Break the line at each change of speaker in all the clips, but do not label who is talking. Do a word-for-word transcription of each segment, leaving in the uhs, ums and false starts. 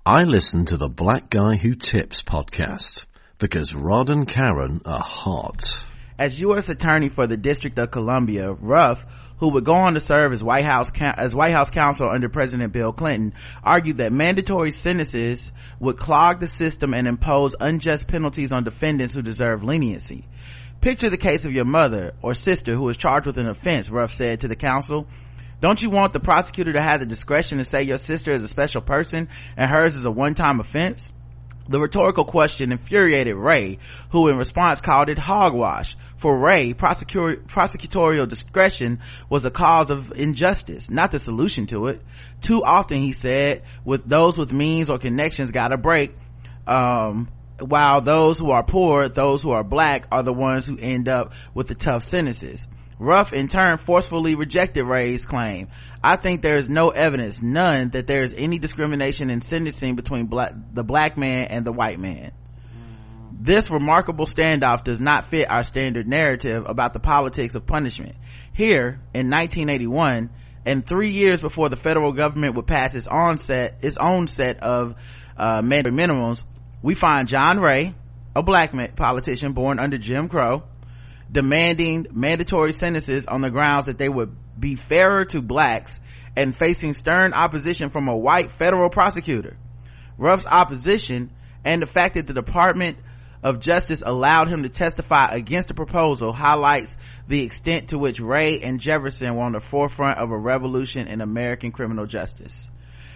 I listen to the Black Guy Who Tips podcast because Rod and Karen are hot.
As U S Attorney for the District of Columbia, Ruff, who would go on to serve as White House as White House counsel under President Bill Clinton, argued that mandatory sentences would clog the system and impose unjust penalties on defendants who deserve leniency. Picture the case of your mother or sister who is charged with an offense, Ruff said to the counsel. Don't you want the prosecutor to have the discretion to say your sister is a special person and hers is a one-time offense? The rhetorical question infuriated Ray, who in response called it hogwash. For Ray, prosecu- prosecutorial discretion was a cause of injustice, not the solution to it. Too often, he said, with those with means or connections got a break, um, while those who are poor, those who are black, are the ones who end up with the tough sentences. Ruff in turn forcefully rejected Ray's claim. I think there is no evidence, none, that there is any discrimination in sentencing between black, the black man and the white man. This remarkable standoff does not fit our standard narrative about the politics of punishment. Here, in nineteen eighty-one, and three years before the federal government would pass its own set, its own set of uh, mandatory minimums, we find John Ray, a black man, politician born under Jim Crow, demanding mandatory sentences on the grounds that they would be fairer to blacks and facing stern opposition from a white federal prosecutor. Ruff's opposition and the fact that the Department of Justice allowed him to testify against the proposal highlights the extent to which Ray and Jefferson were on the forefront of a revolution in American criminal justice.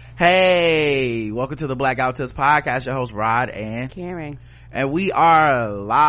Hey, welcome to the Black Guy Who Tips podcast. Your host Rod and
Karen. And
we are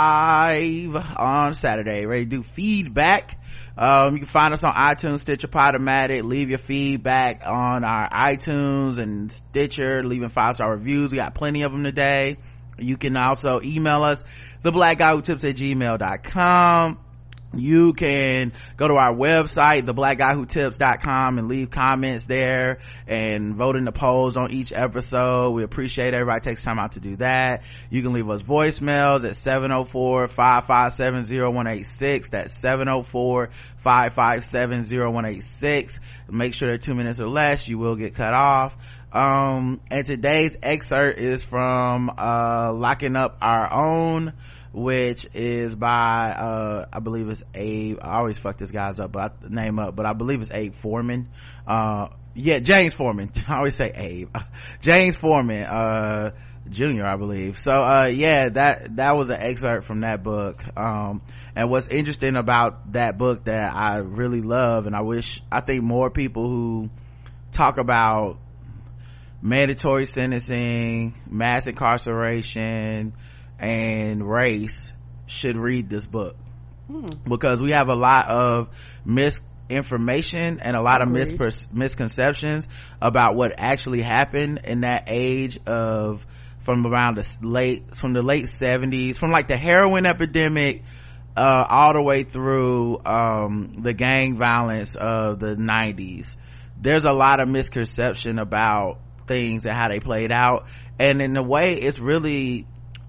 live on Saturday, ready to do feedback. Um, you can find us on iTunes, Stitcher, Podomatic. Leave your feedback on our iTunes and Stitcher, leaving five-star reviews. We got plenty of them today. You can also email us, the black guy who tips at gmail dot com. You can go to our website, the black guy who tips dot com, and leave comments there and vote in the polls on each episode. We appreciate everybody takes time out to do that. You can leave us voicemails at seven oh four, five five seven, oh one eight six. That's seven oh four, five five seven, oh one eight six. Make sure they're two minutes or less. You will get cut off. Um, and today's excerpt is from, uh, Locking Up Our Own, which is by, uh, I believe it's Abe. I always fuck this guy's up, but I name up, but I believe it's Abe Foreman. Uh, yeah, James Foreman. I always say Abe. James Foreman, uh, Junior, I believe. So, uh, yeah, that, that was an excerpt from that book. Um, and what's interesting about that book that I really love, and I wish, I think more people who talk about mandatory sentencing, mass incarceration, and race should read this book. Hmm. Because we have a lot of misinformation and a lot Agreed. of mis- misconceptions about what actually happened in that age of from around the late from the late seventies, from like the heroin epidemic uh all the way through um the gang violence of the nineties. There's a lot of misconception about things and how they played out, and in a way it's really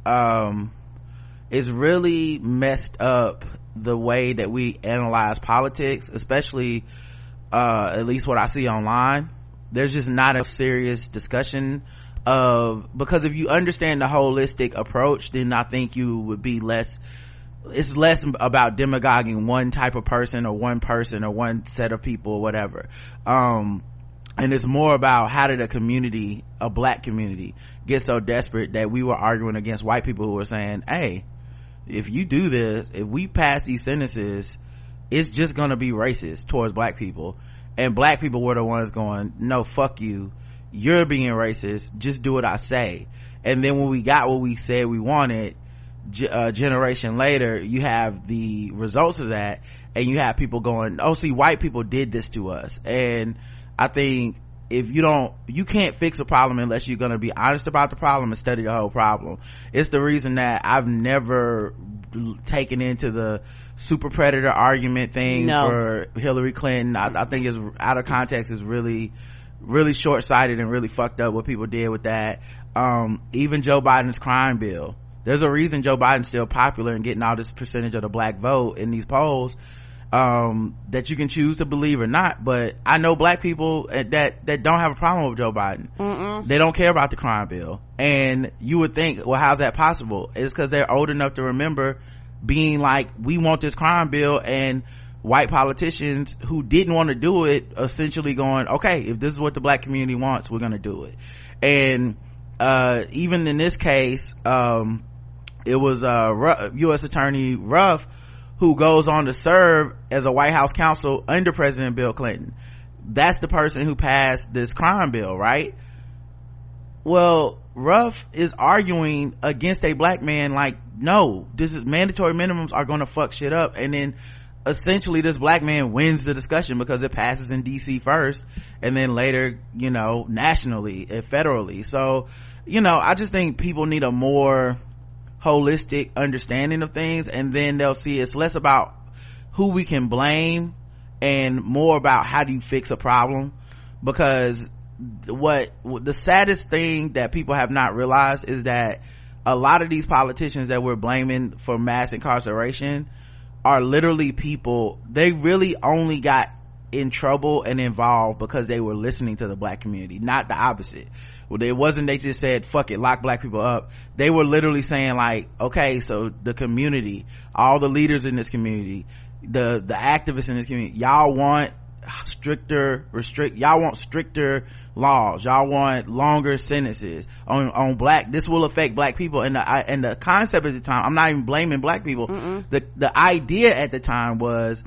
um it's really messed up the way that we analyze politics, especially uh at least what I see online. There's just not a serious discussion of, because if you understand the holistic approach, then I think you would be less, it's less about demagoguing one type of person or one person or one set of people or whatever. um And it's more about how did a community, a black community, get so desperate that we were arguing against white people who were saying, hey, if you do this, if we pass these sentences, it's just going to be racist towards black people. And black people were the ones going, no, fuck you. You're being racist. Just do what I say. And then when we got what we said we wanted, a generation later, you have the results of that, and you have people going, oh, see, white people did this to us. And I think if you don't, you can't fix a problem unless you're going to be honest about the problem and study the whole problem. It's the reason that I've never taken into the super predator argument thing no. for Hillary Clinton. I, I think it's out of context, is really, really short-sighted and really fucked up what people did with that. Um, even Joe Biden's crime bill. There's a reason Joe Biden's still popular and getting all this percentage of the black vote in these polls. um that you can choose to believe or not, but I know black people that that don't have a problem with Joe Biden. Mm-mm. They don't care about the crime bill, and you would think, well, how's that possible? It's because they're old enough to remember being like, we want this crime bill, and white politicians who didn't want to do it essentially going, okay, if this is what the black community wants, we're gonna do it. And uh even in this case, um it was uh U S Attorney Ruff who goes on to serve as a White House counsel under President Bill Clinton. That's the person who passed this crime bill, right? Well, Ruff is arguing against a black man like, no, this is mandatory minimums are going to fuck shit up. And then essentially this black man wins the discussion because it passes in D C first, and then later, you know, nationally and federally. So, you know, I just think people need a more holistic understanding of things, and then they'll see it's less about who we can blame and more about how do you fix a problem. Because what the saddest thing that people have not realized is that a lot of these politicians that we're blaming for mass incarceration are literally people, they really only got in trouble and involved because they were listening to the black community, not the opposite. Well, it wasn't they just said fuck it, lock black people up. They were literally saying like, okay, so the community, all the leaders in this community, the the activists in this community, y'all want stricter restrict y'all want stricter laws, y'all want longer sentences on on black, this will affect black people. And the I, and the concept at the time, I'm not even blaming black people. Mm-mm. the the idea at the time was,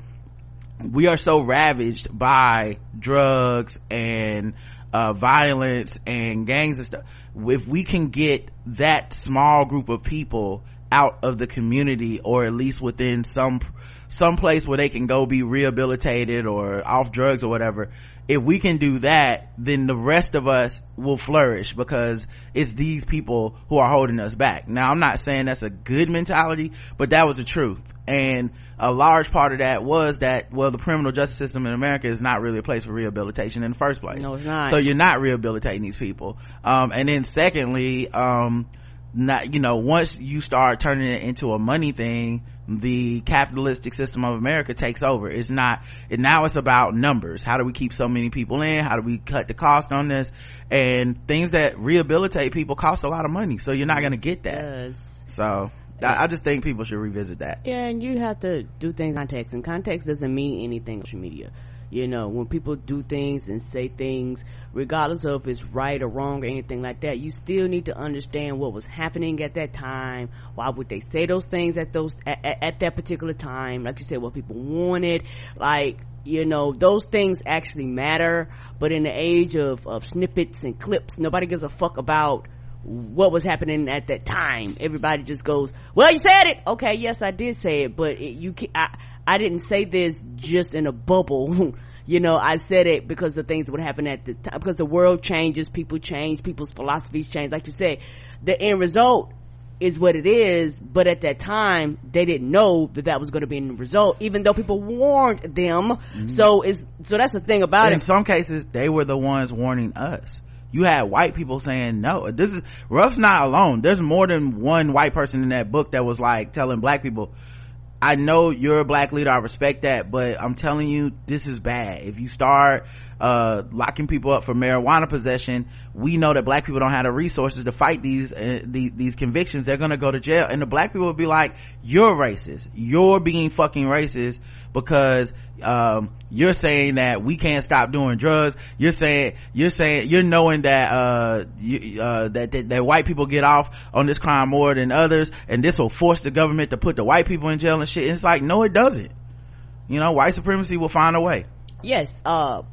we are so ravaged by drugs and uh violence and gangs and stuff, if we can get that small group of people out of the community, or at least within some some place where they can go be rehabilitated or off drugs or whatever, if we can do that, then the rest of us will flourish, because it's these people who are holding us back. Now, I'm not saying that's a good mentality, but that was the truth. And a large part of that was that, well, the criminal justice system in America is not really a place for rehabilitation in the first place.
No, it's not.
So you're not rehabilitating these people. Um, and then secondly, um, not, you know, once you start turning it into a money thing, the capitalistic system of America takes over. It's not, and now it's about numbers. How do we keep so many people in? How do we cut the cost on this? And things that rehabilitate people cost a lot of money, so you're not going to get that.
Yes.
So I, I just think people should revisit that.
Yeah, and you have to do things in context, and context doesn't mean anything on social media. You know, when people do things and say things, regardless of if it's right or wrong or anything like that, you still need to understand what was happening at that time. Why would they say those things at those at, at that particular time? Like you said, what people wanted. Like, you know, those things actually matter. But in the age of, of snippets and clips, nobody gives a fuck about what was happening at that time. Everybody just goes, well, you said it. Okay, yes, I did say it, but it, you can't, I, I didn't say this just in a bubble. You know, I said it because the things that would happen at the time, because the world changes, people change, people's philosophies change. Like you said, the end result is what it is, but at that time they didn't know that that was going to be the result, even though people warned them. Mm-hmm. So it's so that's the thing about
and
it.
In some cases, they were the ones warning us. You had white people saying no. This is Ruff's not alone. There's more than one white person in that book that was like telling black people, I know you're a black leader, I respect that, but I'm telling you, this is bad. If you start uh locking people up for marijuana possession, we know that black people don't have the resources to fight these uh, these, these convictions. They're gonna go to jail. And the black people will be like, you're racist, you're being fucking racist because um you're saying that we can't stop doing drugs. You're saying you're saying you're knowing that uh, you, uh that, that that white people get off on this crime more than others, and this will force the government to put the white people in jail and shit. It's like, no, it doesn't. You know, white supremacy will find a way.
Yes. uh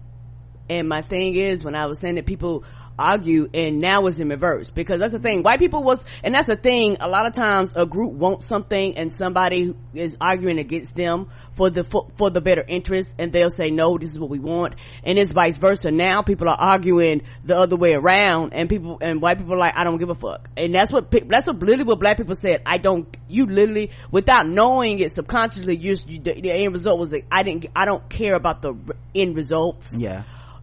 and my thing is, when I was saying that people argue, and now it's in reverse, because that's the thing, white people was, and that's the thing, a lot of times a group wants something and somebody is arguing against them for the for, for the better interest, and they'll say, no, this is what we want, and it's vice versa. Now people are arguing the other way around, and people and white people are like, I don't give a fuck. And that's what that's what literally what black people said. I don't, you literally, without knowing it subconsciously, you, you the, the end result was like, I didn't I don't care about the end results.
Yeah.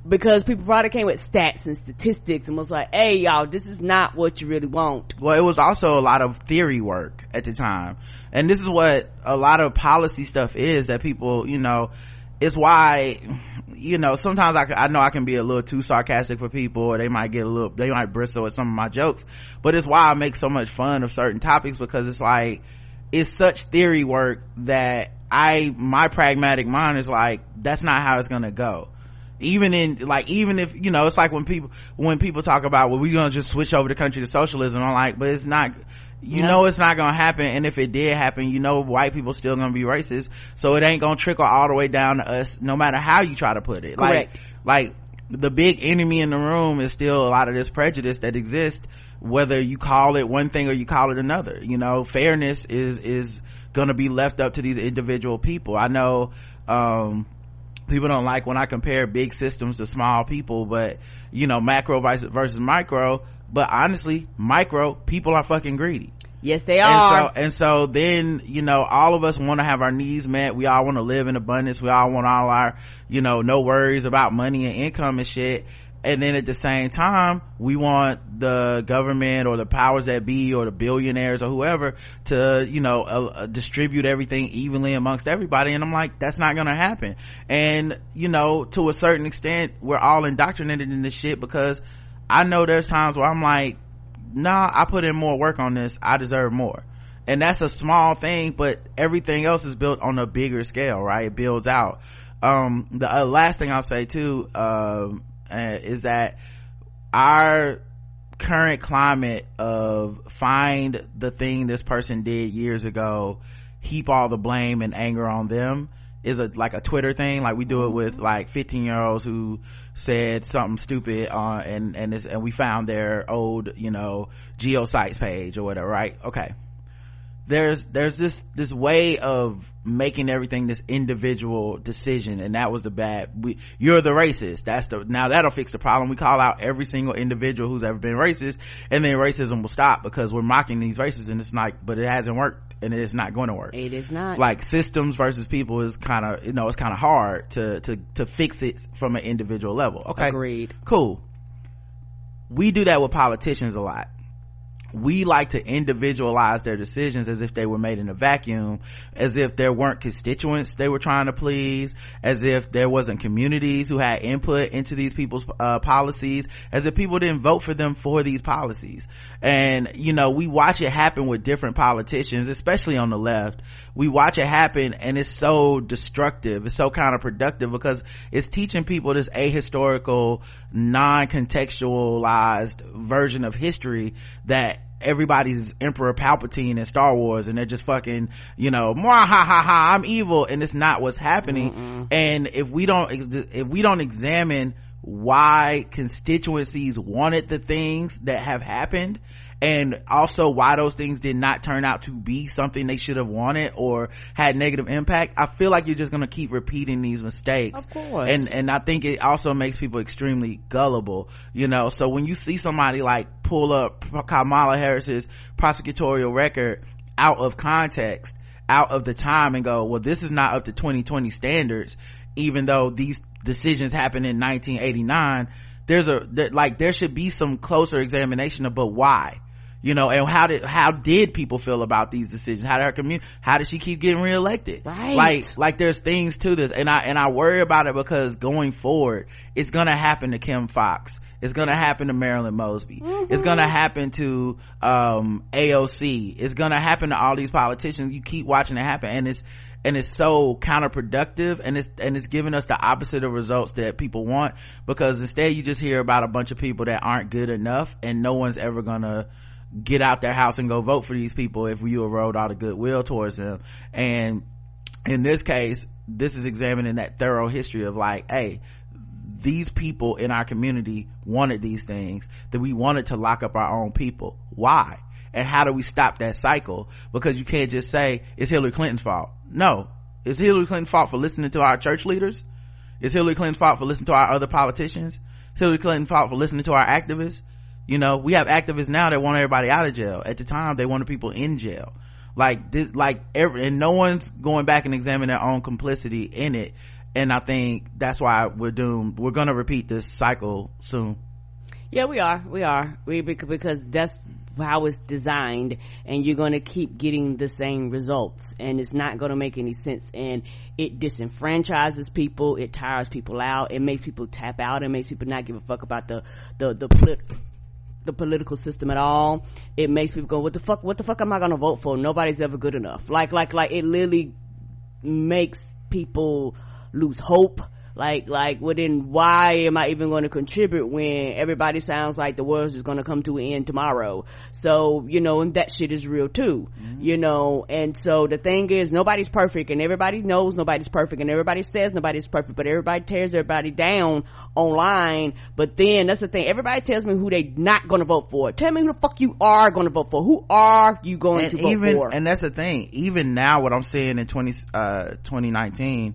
because people probably came with stats and statistics and was like, hey y'all, this is not what you really want.
Well, it was also a lot of theory work at the time, and this is what a lot of policy stuff is, that people, you know, it's why, you know, sometimes I, I know I can be a little too sarcastic for people, or they might get a little, they might bristle at some of my jokes, but it's why I make so much fun of certain topics, because it's like, it's such theory work that I, my pragmatic mind is like, that's not how it's gonna go. Even in, like, even if, you know, it's like when people, when people talk about, well, we're gonna just switch over the country to socialism, I'm like, but it's not, you know, it's not gonna happen. And if it did happen, you know, white people still gonna be racist, so it ain't gonna trickle all the way down to us, no matter how you try to put it.
Correct.
Like, like the big enemy in the room is still a lot of this prejudice that exists, whether you call it one thing or you call it another. You know, fairness is is gonna be left up to these individual people. I know um people don't like when I compare big systems to small people, but, you know, macro versus micro, but honestly, micro people are fucking greedy.
Yes, they are.
And so, and so then, you know, all of us want to have our needs met. We all want to live in abundance. We all want all our, you know, no worries about money and income and shit. And then at the same time, we want the government or the powers that be or the billionaires or whoever to, you know, uh, distribute everything evenly amongst everybody. And I'm like, that's not gonna happen. And, you know, to a certain extent, we're all indoctrinated in this shit, because I know there's times where I'm like, nah, I put in more work on this, I deserve more. And that's a small thing, but everything else is built on a bigger scale, right? It builds out. Um, the uh, last thing I'll say too, um, Uh, is that our current climate of find the thing this person did years ago, heap all the blame and anger on them, is a like a Twitter thing. Like we do it with like fifteen year olds who said something stupid uh and and this, and we found their old, you know, geosites page or whatever, right? Okay, there's there's this this way of making everything this individual decision, and that was the bad, we, you're the racist, that's the, now that'll fix the problem. We call out every single individual who's ever been racist, and then racism will stop, because we're mocking these racists, and it's like, but it hasn't worked, and it's not going to work.
It is not.
Like systems versus people is kind of, you know, it's kind of hard to to to fix it from an individual level. Okay,
agreed.
Cool. We do that with politicians a lot. We like to individualize their decisions as if they were made in a vacuum, as if there weren't constituents they were trying to please, as if there wasn't communities who had input into these people's uh, policies, as if people didn't vote for them for these policies. And, you know, we watch it happen with different politicians, especially on the left. We watch it happen, and it's so destructive, it's so counterproductive, because it's teaching people this ahistorical, non-contextualized version of history that everybody's Emperor Palpatine in Star Wars, and they're just fucking, you know, mwah, ha ha ha, I'm evil, and it's not what's happening. Mm-mm. And if we don't if we don't examine why constituencies wanted the things that have happened, and also why those things did not turn out to be something they should have wanted or had negative impact, I feel like you're just going to keep repeating these mistakes.
Of course.
And and I think it also makes people extremely gullible, you know. So when you see somebody like pull up Kamala Harris's prosecutorial record out of context, out of the time, and go, well, this is not up to twenty twenty standards, even though these decisions happened in nineteen eighty-nine, there's a there, like there should be some closer examination of, but why, you know, and how did how did people feel about these decisions? How did her community, how did she keep getting reelected?
Right.
Like like there's things to this, and I and I worry about it, because going forward it's gonna happen to Kim Foxx, it's gonna happen to Marilyn Mosby, mm-hmm. it's gonna happen to um A O C, it's gonna happen to all these politicians. You keep watching it happen, and it's and it's so counterproductive, and it's and it's giving us the opposite of results that people want, because instead you just hear about a bunch of people that aren't good enough, and no one's ever gonna get out their house and go vote for these people if you erode all the goodwill towards them. And in this case, this is examining that thorough history of like, hey, these people in our community wanted these things, that we wanted to lock up our own people. Why? And how do we stop that cycle? Because you can't just say it's Hillary Clinton's fault. No, it's Hillary Clinton's fault for listening to our church leaders. It's Hillary Clinton's fault for listening to our other politicians. It's Hillary Clinton's fault for listening to our activists. You know, we have activists now that want everybody out of jail. At the time, they wanted people in jail. Like this, like every, and no one's going back and examining their own complicity in it. and I think that's why we're doomed. We're gonna repeat this cycle soon.
Yeah, we are. We are. We because that's how it's designed, and you're going to keep getting the same results, and it's not going to make any sense, and it disenfranchises people, it tires people out, it makes people tap out, it makes people not give a fuck about the the the polit- the political system at all. It makes people go, what the fuck what the fuck am I going to vote for? Nobody's ever good enough. Like like like it literally makes people lose hope. Like, like, well then why am I even going to contribute when everybody sounds like the world's just going to come to an end tomorrow? So, you know, and that shit is real too, mm-hmm. you know, and so the thing is nobody's perfect, and everybody knows nobody's perfect, and everybody says nobody's perfect, but everybody tears everybody down online. But then that's the thing, everybody tells me who they not going to vote for. Tell me who the fuck you are going to vote for. Who are you going
and
to vote
even,
for?
And that's the thing, even now what I'm seeing in twenty uh twenty nineteen,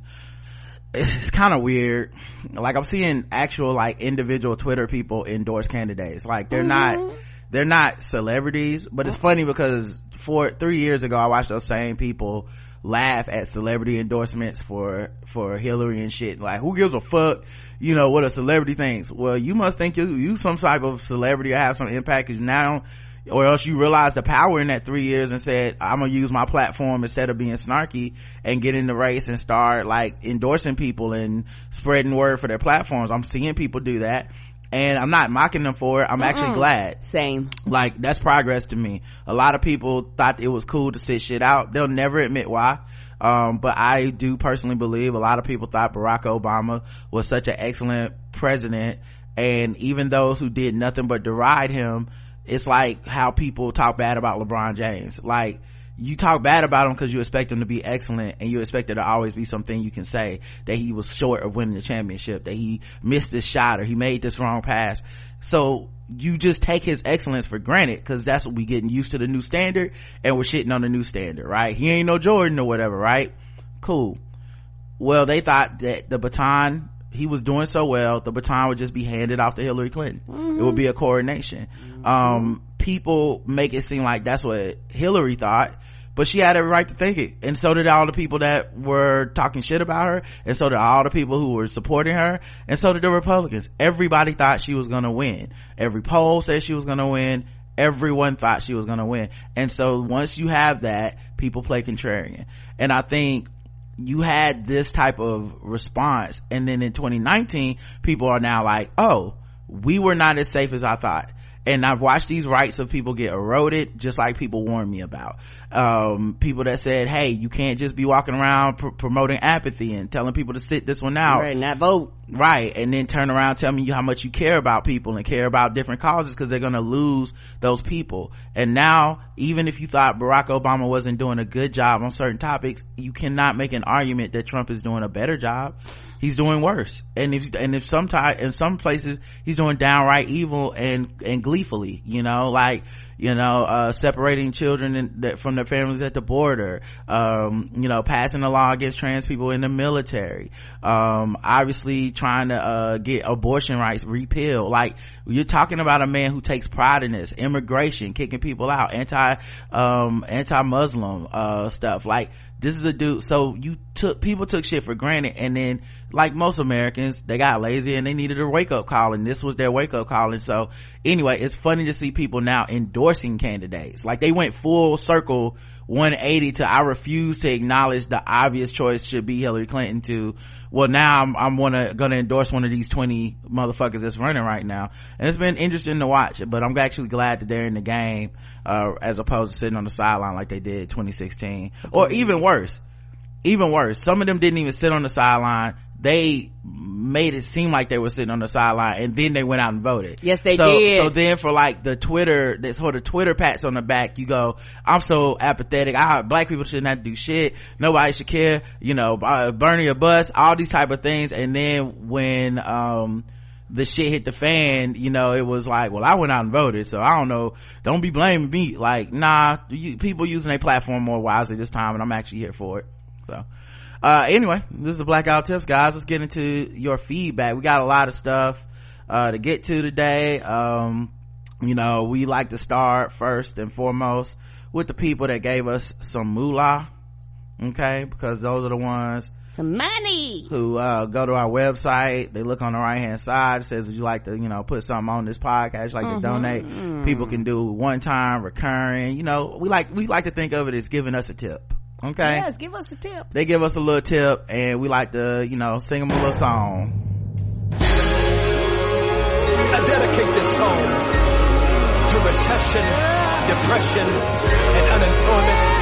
it's kind of weird. Like, I'm seeing actual like individual Twitter people endorse candidates. Like, they're mm-hmm. not they're not celebrities, but it's funny because four three years ago I watched those same people laugh at celebrity endorsements for for Hillary and shit. Like, who gives a fuck, you know, what a celebrity thinks? Well, you must think you you some type of celebrity or have some impact, because now, or else you realize the power in that three years and said, I'm gonna use my platform instead of being snarky and get in the race and start like endorsing people and spreading word for their platforms. I'm seeing people do that, and I'm not mocking them for it. I'm Mm-mm. actually glad.
Same.
Like, that's progress to me. A lot of people thought it was cool to sit shit out. They'll never admit why. Um, but I do personally believe a lot of people thought Barack Obama was such an excellent president, and even those who did nothing but deride him, it's like how people talk bad about LeBron James. Like, you talk bad about him because you expect him to be excellent, and you expect there to always be something you can say, that he was short of winning the championship, that he missed this shot, or he made this wrong pass. So you just take his excellence for granted, because that's what we getting used to, the new standard, and we're shitting on the new standard, right? He ain't no Jordan or whatever, right? Cool. Well, they thought that the baton, he was doing so well, the baton would just be handed off to Hillary Clinton. Mm-hmm. It would be a coordination. Mm-hmm. Um, people make it seem like that's what Hillary thought, but she had every right to think it, and so did all the people that were talking shit about her, and so did all the people who were supporting her, and so did the Republicans. Everybody thought she was gonna win. Every poll said she was gonna win. Everyone thought she was gonna win. And so once you have that, people play contrarian, and I think you had this type of response, and then in twenty nineteen people are now like, oh, we were not as safe as I thought. And I've watched these rights of people get eroded, just like people warned me about. Um, people that said, hey, you can't just be walking around pr- promoting apathy and telling people to sit this one out.
Right, not vote.
Right, and then turn around telling you how much you care about people and care about different causes, because they're going to lose those people. And now, even if you thought Barack Obama wasn't doing a good job on certain topics, you cannot make an argument that Trump is doing a better job. He's doing worse. And if and if some t- in some places he's doing downright evil and and gleefully, you know, like, you know, uh separating children in, that, from their families at the border, um you know, passing a law against trans people in the military, um obviously trying to uh get abortion rights repealed. Like, you're talking about a man who takes pride in this. Immigration, kicking people out, anti um anti-Muslim uh stuff. Like, this is a dude. So you took people took shit for granted, and then, like most Americans, they got lazy and they needed a wake-up call, and this was their wake-up call. And so anyway, it's funny to see people now endorsing candidates. Like, they went full circle one eighty to, I refuse to acknowledge the obvious choice should be Hillary Clinton, to, well, now i'm, I'm wanna, gonna endorse one of these twenty motherfuckers that's running right now. And it's been interesting to watch, but I'm actually glad that they're in the game, uh as opposed to sitting on the sideline like they did twenty sixteen. Or even worse even worse some of them didn't even sit on the sideline. They made it seem like they were sitting on the sideline, and then they went out and voted.
Yes, they
so,
did.
So then for like the Twitter, this sort of Twitter pats on the back, you go, I'm so apathetic. I, black people shouldn't have to do shit. Nobody should care. You know, uh, burning your bus, all these type of things. And then when, um, the shit hit the fan, you know, it was like, well, I went out and voted, so I don't know, don't be blaming me. Like, nah, you, people using their platform more wisely this time, and I'm actually here for it. So uh anyway, this is the Blackout Tips, guys. Let's get into your feedback. We got a lot of stuff uh to get to today. Um you know, we like to start first and foremost with the people that gave us some moolah. Okay, because those are the ones
some money
who uh go to our website. They look on the right hand side, it says, would you like to, you know, put something on this podcast, you like mm-hmm. to donate. Mm. People can do one time, recurring, you know, we like we like to think of it as giving us a tip. Okay,
yes, give us a tip.
They give us a little tip, and we like to, you know, sing them a little song.
I dedicate this song to recession, depression, and unemployment.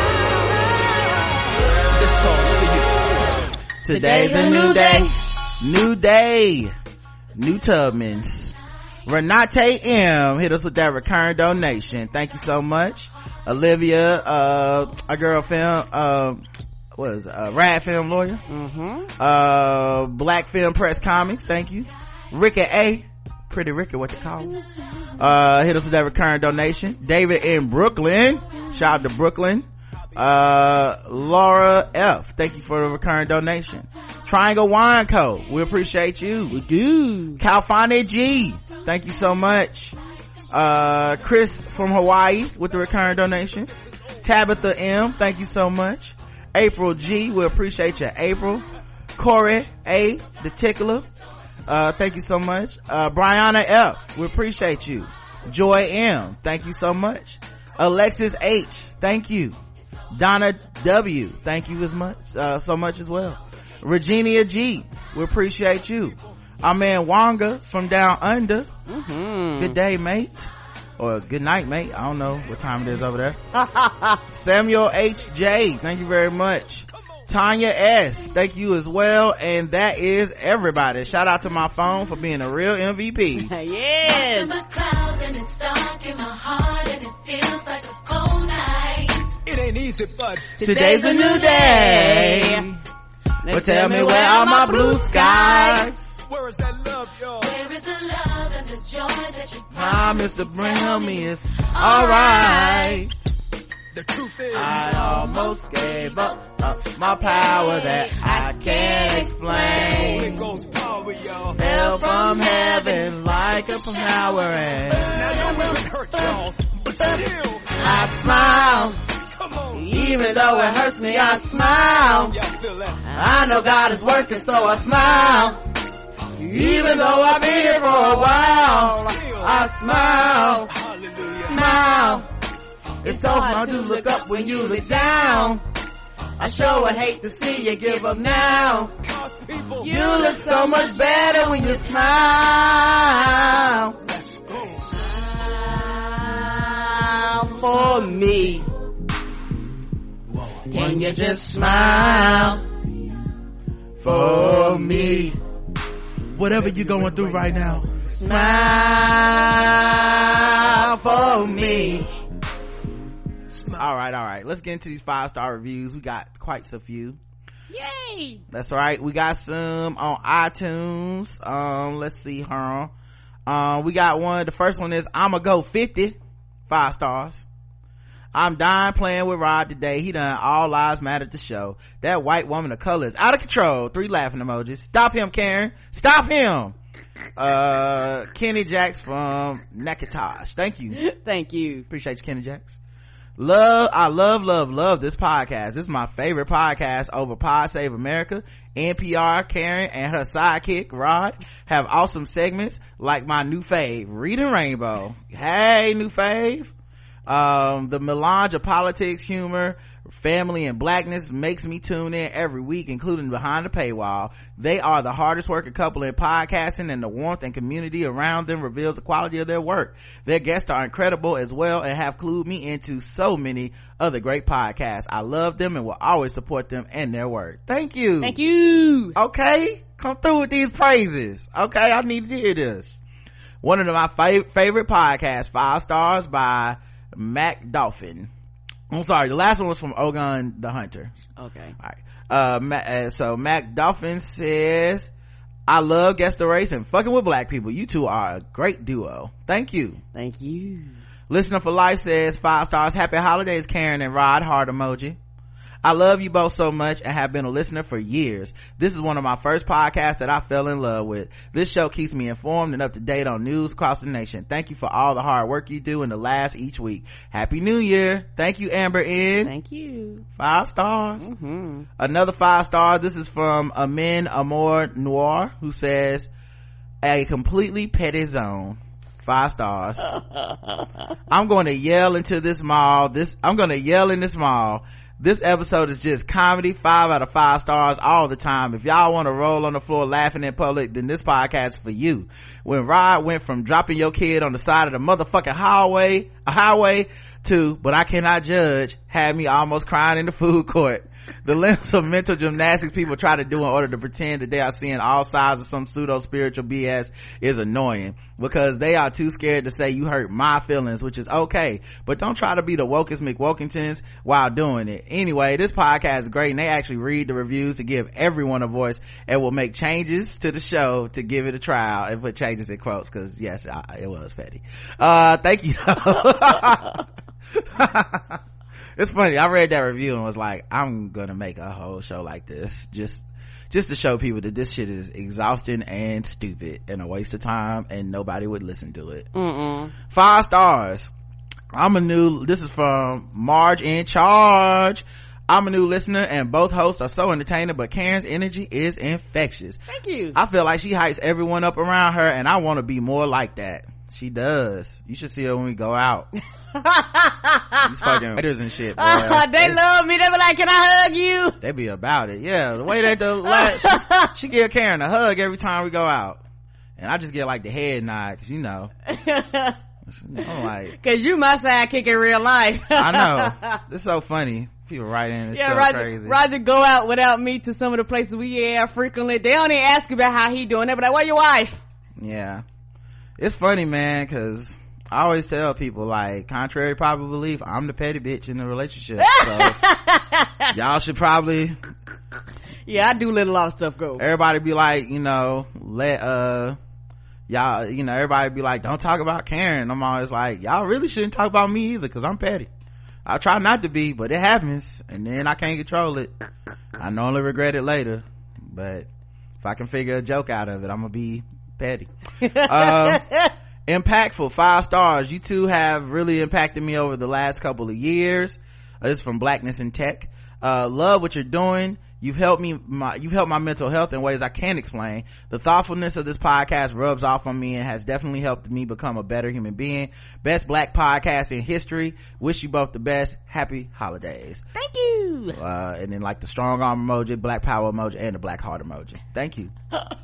This song's for you.
Today's, Today's a new day. day. New day. New Tubmans. Renate M hit us with that recurring donation. Thank you so much. Olivia, uh, our girl film, uh, what is it? Uh, Rad Film Lawyer. Mm-hmm. Uh, Black Film Press Comics. Thank you. Ricky A. Pretty Ricky, what they call him. Uh, hit us with that recurring donation. David in Brooklyn. Shout out to Brooklyn. Uh, Laura F, thank you for the recurring donation. Triangle Wine Co, we appreciate you.
We do.
Calfani G, thank you so much. Uh, Chris from Hawaii with the recurring donation. Tabitha M, thank you so much. April G, we appreciate you, April. Corey A, the tickler, uh, thank you so much. Uh, Brianna F, we appreciate you. Joy M, thank you so much. Alexis H, thank you. Donna W, thank you as much, uh, so much as well. Regina G, we appreciate you. Our man Wonga from down under. Mm-hmm. Good day, mate. Or good night, mate. I don't know what time it is over there. Samuel H J, thank you very much. Tanya S, thank you as well. And that is everybody. Shout out to my phone for being a real M V P.
Yes.
It ain't easy, but
today's a new day. But tell me, where are my blue skies?
Where is that love, y'all?
Where is the love and the joy that you
promised to bring me? It's alright.
The truth is,
I almost gave up, up my power that I can't explain. Fell from heaven like a flower, and
now you're really hurt, y'all, but still
I smile. Even though it hurts me, I smile. I know God is working, so I smile. Even though I've been here for a while, I smile. Smile. It's so hard to look up when you look down. I sure would hate to see you give up now. You look so much better when you smile. Smile for me. Can you just smile for me? Whatever you're going through right now, smile for me. All right, all right. Let's get into these five star reviews. We got quite a few.
Yay!
That's right. We got some on iTunes. Um, let's see her. Um, we got one. The first one is I'ma go fifty. Five stars. I'm dying playing with Rod today. He done All Lives Matter the show. That white woman of color is out of control. Three laughing emojis. Stop him, Karen. Stop him. Uh, Kenny Jacks from Nakatosh. Thank you.
Thank you.
Appreciate you, Kenny Jacks. Love, I love, love, love this podcast. This is my favorite podcast over Pod Save America. N P R, Karen, and her sidekick, Rod, have awesome segments like my new fave, Reading Rainbow. Hey, new fave. Um, the melange of politics, humor, family, and blackness makes me tune in every week, including behind the paywall. They are the hardest working couple in podcasting, and the warmth and community around them reveals the quality of their work. Their guests are incredible as well and have clued me into so many other great podcasts. I love them and will always support them and their work. Thank you.
Thank you.
Okay, come through with these praises. Okay, I need to hear this. One of my fav- favorite podcasts, five stars by Mac Dolphin. I'm sorry, the last one was from Ogun the Hunter.
Okay.
All right. Uh, Ma- uh, so Mac Dolphin says, I love Guess the Race and fucking with black people. You two are a great duo. Thank you.
Thank you.
Listener for Life says, five stars. Happy holidays, Karen and Rod. Heart emoji. I love you both so much and have been a listener for years. This is one of my first podcasts that I fell in love with. This show keeps me informed and up to date on news across the nation. Thank you for all the hard work you do and the laughs each week. Happy New Year. Thank you, Amber N.
Thank you.
Five stars.
Mm-hmm.
Another five stars. This is from Amin Amour Noir, who says, a completely petty zone. Five stars. I'm going to yell into this mall. This, I'm going to yell in this mall. This episode is just comedy. Five out of five stars all the time. If y'all want to roll on the floor laughing in public, then this podcast is for you. When Rod went from dropping your kid on the side of the motherfucking highway, a highway to, but I cannot judge, had me almost crying in the food court. The lengths of mental gymnastics people try to do in order to pretend that they are seeing all sides of some pseudo spiritual B S is annoying, because they are too scared to say you hurt my feelings, which is okay, but don't try to be the wokest McWokingtons while doing it. Anyway, this podcast is great and they actually read the reviews to give everyone a voice and will make changes to the show to give it a trial and put changes in quotes, because yes, I, it was petty. Uh thank you. It's funny, I read that review and was like, I'm gonna make a whole show like this just just to show people that this shit is exhausting and stupid and a waste of time and nobody would listen to it. Mm-mm. Five stars. I'm a new, this is from Marge in Charge. I'm a new listener and both hosts are so entertaining, but Karen's energy is infectious.
Thank you.
I feel like she hypes everyone up around her and I want to be more like that. She does. You should see her when we go out. These fucking waiters and shit, boy.
Uh, they, they love me. They be like, can I hug you?
They be about it. Yeah, the way that the last, she, she give Karen a hug every time we go out, and I just get like the head nod, cause you know, I'm like,
cause you my sidekick in real life.
I know. It's so funny. People write in and
yeah,
so
Roger,
crazy.
Roger go out without me to some of the places we yeah frequently. They don't even ask about how he doing. They be like, where your wife?
Yeah, it's funny, man, cause I always tell people, like, contrary to popular belief, I'm the petty bitch in the relationship. So y'all should probably,
yeah, I do let a lot of stuff go.
Everybody be like, you know, let uh y'all, you know, everybody be like, don't talk about Karen. I'm always like, y'all really shouldn't talk about me either, because I'm petty. I try not to be, but it happens, and then I can't control it. I normally regret it later, but if I can figure a joke out of it, I'm gonna be petty. uh, impactful, five stars. You two have really impacted me over the last couple of years. Uh, this is from Blackness in Tech. Uh, love what you're doing. You've helped me, my, you've helped my mental health in ways I can't explain. The thoughtfulness of this podcast rubs off on me and has definitely helped me become a better human being. Best black podcast in history. Wish you both the best. Happy holidays.
Thank you.
Uh, and then like the strong arm emoji, black power emoji, and the black heart emoji. Thank you.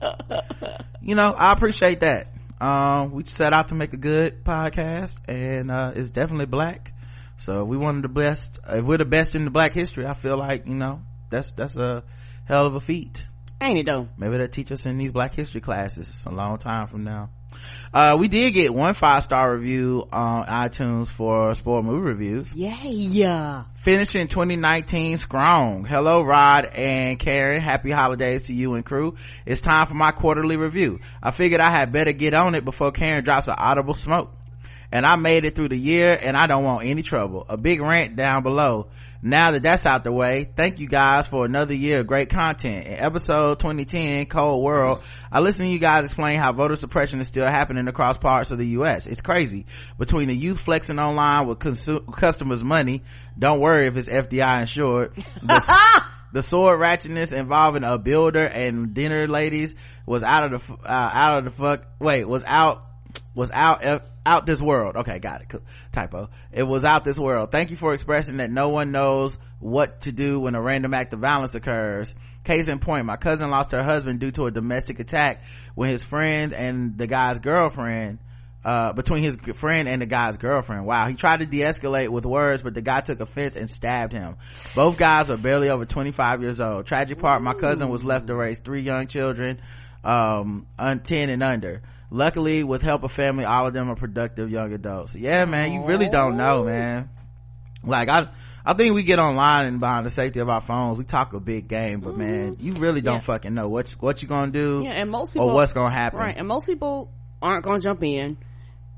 You know, I appreciate that. Um, we set out to make a good podcast, and uh, it's definitely black. So we wanted the best. If we're the best in the black history, I feel like, you know, that's that's a hell of a feat.
Ain't it though?
Maybe they'll teach us in these black history classes. It's a long time from now. Uh, we did get one five star review on iTunes for Sport Movie Reviews.
Yeah.
Finishing twenty nineteen strong. Hello, Rod and Karen. Happy holidays to you and crew. It's time for my quarterly review. I figured I had better get on it before Karen drops an audible smoke. And I made it through the year and I don't want any trouble. A big rant down below. Now that that's out the way, thank you guys for another year of great content. In episode twenty ten, Cold World, I listened to you guys explain how voter suppression is still happening across parts of the U S. It's crazy. Between the youth flexing online with consu- customers' money, don't worry if it's F D I insured. The, the sword ratchetness involving a builder and dinner ladies was out of the, uh, out of the fuck, wait, was out, was out, uh, out this world. Okay, got it. Cool. Typo. It was out this world. Thank you for expressing that no one knows what to do when a random act of violence occurs. Case in point, my cousin lost her husband due to a domestic attack when his friend and the guy's girlfriend, uh, between his friend and the guy's girlfriend. Wow. He tried to de-escalate with words, but the guy took offense and stabbed him. Both guys were barely over twenty-five years old. Tragic part, my cousin was left to raise three young children, um, ten and under. Luckily, with help of family, all of them are productive young adults. Yeah, man, you really don't know, man. Like, I, I think we get online and behind the safety of our phones, we talk a big game, but mm-hmm. man, you really don't yeah. fucking know what, what you gonna do
yeah, and most people,
or what's gonna happen.
Right, and most people aren't gonna jump in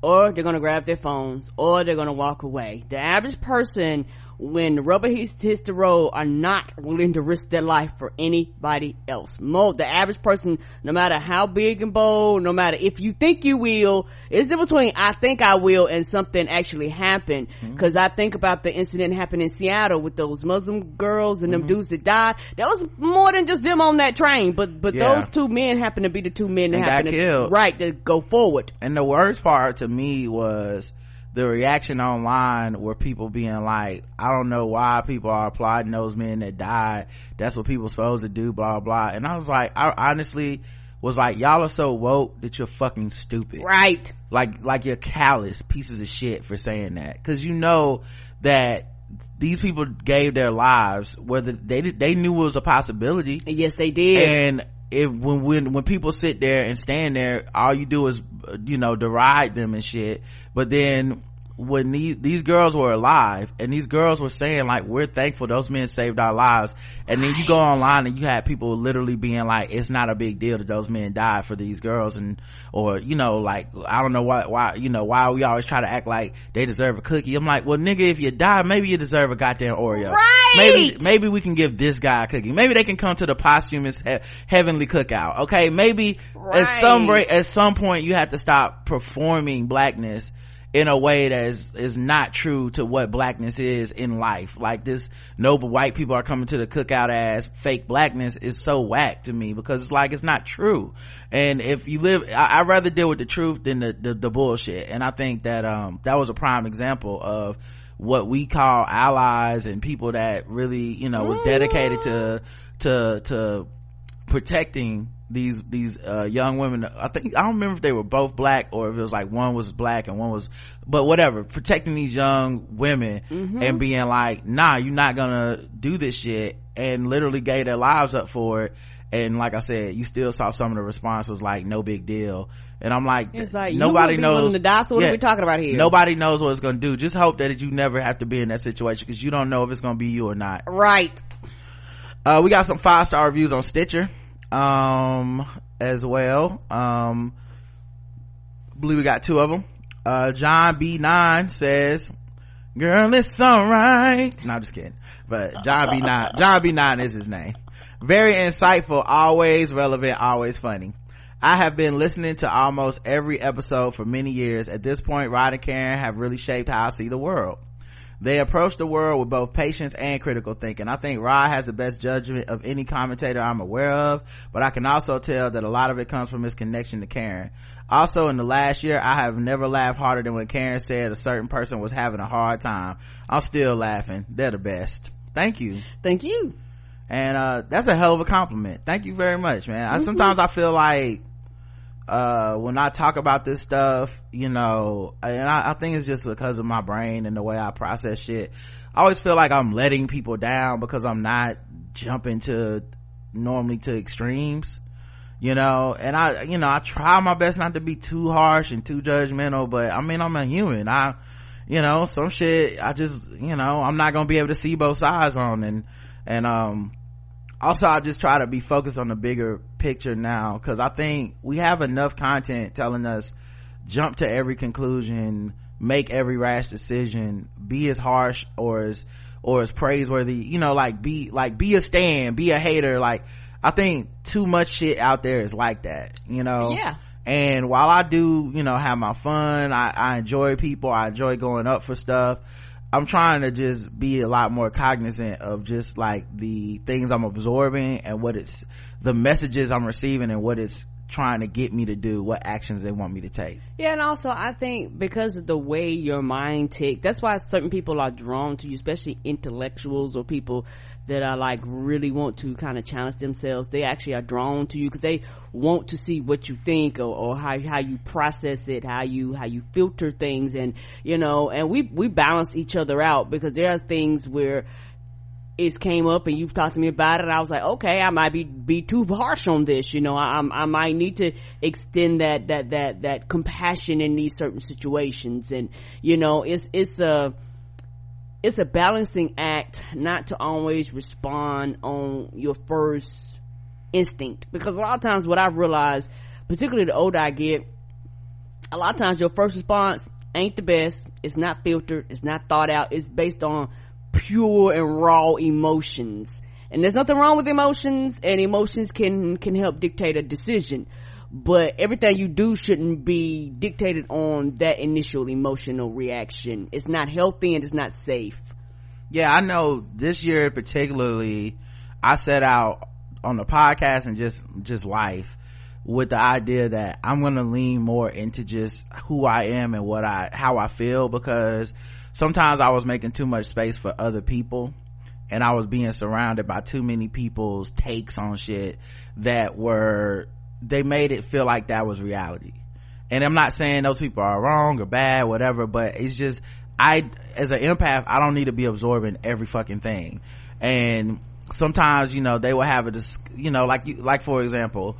or they're gonna grab their phones, or they're gonna walk away. The average person, when the rubber hits, hits the road, are not willing to risk their life for anybody else. Mo, the average person, no matter how big and bold, no matter if you think you will, it's the difference between I think I will and something actually happened. Because mm-hmm. I think about the incident happened in Seattle with those Muslim girls and mm-hmm. them dudes that died. That was more than just them on that train, but but yeah. those two men happened to be the two men that
and
happened
got
to
killed.
Right to go forward.
And the worst part to me was the reaction online where people being like, I don't know why people are applauding those men that died. That's what people supposed to do, blah, blah. And I was like, I honestly was like, y'all are so woke that you're fucking stupid.
Right.
Like, like you're callous pieces of shit for saying that. Cause you know that these people gave their lives whether they did, they knew it was a possibility.
Yes, they did.
And if when when when people sit there and stand there, all you do is you know deride them and shit. But then when these these girls were alive and these girls were saying like, we're thankful those men saved our lives, and then you go online and you had people literally being like, it's not a big deal that those men died for these girls, and or you know like, I don't know why why you know why we always try to act like they deserve a cookie. I'm like, well nigga, if you die, maybe you deserve a goddamn Oreo.
Right.
Maybe maybe we can give this guy a cookie. Maybe they can come to the posthumous he- heavenly cookout. Okay, maybe
right.
at some rate, at some point you have to stop performing blackness in a way that is, is not true to what blackness is in life. Like this noble white people are coming to the cookout as fake blackness is so whack to me, because it's like, it's not true. And if you live, I, I'd rather deal with the truth than the, the, the bullshit. And I think that, um, that was a prime example of what we call allies and people that really, you know, was dedicated to, to, to protecting these these uh young women. I think I don't remember if they were both black or if it was like one was black and one was, but whatever, protecting these young women mm-hmm. and being like, nah, you're not gonna do this shit, and literally gave their lives up for it. And like I said, you still saw some of the response was like, no big deal. And I'm like,
it's like
nobody
you
knows
willing to die, so what
yeah,
are we talking about here?
Nobody knows what it's gonna do. Just hope that you never have to be in that situation, because you don't know if it's gonna be you or not.
Right.
Uh we got some five star reviews on Stitcher um as well. um I believe we got two of them. uh John B nine says, girl, it's all right. No, I'm just kidding. But John B nine John B nine is his name. Very insightful, always relevant, always funny. I have been listening to almost every episode for many years. At this point, Rod and Karen have really shaped how I see the world. They approach the world with both patience and critical thinking. I think Rod has the best judgment of any commentator I'm aware of, but I can also tell that a lot of it comes from his connection to Karen. Also, in the last year, I have never laughed harder than when Karen said a certain person was having a hard time. I'm still laughing. They're the best. Thank you.
Thank you.
And uh that's a hell of a compliment. Thank you very much, man. I, sometimes I feel like uh when I talk about this stuff, you know, and I, I think it's just because of my brain and the way I process shit, I always feel like I'm letting people down because I'm not jumping to normally to extremes, you know. And I you know I try my best not to be too harsh and too judgmental, but I mean, I'm a human. I you know some shit I just you know I'm not gonna be able to see both sides on. And and um also I just try to be focused on the bigger picture now, because I think we have enough content telling us jump to every conclusion, make every rash decision, be as harsh or as or as praiseworthy, you know, like be like be a stan, be a hater. Like I think too much shit out there is like that, you know.
Yeah.
And while I do, you know, have my fun, I, I enjoy people, I enjoy going up for stuff, I'm trying to just be a lot more cognizant of just like the things I'm absorbing and what it's, the messages I'm receiving and what it's trying to get me to do, what actions they want me to take.
Yeah, and also I think because of the way your mind ticks, that's why certain people are drawn to you, especially intellectuals or people that are like really want to kind of challenge themselves. They actually are drawn to you because they want to see what you think or, or how how you process it, how you how you filter things. And you know, and we we balance each other out, because there are things where it came up and you've talked to me about it and I was like, okay, I might be be too harsh on this, you know. I I might need to extend that that that that compassion in these certain situations. And you know, it's it's a it's a balancing act not to always respond on your first instinct, because a lot of times what I've realized, particularly the older I get, a lot of times your first response ain't the best. It's not filtered. It's not thought out. It's based on pure and raw emotions. And there's nothing wrong with emotions, and emotions can, can help dictate a decision. But everything you do shouldn't be dictated on that initial emotional reaction. It's not healthy and it's not safe.
Yeah, I know this year particularly, I set out on the podcast and just, just life with the idea that I'm going to lean more into just who I am and what I, how I feel, because sometimes I was making too much space for other people, and I was being surrounded by too many people's takes on shit that were, they made it feel like that was reality. And I'm not saying those people are wrong or bad, whatever, but it's just, I, as an empath, I don't need to be absorbing every fucking thing. And sometimes, you know, they will have a, you know, like you, like for example,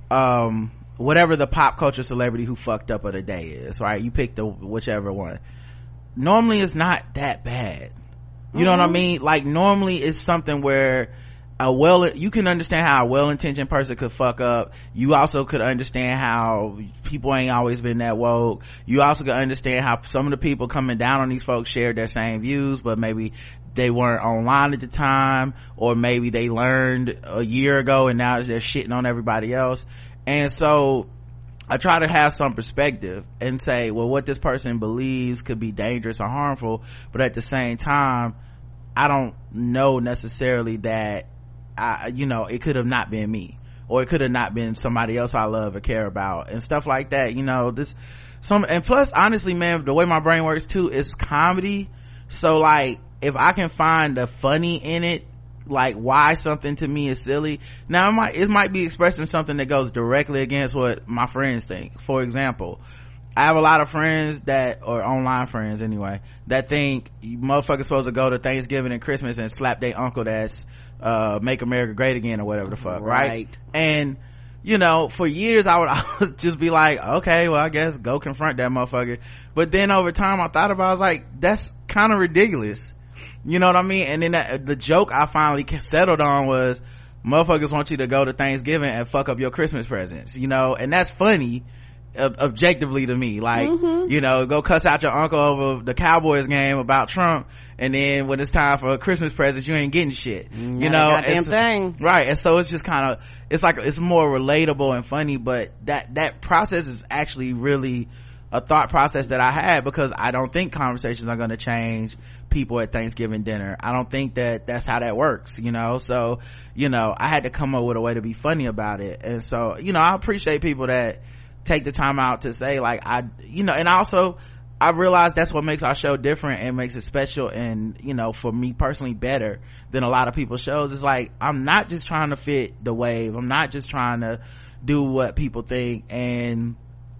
um, whatever the pop culture celebrity who fucked up of the day is, right? You pick the, whichever one. Normally it's not that bad. You mm-hmm. know what I mean? Like normally it's something where a well, you can understand how a well-intentioned person could fuck up. You also could understand how people ain't always been that woke. You also could understand how some of the people coming down on these folks shared their same views, but maybe they weren't online at the time, or maybe they learned a year ago and now they're shitting on everybody else. And so I try to have some perspective and say, well, what this person believes could be dangerous or harmful, but at the same time, I don't know necessarily that I, you know, it could have not been me, or it could have not been somebody else I love or care about, and stuff like that. You know, this, some, and plus, honestly, man, the way my brain works too, is comedy. So like, if I can find the funny in it, like why something to me is silly. Now it might, it might be expressing something that goes directly against what my friends think. For example, I have a lot of friends that, or online friends anyway, that think motherfuckers supposed to go to Thanksgiving and Christmas and slap their uncle that's uh Make America Great Again or whatever the fuck, right? right? And you know, for years I would, I would just be like, okay, well I guess go confront that motherfucker. But then over time I thought about it, I was like, that's kind of ridiculous, you know what I mean? And then that, the joke I finally settled on was, motherfuckers want you to go to Thanksgiving and fuck up your Christmas presents, you know? And that's funny objectively to me, like mm-hmm. you know, go cuss out your uncle over the Cowboys game about Trump, and then when it's time for a Christmas present you ain't getting shit,
Not
you know,
a goddamn thing,
right? And so it's just kind of, it's like, it's more relatable and funny, but that that process is actually really a thought process that I had, because I don't think conversations are going to change people at Thanksgiving dinner. I don't think that that's how that works, you know? So, you know, I had to come up with a way to be funny about it. And so, you know, I appreciate people that take the time out to say, like, I, you know, and also I realize that's what makes our show different and makes it special, and, you know, for me personally better than a lot of people's shows. It's like, I'm not just trying to fit the wave. I'm not just trying to do what people think and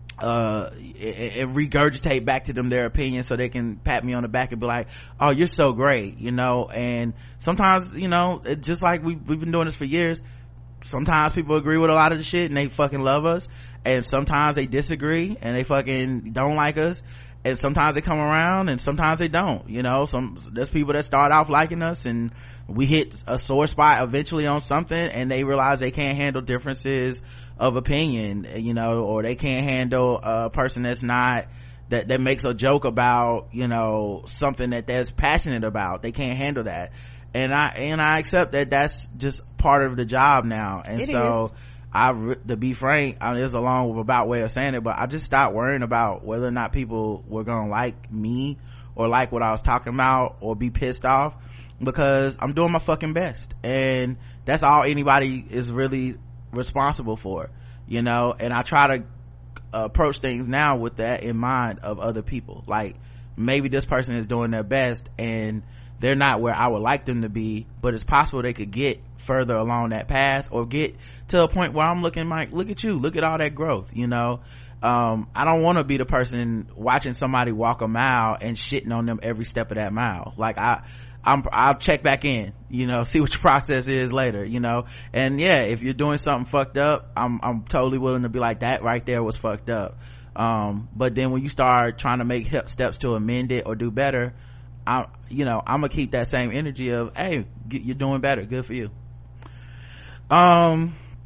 uh and regurgitate back to them their opinion so they can pat me on the back and be like, oh, you're so great, you know? And sometimes, you know, it, just like we, we've been doing this for years, sometimes people agree with a lot of the shit and they fucking love us, and sometimes they disagree and they fucking don't like us, and sometimes they come around and sometimes they don't, you know? Some, there's people that start off liking us and we hit a sore spot eventually on something, and they realize they can't handle differences of opinion, you know, or they can't handle a person that's not, that that makes a joke about, you know, something that they're passionate about. They can't handle that, and I and I accept that that's just part of the job now. And
it
so
is.
I, to be frank, I mean, it's a long about way of saying it, but I just stopped worrying about whether or not people were gonna like me or like what I was talking about or be pissed off, because I'm doing my fucking best, and that's all anybody is really responsible for, you know? And I try to approach things now with that in mind of other people. Like, maybe this person is doing their best and they're not where I would like them to be, but it's possible they could get further along that path, or get to a point where I'm looking like, look at you, look at all that growth, you know? um I don't want to be the person watching somebody walk a mile and shitting on them every step of that mile. Like, I I'm, I'll check back in, you know, see what your process is later, you know? And yeah, if you're doing something fucked up, I'm, I'm totally willing to be like, that right there was fucked up. Um, but then when you start trying to make steps to amend it or do better, I, you know, I'm gonna keep that same energy of, hey, you're doing better. Good for you. Um,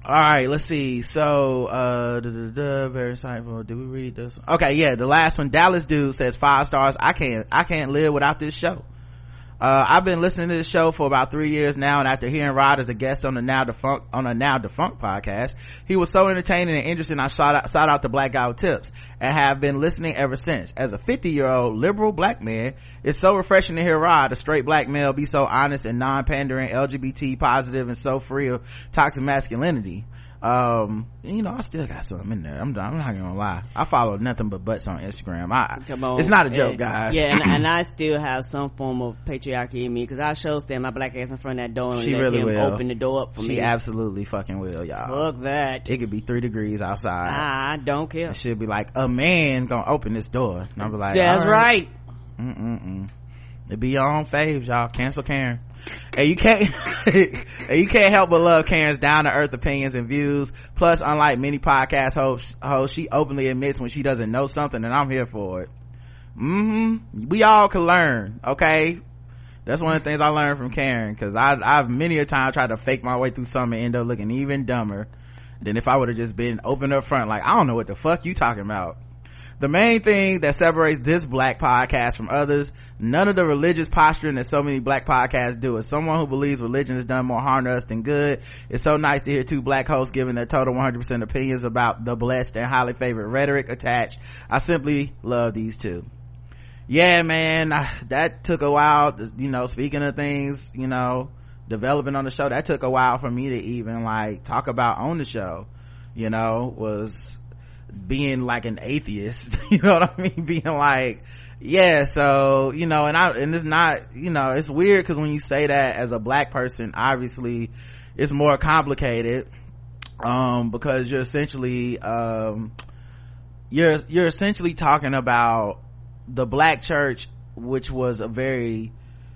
All right, let's see. So, uh, da, da, da, very insightful. Did we read this? Okay, yeah, the last one. Dallas dude says five stars. I can't, I can't live without this show. Uh, I've been listening to this show for about three years now, and after hearing Rod as a guest on the now defunct, on a now defunct podcast, he was so entertaining and interesting. I shout out, shout out to Black Guy with Tips and have been listening ever since. As a fifty year old liberal black man, it's so refreshing to hear Rod, a straight black male, be so honest and non-pandering, L G B T positive, and so free of toxic masculinity. Um, you know, I still got something in there. I'm, I'm not gonna lie. I follow nothing but butts on Instagram. I,
Come on.
It's not a joke,
and,
guys.
Yeah, and, and I still have some form of patriarchy in me, because I sure stand my black ass in front of that door and
She
let
really
him
will.
open the door up for
She
me.
absolutely fucking will, y'all.
Fuck that.
It could be three degrees outside.
I don't care.
And she'll be like, a man gonna open this door. And I'll be like,
That's
all
right.
Mm-mm-mm. It be your own faves, y'all. Cancel Karen. And you can't, and you can't help but love Karen's down to earth opinions and views. Plus, unlike many podcast hosts, hosts, she openly admits when she doesn't know something, and I'm here for it. Mm-hmm. We all can learn, okay? That's one of the things I learned from Karen, because I, I've many a time tried to fake my way through something and end up looking even dumber than if I would have just been open up front, like, I don't know what the fuck you talking about. The main thing that separates this black podcast from others, none of the religious posturing that so many black podcasts do. As someone who believes religion has done more harm to us than good, it's so nice to hear two black hosts giving their total one hundred percent opinions about the blessed and highly favored rhetoric attached. I simply love these two. Yeah, man, I, that took a while, you know, speaking of things, you know, developing on the show, that took a while for me to even like talk about on the show, you know, was being like an atheist. You know what I mean? Being like, yeah, so, you know, and I, and it's not, you know, it's weird because when you say that as a black person, obviously it's more complicated, um, because you're essentially, um, you're, you're essentially talking about the black church, which was a very,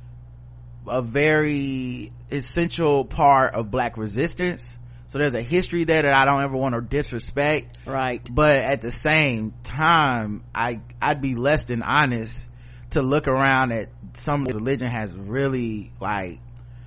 a very essential part of black resistance. So there's a history there that I don't ever want to disrespect.
Right.
But at the same time, I, I'd be less than honest to look around at some religion has really like,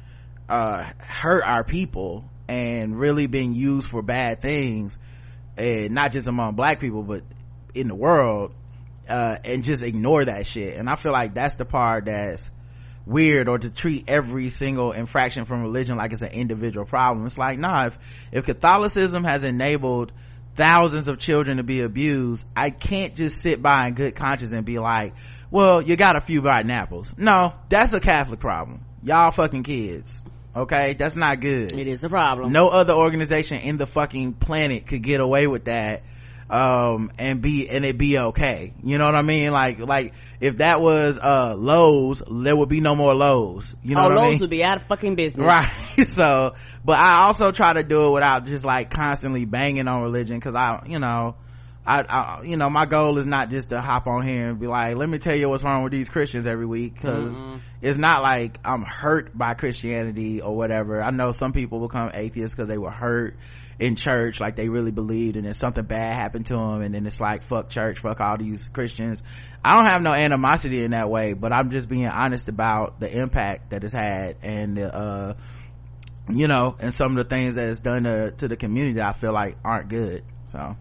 uh, hurt our people and really been used for bad things. And not just among black people, but in the world, uh, and just ignore that shit. And I feel like that's the part that's weird, or to treat every single infraction from religion like it's an individual problem. It's like, nah, if if Catholicism has enabled thousands of children to be abused, I can't just sit by in good conscience and be like, well, you got a few rotten apples. No, that's a Catholic problem. Y'all fucking kids, okay? That's not good.
It is a problem.
No other organization in the fucking planet could get away with that, um and be and it be okay. You know what I mean? Like like if that was uh Lowe's, there would be no more Lowe's. You know
oh,
what
Lowe's
I mean?
would be out of fucking business,
right? So, but I also try to do it without just like constantly banging on religion, because I, you know, I, I, you know, my goal is not just to hop on here and be like, let me tell you what's wrong with these Christians every week, because mm-hmm. it's not like I'm hurt by Christianity or whatever. I know some people become atheists because they were hurt in church, like they really believed, and then something bad happened to them, and then it's like, fuck church, fuck all these Christians. I don't have no animosity in that way, but I'm just being honest about the impact that it's had, and the, uh, you know, and some of the things that it's done to, to the community that I feel like aren't good. So,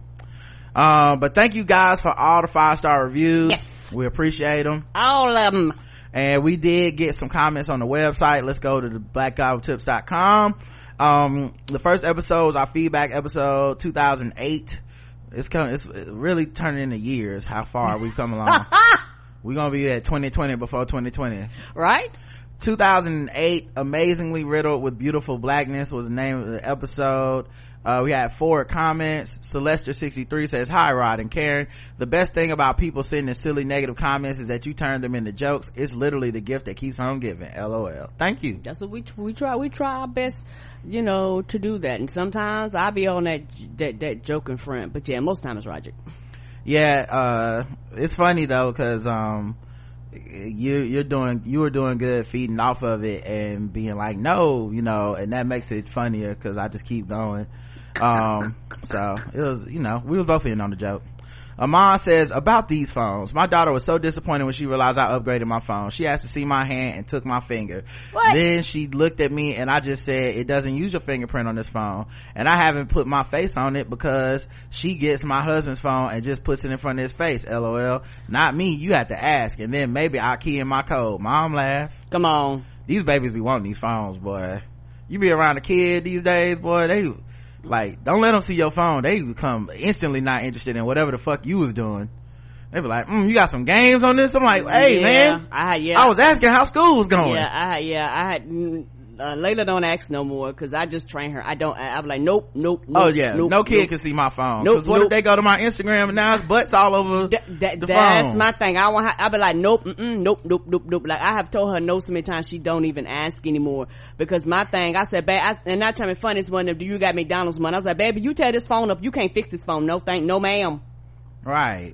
um, but thank you guys for all the five star reviews.
Yes,
we appreciate them,
all of them.
And we did get some comments on the website. Let's go to the black guy with tips dot com. Um, the first episode was our feedback episode, two thousand eight. It's coming, it's really turning into years how far we've come along. We're gonna be at twenty twenty before twenty twenty,
right?
Two thousand eight, amazingly riddled with beautiful blackness was the name of the episode. Uh, we had four comments. Celester sixty-three says, hi Rod and Karen, the best thing about people sending silly negative comments is that you turn them into jokes. It's literally the gift that keeps on giving. LOL. Thank you.
That's what we we try we try our best, you know, to do that. And sometimes I be on that that that joking front, but yeah, most times Roger.
Yeah, uh it's funny though, because um you you're doing you were doing good feeding off of it and being like, no, you know, and that makes it funnier because I just keep going. Um so it was, you know, we was both in on the joke. Amon says, about these phones, my daughter was so disappointed when she realized I upgraded my phone. She asked to see my hand and took my finger.
What?
Then she looked at me and I just said, it doesn't use your fingerprint on this phone, and I haven't put my face on it because she gets my husband's phone and just puts it in front of his face. LOL. Not me. You have to ask, and then maybe I'll key in my code. Mom laugh.
Come on.
These babies be wanting these phones, boy. You be around a kid these days, boy, they like, don't let them see your phone. They become instantly not interested in whatever the fuck you was doing. They be like, mm, you got some games on this? I'm like, hey,
yeah,
man,
I, yeah.
I was asking how school was going.
Yeah, I, yeah, I had, mm, uh, Layla don't ask no more, cause I just train her. I don't, I, I'm like, nope, nope, nope.
Oh yeah,
nope,
no kid
nope.
can see my phone.
Nope,
Cause what
nope.
if they go to my Instagram and now it's butts all over
Th- that,
the
that's
phone?
my thing. I want. I be like, nope, mm-mm, nope, nope, nope, nope. Like I have told her no so many times she don't even ask anymore, because my thing. I said, babe, I, and not tell me funny is one of, do you got McDonald's money? I was like, baby, you tear this phone up, you can't fix this phone. No, thank, no, ma'am.
Right.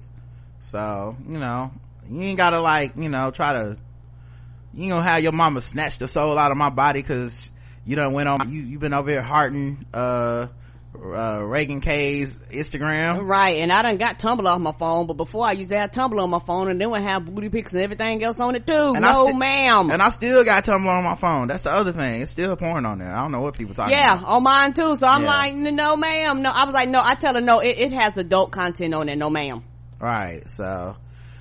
So you know, you ain't gotta like, you know, try to. You ain't gonna have your mama snatch the soul out of my body because you done went on, you, you been over here hearting, uh, uh, Reagan K's Instagram.
Right, and I done got Tumblr off my phone, but before I used to have Tumblr on my phone, and then would have booty pics and everything else on it too.
And I
no,
sti-
ma'am.
And I still got Tumblr on my phone. That's the other thing. It's still porn on there. I don't know what people talking
Yeah,
about.
on mine too. So I'm
Yeah.
like, no, ma'am. No, I was like, no. I tell her, no, it, it has adult content on it. No, ma'am.
Right. So,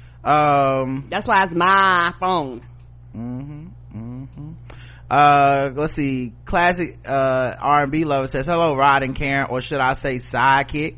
um,
That's why it's my phone.
mm-hmm, mm-hmm. Uh, let's see. Classic, uh, R and B lover says, hello, Rod and Karen, or should I say sidekick?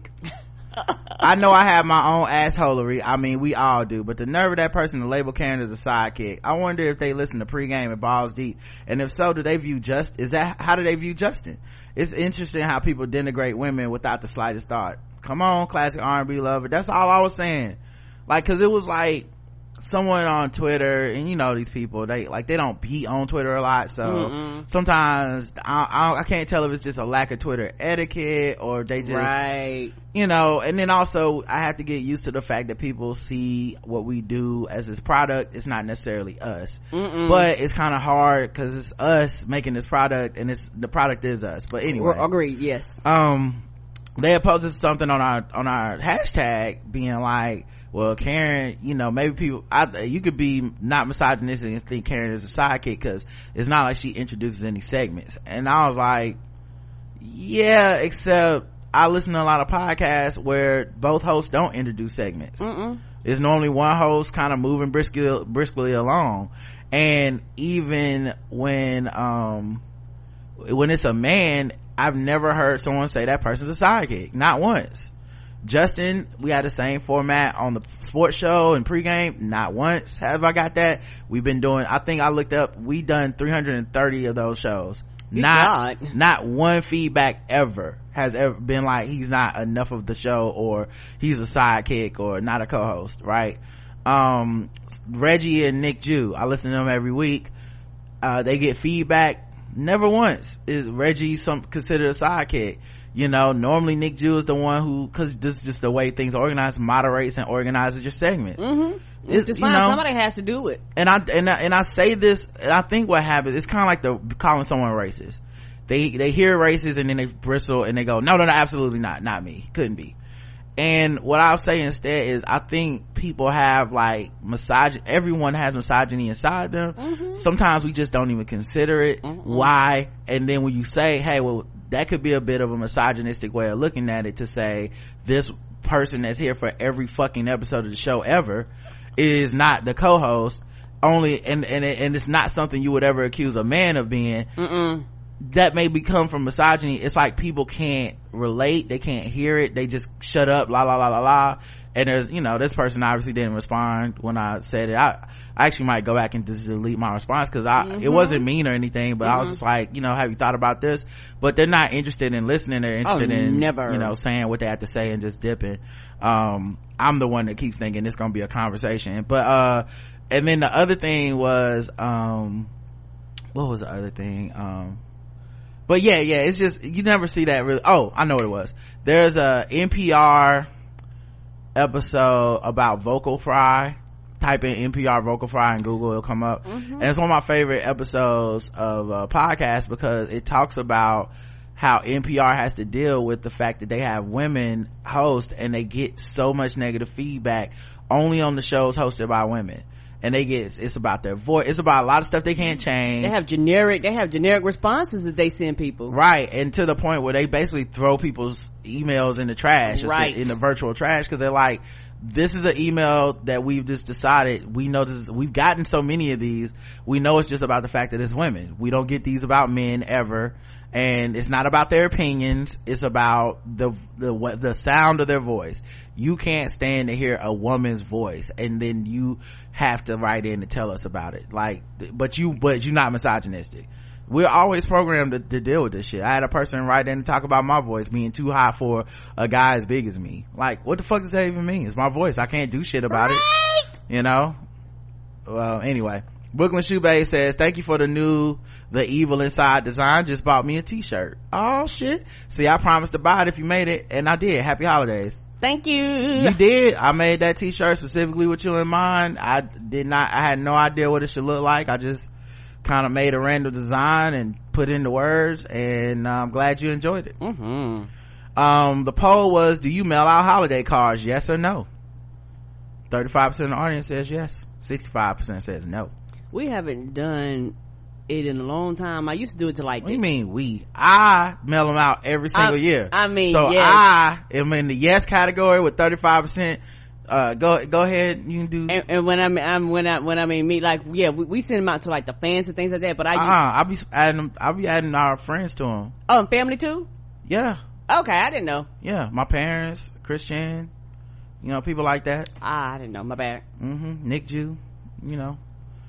I know I have my own assholery. I mean, we all do, but the nerve of that person to label Karen as a sidekick. I wonder if they listen to pregame and Balls Deep, and if so, do they view just is that how do they view Justin? It's interesting how people denigrate women without the slightest thought. Come on, classic R and B lover. That's all I was saying. Like, cause it was like someone on Twitter, and you know these people, they like they don't be on Twitter a lot, so Mm-mm. sometimes I, I I can't tell if it's just a lack of Twitter etiquette or they just
right,
you know. And then also I have to get used to the fact that people see what we do as this product. It's not necessarily us. Mm-mm. But it's kind of hard because it's us making this product, and it's the product is us. But anyway,
agreed. Yes.
Um, they had posted something on our on our hashtag being like, well, Karen, you know, maybe people, I, you could be not misogynistic and think Karen is a sidekick because it's not like she introduces any segments. And I was like, yeah, except I listen to a lot of podcasts where both hosts don't introduce segments. Mm-mm. It's normally one host kind of moving briskly, briskly along. And even when, um, when it's a man, I've never heard someone say that person's a sidekick. Not once. Justin, we had the same format on the sports show and pregame. Not once have I got that. We've been doing, I think I looked up, we done three hundred thirty of those shows.
Good
not,
God. Not
one feedback ever has ever been like he's not enough of the show, or he's a sidekick, or not a co-host, right? Um, Reggie and Nick Jew, I listen to them every week. Uh, they get feedback. Never once is Reggie some considered a sidekick. You know, normally Nick Jew is the one who, cause this is just the way things are organized, moderates and organizes your segments.
Mm-hmm. It's just fine. You know, somebody has to do it.
And I, and I, and I say this, and I think what happens, it's kind of like the calling someone racist. They, they hear racist and then they bristle and they go, no, no, no, absolutely not, not me. Couldn't be. And what I'll say instead is I think people have like misogyny, everyone has misogyny inside them. Mm-hmm. Sometimes we just don't even consider it. Mm-hmm. Why? And then when you say, hey, well, that could be a bit of a misogynistic way of looking at it, to say this person that's here for every fucking episode of the show ever is not the co-host only, and and, it, and it's not something you would ever accuse a man of being. Mm-mm. That may become from misogyny. It's like people can't relate, they can't hear it, they just shut up, la la la la la. And there's, you know, this person obviously didn't respond when I said it. I, I actually might go back and just delete my response, because I mm-hmm. it wasn't mean or anything, but mm-hmm. I was just like, you know, have you thought about this? But they're not interested in listening, they're interested
oh,
in
never.
you know, saying what they have to say and just dipping. um I'm the one that keeps thinking it's gonna be a conversation. But uh and then the other thing was, um what was the other thing? um But yeah, yeah, it's just, you never see that really. Oh, I know what it was. There's a N P R episode about Vocal Fry. Type in N P R Vocal Fry in Google, it'll come up. Mm-hmm. And it's one of my favorite episodes of a podcast, because it talks about how N P R has to deal with the fact that they have women host and they get so much negative feedback only on the shows hosted by women. And they get, it's about their voice, it's about a lot of stuff they can't change.
They have generic, they have generic responses that they send people.
Right. And to the point where they basically throw people's emails in the trash.
Right.
In the virtual trash, because they're like, this is an email that we've just decided, we know this, we've gotten so many of these, we know it's just about the fact that it's women. We don't get these about men ever. And it's not about their opinions, it's about the the what the sound of their voice. You can't stand to hear a woman's voice and then you have to write in to tell us about it. Like, but you but you're not misogynistic. We're always programmed to, to deal with this shit. I had a person write in to talk about my voice being too high for a guy as big as me. Like, what the fuck does that even mean? It's my voice, I can't do shit about
right.
it, you know. Well, anyway, Brooklyn Shoebay says, thank you for the new The Evil Inside design. Just bought me a t-shirt. Oh shit. See, I promised to buy it if you made it, and I did. Happy holidays.
Thank you.
You did. I made that t-shirt specifically with you in mind. I did not, I had no idea what it should look like. I just kind of made a random design and put in the words, and uh, I'm glad you enjoyed it.
Mm-hmm.
Um, the poll was, do you mail out holiday cards? Yes or no? thirty-five percent of the audience says yes. sixty-five percent says no.
We haven't done it in a long time. I used to do it to like,
what do you mean we? I mail them out every single
I,
year.
I mean,
so
yes.
I am in the yes category with thirty-five percent. Uh, go go ahead, you can do.
And, and when I mean, I'm when I when I mean me, like, yeah, we, we send them out to like the fans and things like that. But I,
uh, uh I'll be adding them. I'll be adding our friends to them.
Oh, and family too.
Yeah.
Okay, I didn't know.
Yeah, my parents, Christian, you know, people like that.
Ah, I didn't know. My bad.
Mm-hmm. Nick Jew, you know.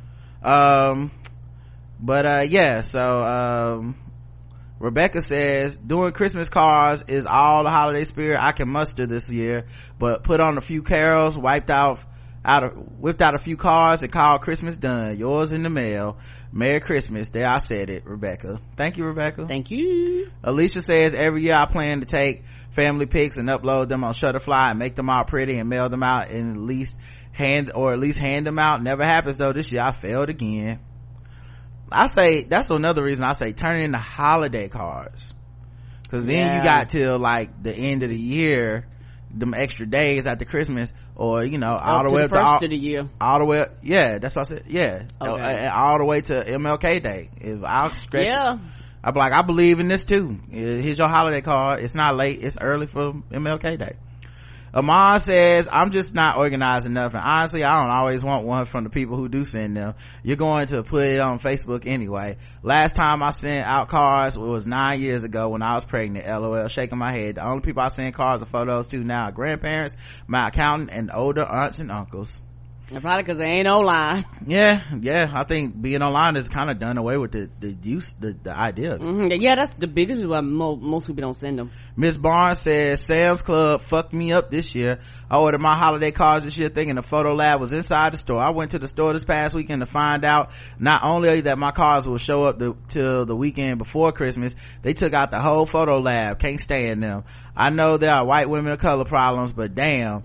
Um, but uh, yeah. So um, Rebecca says, doing Christmas cards is all the holiday spirit I can muster this year, but put on a few carols, wiped out out of whipped out a few cards and called Christmas done. Yours in the mail. Merry Christmas. There, I said it, Rebecca. Thank you, Rebecca.
Thank you.
Alicia says, every year I plan to take family pics and upload them on Shutterfly and make them all pretty and mail them out and at least hand or at least hand them out. Never happens though. This year I failed again. I say that's another reason I say turn in the holiday cards, because then
yeah.
you got till like the end of the year, them extra days after Christmas, or you know, all
Up
the way
the
up
first
to all,
of the year.
all the way up, yeah, that's what I said, yeah,
okay.
uh, all the way to M L K Day. If I'll stretch
yeah
it, I'm like, I believe in this too. Here's your holiday card. It's not late, it's early for M L K Day. Amon says, I'm just not organized enough, and honestly I don't always want one from the people who do send them. You're going to put it on Facebook anyway. Last time I sent out cards was nine years ago when I was pregnant. LOL. Shaking my head. The only people I send cards or photos to now are grandparents, my accountant, and older aunts and uncles.
And probably because they ain't online.
Yeah, yeah. I think being online has kind of done away with the the use the, the idea of it.
Mm-hmm. Yeah, that's the biggest why most, most people don't send them.
Miss Barnes says, Sam's Club fucked me up this year. I ordered my holiday cards this year thinking the photo lab was inside the store. I went to the store this past weekend to find out not only that my cards will show up the, till the weekend before Christmas, they took out the whole photo lab. Can't stand them. I know there are white women of color problems, but damn.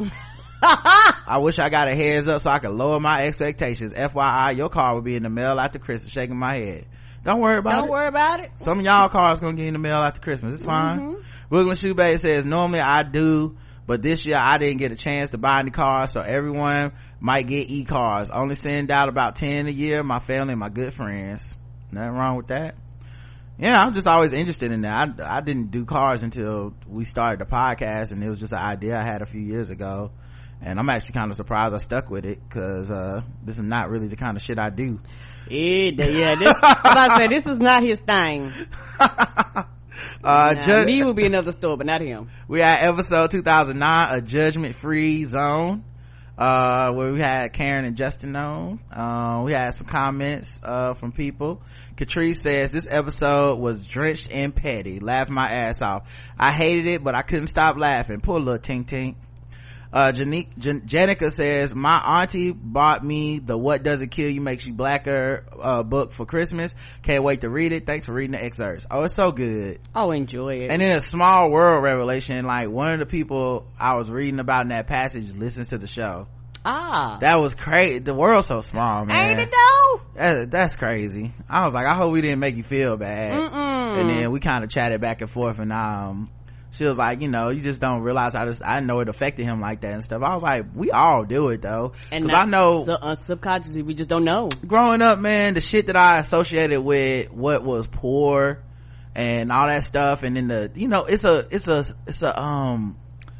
I wish I got a heads up so I could lower my expectations. F Y I, your card will be in the mail after Christmas. Shaking my head. Don't worry about
Don't
it.
Don't worry about it.
Some of y'all cards gonna get in the mail after Christmas. It's fine.
Mm-hmm.
Brooklyn Shoebay says, normally I do, but this year I didn't get a chance to buy any cards, so everyone might get e-cards. Only send out about ten a year, my family and my good friends. Nothing wrong with that. Yeah, I'm just always interested in that. I, I didn't do cards until we started the podcast, and it was just an idea I had a few years ago. And I'm actually kind of surprised I stuck with it, because uh this is not really the kind of shit I do.
It, yeah, this, I say, this is not his thing.
uh
nah,
ju-
me would be another store, but not him.
We had episode two thousand nine, a judgment free zone, uh where we had Karen and Justin on. Uh, we had some comments uh from people. Catrice says, this episode was drenched in petty. Laughed my ass off. I hated it, but I couldn't stop laughing. Poor little tink tink. Uh, Janique, Jan- Janica says, my auntie bought me the What Doesn't Kill You Makes You Blacker uh, book for Christmas. Can't wait to read it. Thanks for reading the excerpts. Oh, it's so good.
Oh, enjoy it.
And in a small world revelation, like one of the people I was reading about in that passage listens to the show.
Ah.
That was crazy. The world's so small, man.
Ain't it though?
That, that's crazy. I was like, I hope we didn't make you feel bad.
Mm-mm. Mm.
And then we kind of chatted back and forth, and um she was like, you know, you just don't realize how this, I know it affected him like that and stuff. I was like, we all do it though.
And
Cause I know
so, uh, subconsciously we just don't know.
Growing up, man, the shit that I associated with what was poor and all that stuff, and then the, you know, it's a, it's a, it's a, um,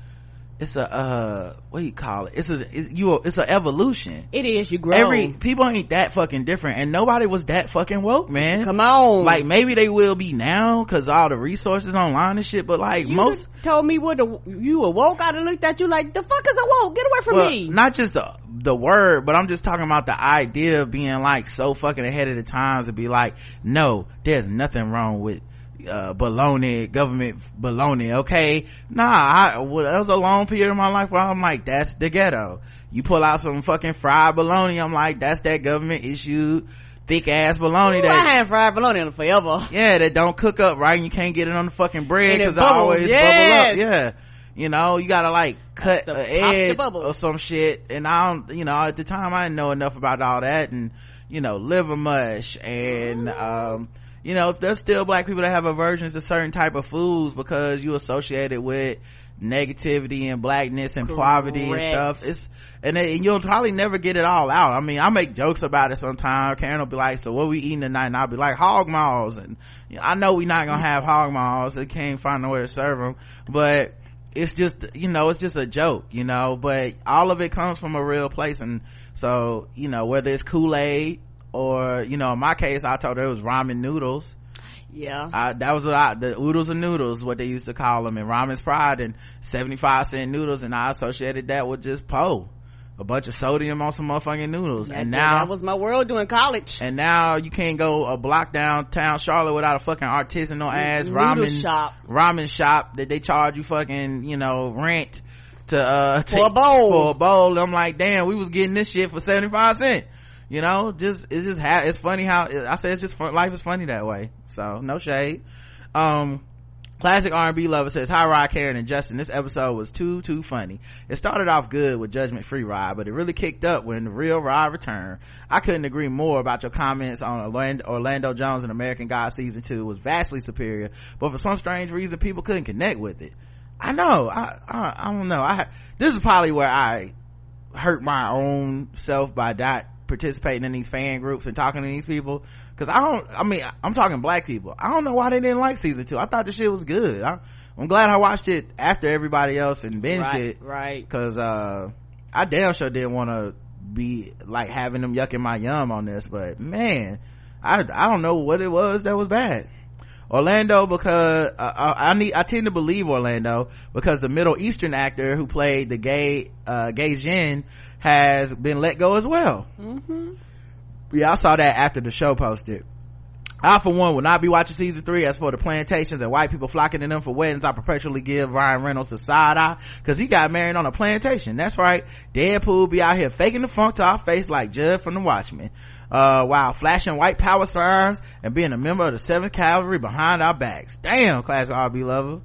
it's a, uh, what do you call it? It's a, it's, you, it's an evolution.
It is, you grow.
Every, people ain't that fucking different, and nobody was that fucking woke, man.
Come on.
Like, maybe they will be now, cause all the resources online and shit, but like,
you
most,
told me what the, you were woke, I'd have looked at you like, the fuck is a woke? Get away from
well,
me.
not just the, the word, but I'm just talking about the idea of being like so fucking ahead of the times to be like, no, there's nothing wrong with uh baloney, government baloney, okay? Nah, I, well, that was a long period of my life where I'm like, that's the ghetto. You pull out some fucking fried baloney, I'm like, that's that government issued thick ass baloney.
Ooh,
that
I had fried bologna on it forever.
Yeah, that don't cook up right, and you can't get it on the fucking bread because it, it always
yes.
bubble up. Yeah, you know, you gotta like cut
the,
an edge
the
or some shit, and I don't, you know, at the time I didn't know enough about all that, and you know, liver mush, and um you know, there's still black people that have aversions to certain type of foods because you associate it with negativity and blackness and
Correct.
poverty and stuff. It's and, it, and you'll probably never get it all out. I mean, I make jokes about it sometimes. Karen will be like, so what we eating tonight? And I'll be like, hog maws. And you know, I know we're not gonna have hog maws. They can't find nowhere to serve them, but it's just, you know, it's just a joke, you know, but all of it comes from a real place. And so, you know, whether it's Kool-Aid or, you know, in my case, I told her it was ramen noodles.
Yeah.
I, that was what I, the oodles and noodles, what they used to call them, and ramen's pride, and seventy-five cent noodles, and I associated that with just po. A bunch of sodium on some motherfucking noodles.
That,
and now,
that was my world doing college.
and now you can't go a block downtown Charlotte without a fucking artisanal ass
Noodle
ramen
shop.
ramen shop that they charge you fucking, you know, rent to, uh,
For a bowl.
For a bowl. I'm like, damn, we was getting this shit for seventy-five cent. You know, just, it's just, ha- it's funny how, I say it's just fun, life is funny that way. So, no shade. Um, Classic R and B Lover says, hi Rod, Karen, and Justin. This episode was too, too funny. It started off good with Judgment Free Rod, but it really kicked up when the real Rod returned. I couldn't agree more about your comments on Orlando, Orlando Jones and American God Season two was vastly superior, but for some strange reason, people couldn't connect with it. I know, I, I, I don't know. I, this is probably where I hurt my own self by not participating in these fan groups and talking to these people, because I don't, I mean, I'm talking black people. I don't know why they didn't like season two. I thought the shit was good. I, I'm glad I watched it after everybody else and binged
right,
it,
right?
Because uh I damn sure didn't want to be like having them yucking my yum on this, but man, I I don't know what it was that was bad. Orlando, because uh, I need I tend to believe Orlando because the Middle Eastern actor who played the gay uh gay Jin has been let go as well.
Mm-hmm.
Yeah, I saw that after the show posted. I, for one, will not be watching season three. As for the plantations and white people flocking to them for weddings, I perpetually give Ryan Reynolds the side eye because he got married on a plantation. That's right. Deadpool be out here faking the funk to our face like Judd from The Watchmen, uh, while flashing white power signs and being a member of the seventh Cavalry behind our backs. Damn, Classic R B Lover.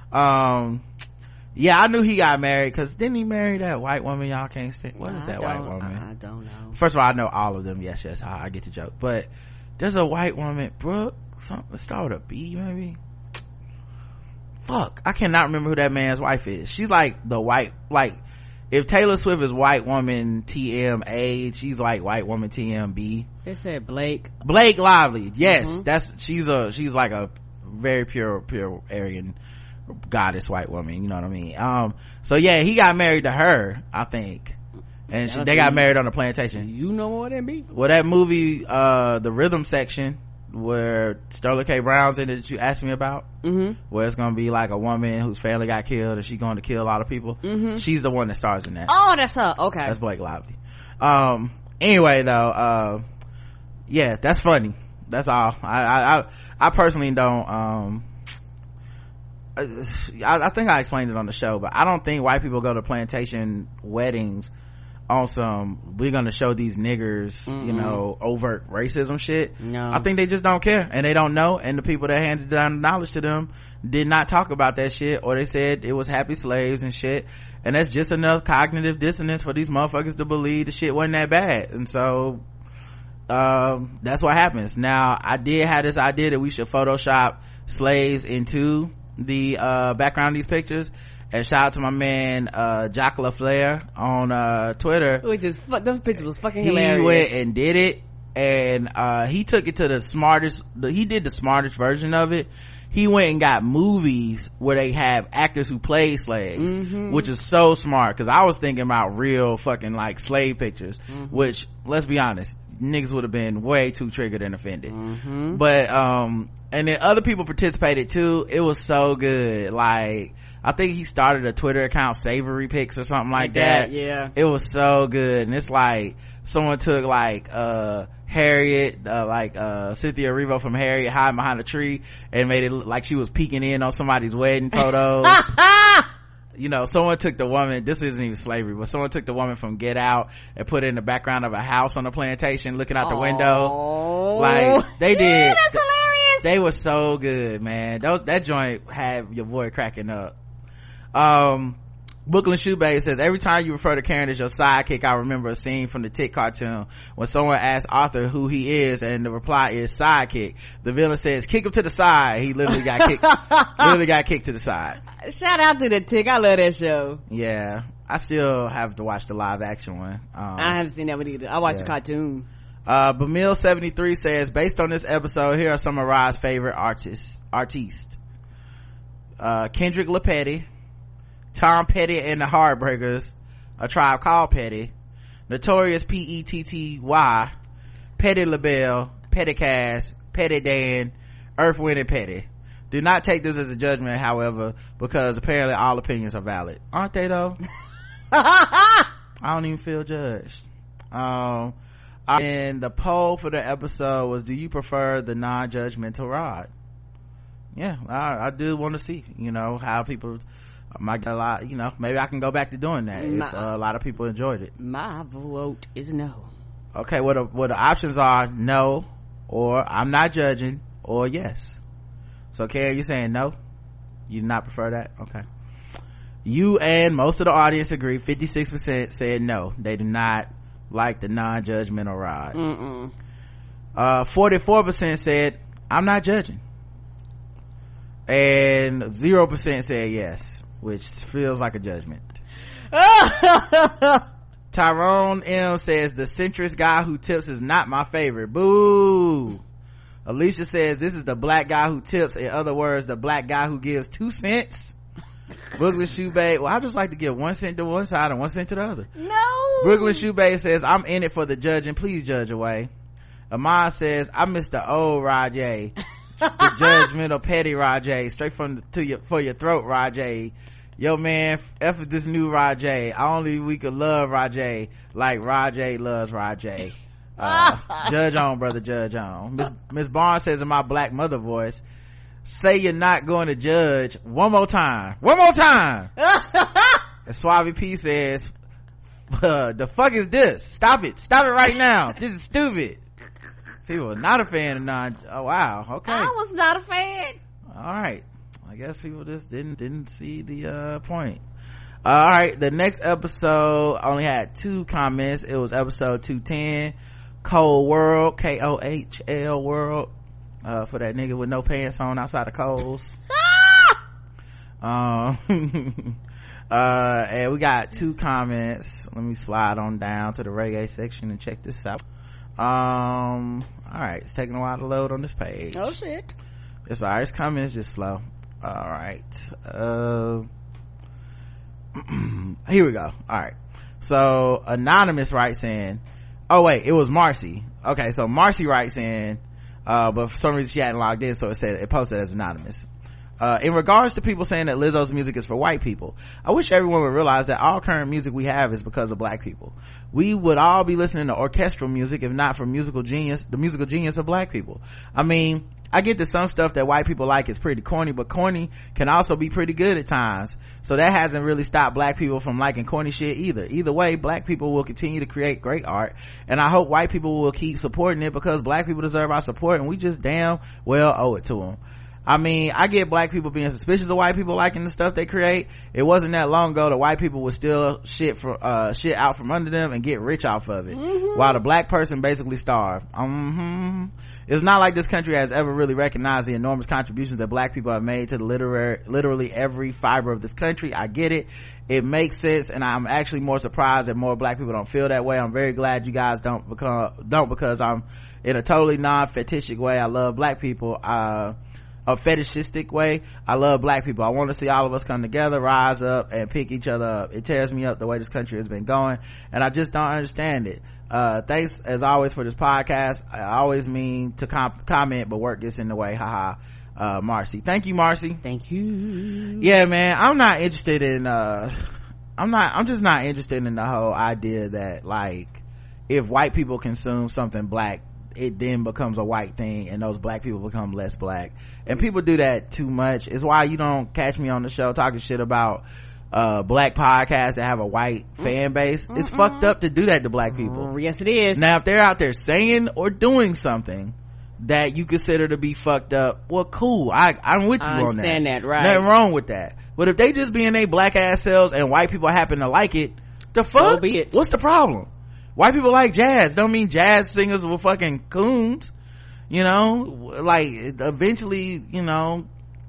Um, yeah, I knew he got married because didn't he marry that white woman? Y'all can't stand. What is
I
that white
don't-
woman?
I don't know.
First of all, I know all of them. Yes, yes, I, I get the joke. But there's a white woman, Brooke, something, let's start with a B, maybe. Fuck, I cannot remember who that man's wife is. She's like the white, like, if Taylor Swift is white woman T M A, she's like white woman T M B.
They said Blake.
Blake Lively, yes,
Mm-hmm.
that's, she's a, she's like a very pure, pure Aryan goddess white woman, you know what I mean? Um, so yeah, he got married to her, I think. And she, they got married on a plantation.
You know more than me.
Well, that movie, uh, the rhythm section, where Sterling K. Brown's in it that you asked me about,
Mm-hmm.
where it's gonna be like a woman whose family got killed and she's going to kill a lot of people.
Mm-hmm.
She's the one that stars in that.
Oh, that's her. Okay.
That's Blake Lively. Um, anyway though, uh, yeah, that's funny. That's all. I, I, I, I personally don't, um, I, I think I explained it on the show, but I don't think white people go to plantation weddings on some, we're gonna show these niggers, mm-hmm. you know, overt racism shit.
No.
I think they just don't care and they don't know, and the people that handed down the knowledge to them did not talk about that shit, or they said it was happy slaves and shit, and that's just enough cognitive dissonance for these motherfuckers to believe the shit wasn't that bad. And so um that's what happens. Now I did have this idea that we should Photoshop slaves into the uh background of these pictures, and shout out to my man uh Jock LaFleur on uh Twitter,
which is those pictures was fucking
he
hilarious.
Went and did it, and uh he took it to the smartest the, he did the smartest version of it. He went and got movies where they have actors who play slaves, mm-hmm. which is so smart, because I was thinking about real fucking like slave pictures, mm-hmm. which, let's be honest, niggas would have been way too triggered and offended. Mm-hmm. But um and then other people participated too. It was so good. Like, I think he started a Twitter account, Savory Pics or something like, like that. that yeah, it was so good. And it's like someone took like uh Harriet, uh, like uh Cynthia Erivo from Harriet hiding behind a tree and made it look like she was peeking in on somebody's wedding photos. You know, someone took the woman, this isn't even slavery, but someone took the woman from Get Out and put it in the background of a house on a plantation looking out the Aww. window. Like, they did.
Yeah, that's hilarious.
They were so good, man. That, that joint had your boy cracking up. Um, Brooklyn Shoebay says, every time you refer to Karen as your sidekick, I remember a scene from the Tick cartoon when someone asks Arthur who he is, and the reply is sidekick. The villain says, kick him to the side. He literally got kicked, literally got kicked to the side.
Shout out to the Tick. I love that show.
Yeah. I still have to watch the live action one. Um,
I haven't seen that one either. I watched yeah. the cartoon.
Uh, Bamil seventy-three says, based on this episode, here are some of Rod's favorite artists, artistes. Uh, Kendrick LaPetty, Tom Petty and the Heartbreakers, A Tribe Called Petty, Notorious P E T T Y, Petty LaBelle, Petty Cass, Petty Dan, Earth, Wind and Petty. Do not take this as a judgment, however, because apparently all opinions are valid. Aren't they though? I don't even feel judged. Um, and the poll for the episode was, do you prefer the non-judgmental Rod? Yeah, I, I do want to see, you know, how people might get a lot, you know, maybe I can go back to doing that my, if uh, a lot of people enjoyed it.
My vote is no.
Okay, what the, what the options are: no, or I'm not judging, or yes. So Karen, you're saying no? You do not prefer that? Okay. You and most of the audience agree. fifty-six percent said no, they do not like the non-judgmental Rod. Mm-mm. Uh, forty-four percent said I'm not judging, and zero percent said yes, which feels like a judgment. Tyrone M says the centrist guy who tips is not my favorite. Boo. Alicia says this is the black guy who tips, in other words, the black guy who gives two cents. Brooklyn Shoebay, well, I just like to give one cent to one side and one cent to the other.
No.
Brooklyn Shoebay says I'm in it for the judging, please judge away. Amon says I miss the old Rajay, the judgmental petty Rajay, straight from the, to your for your throat Rajay. Yo man, f with this new Rajay. Only we could love Rajay like Rajay loves Rajay. Uh, judge on, brother, judge on. Miss Miss Barnes says in my black mother voice, say you're not going to judge one more time, one more time. And Suave P says, uh, the fuck is this? Stop it, stop it right now. This is stupid. People are not a fan of non. Oh wow, okay.
I was not a fan.
All right, I guess people just didn't didn't see the uh point. Uh, all right, the next episode only had two comments. It was episode two ten, Cold World, K O H L World, uh for that nigga with no pants on outside of Kohl's. um uh and we got two comments. Let me slide on down to the reggae section and check this out. Um all right, it's taking a while to load on this page.
Oh shit,
it's all right, it's coming, it's just slow. All right, uh here we go. All right, so Anonymous writes in, oh wait, it was Marcy. Okay, so Marcy writes in, uh but for some reason she hadn't logged in, so it said it posted as Anonymous. Uh, in regards to people saying that Lizzo's music is for white people, I wish everyone would realize that all current music we have is because of black people. We would all be listening to orchestral music if not for musical genius, the musical genius of black people. I mean, I get that some stuff that white people like is pretty corny, but corny can also be pretty good at times. So that hasn't really stopped black people from liking corny shit either. Either way, black people will continue to create great art, and I hope white people will keep supporting it because black people deserve our support and we just damn well owe it to them. I mean, I get black people being suspicious of white people liking the stuff they create. It wasn't that long ago that white people would steal shit for uh shit out from under them and get rich off of it, mm-hmm. while the black person basically starved. Um, it's not like this country has ever really recognized the enormous contributions that black people have made to the literary, literally every fiber of this country. I get it. It makes sense, and I'm actually more surprised that more black people don't feel that way. I'm very glad you guys don't become don't because I'm in a totally non-fetishic way. I love black people. Uh, a fetishistic way. I love black people. I want to see all of us come together, rise up, and pick each other up. It tears me up the way this country has been going, and I just don't understand it. Uh, thanks as always for this podcast. I always mean to com- comment, but work gets in the way. Haha. Uh, Marcy. Thank you, Marcy.
Thank you.
Yeah, man, I'm not interested in, uh, I'm not, I'm just not interested in the whole idea that, like, if white people consume something black, it then becomes a white thing and those black people become less black, and people do that too much. It's why you don't catch me on the show talking shit about uh black podcasts that have a white fan base. Mm-mm. It's fucked up to do that to black people.
Yes, it is.
Now if they're out there saying or doing something that you consider to be fucked up, well, cool, I I'm with you
I
on that.
Understand that, right?
Nothing wrong with that. But if they just being they black ass selves and white people happen to like it, the fuck?
So be it.
What's the problem? White people like jazz don't mean jazz singers were fucking coons, you know. Like, eventually, you know,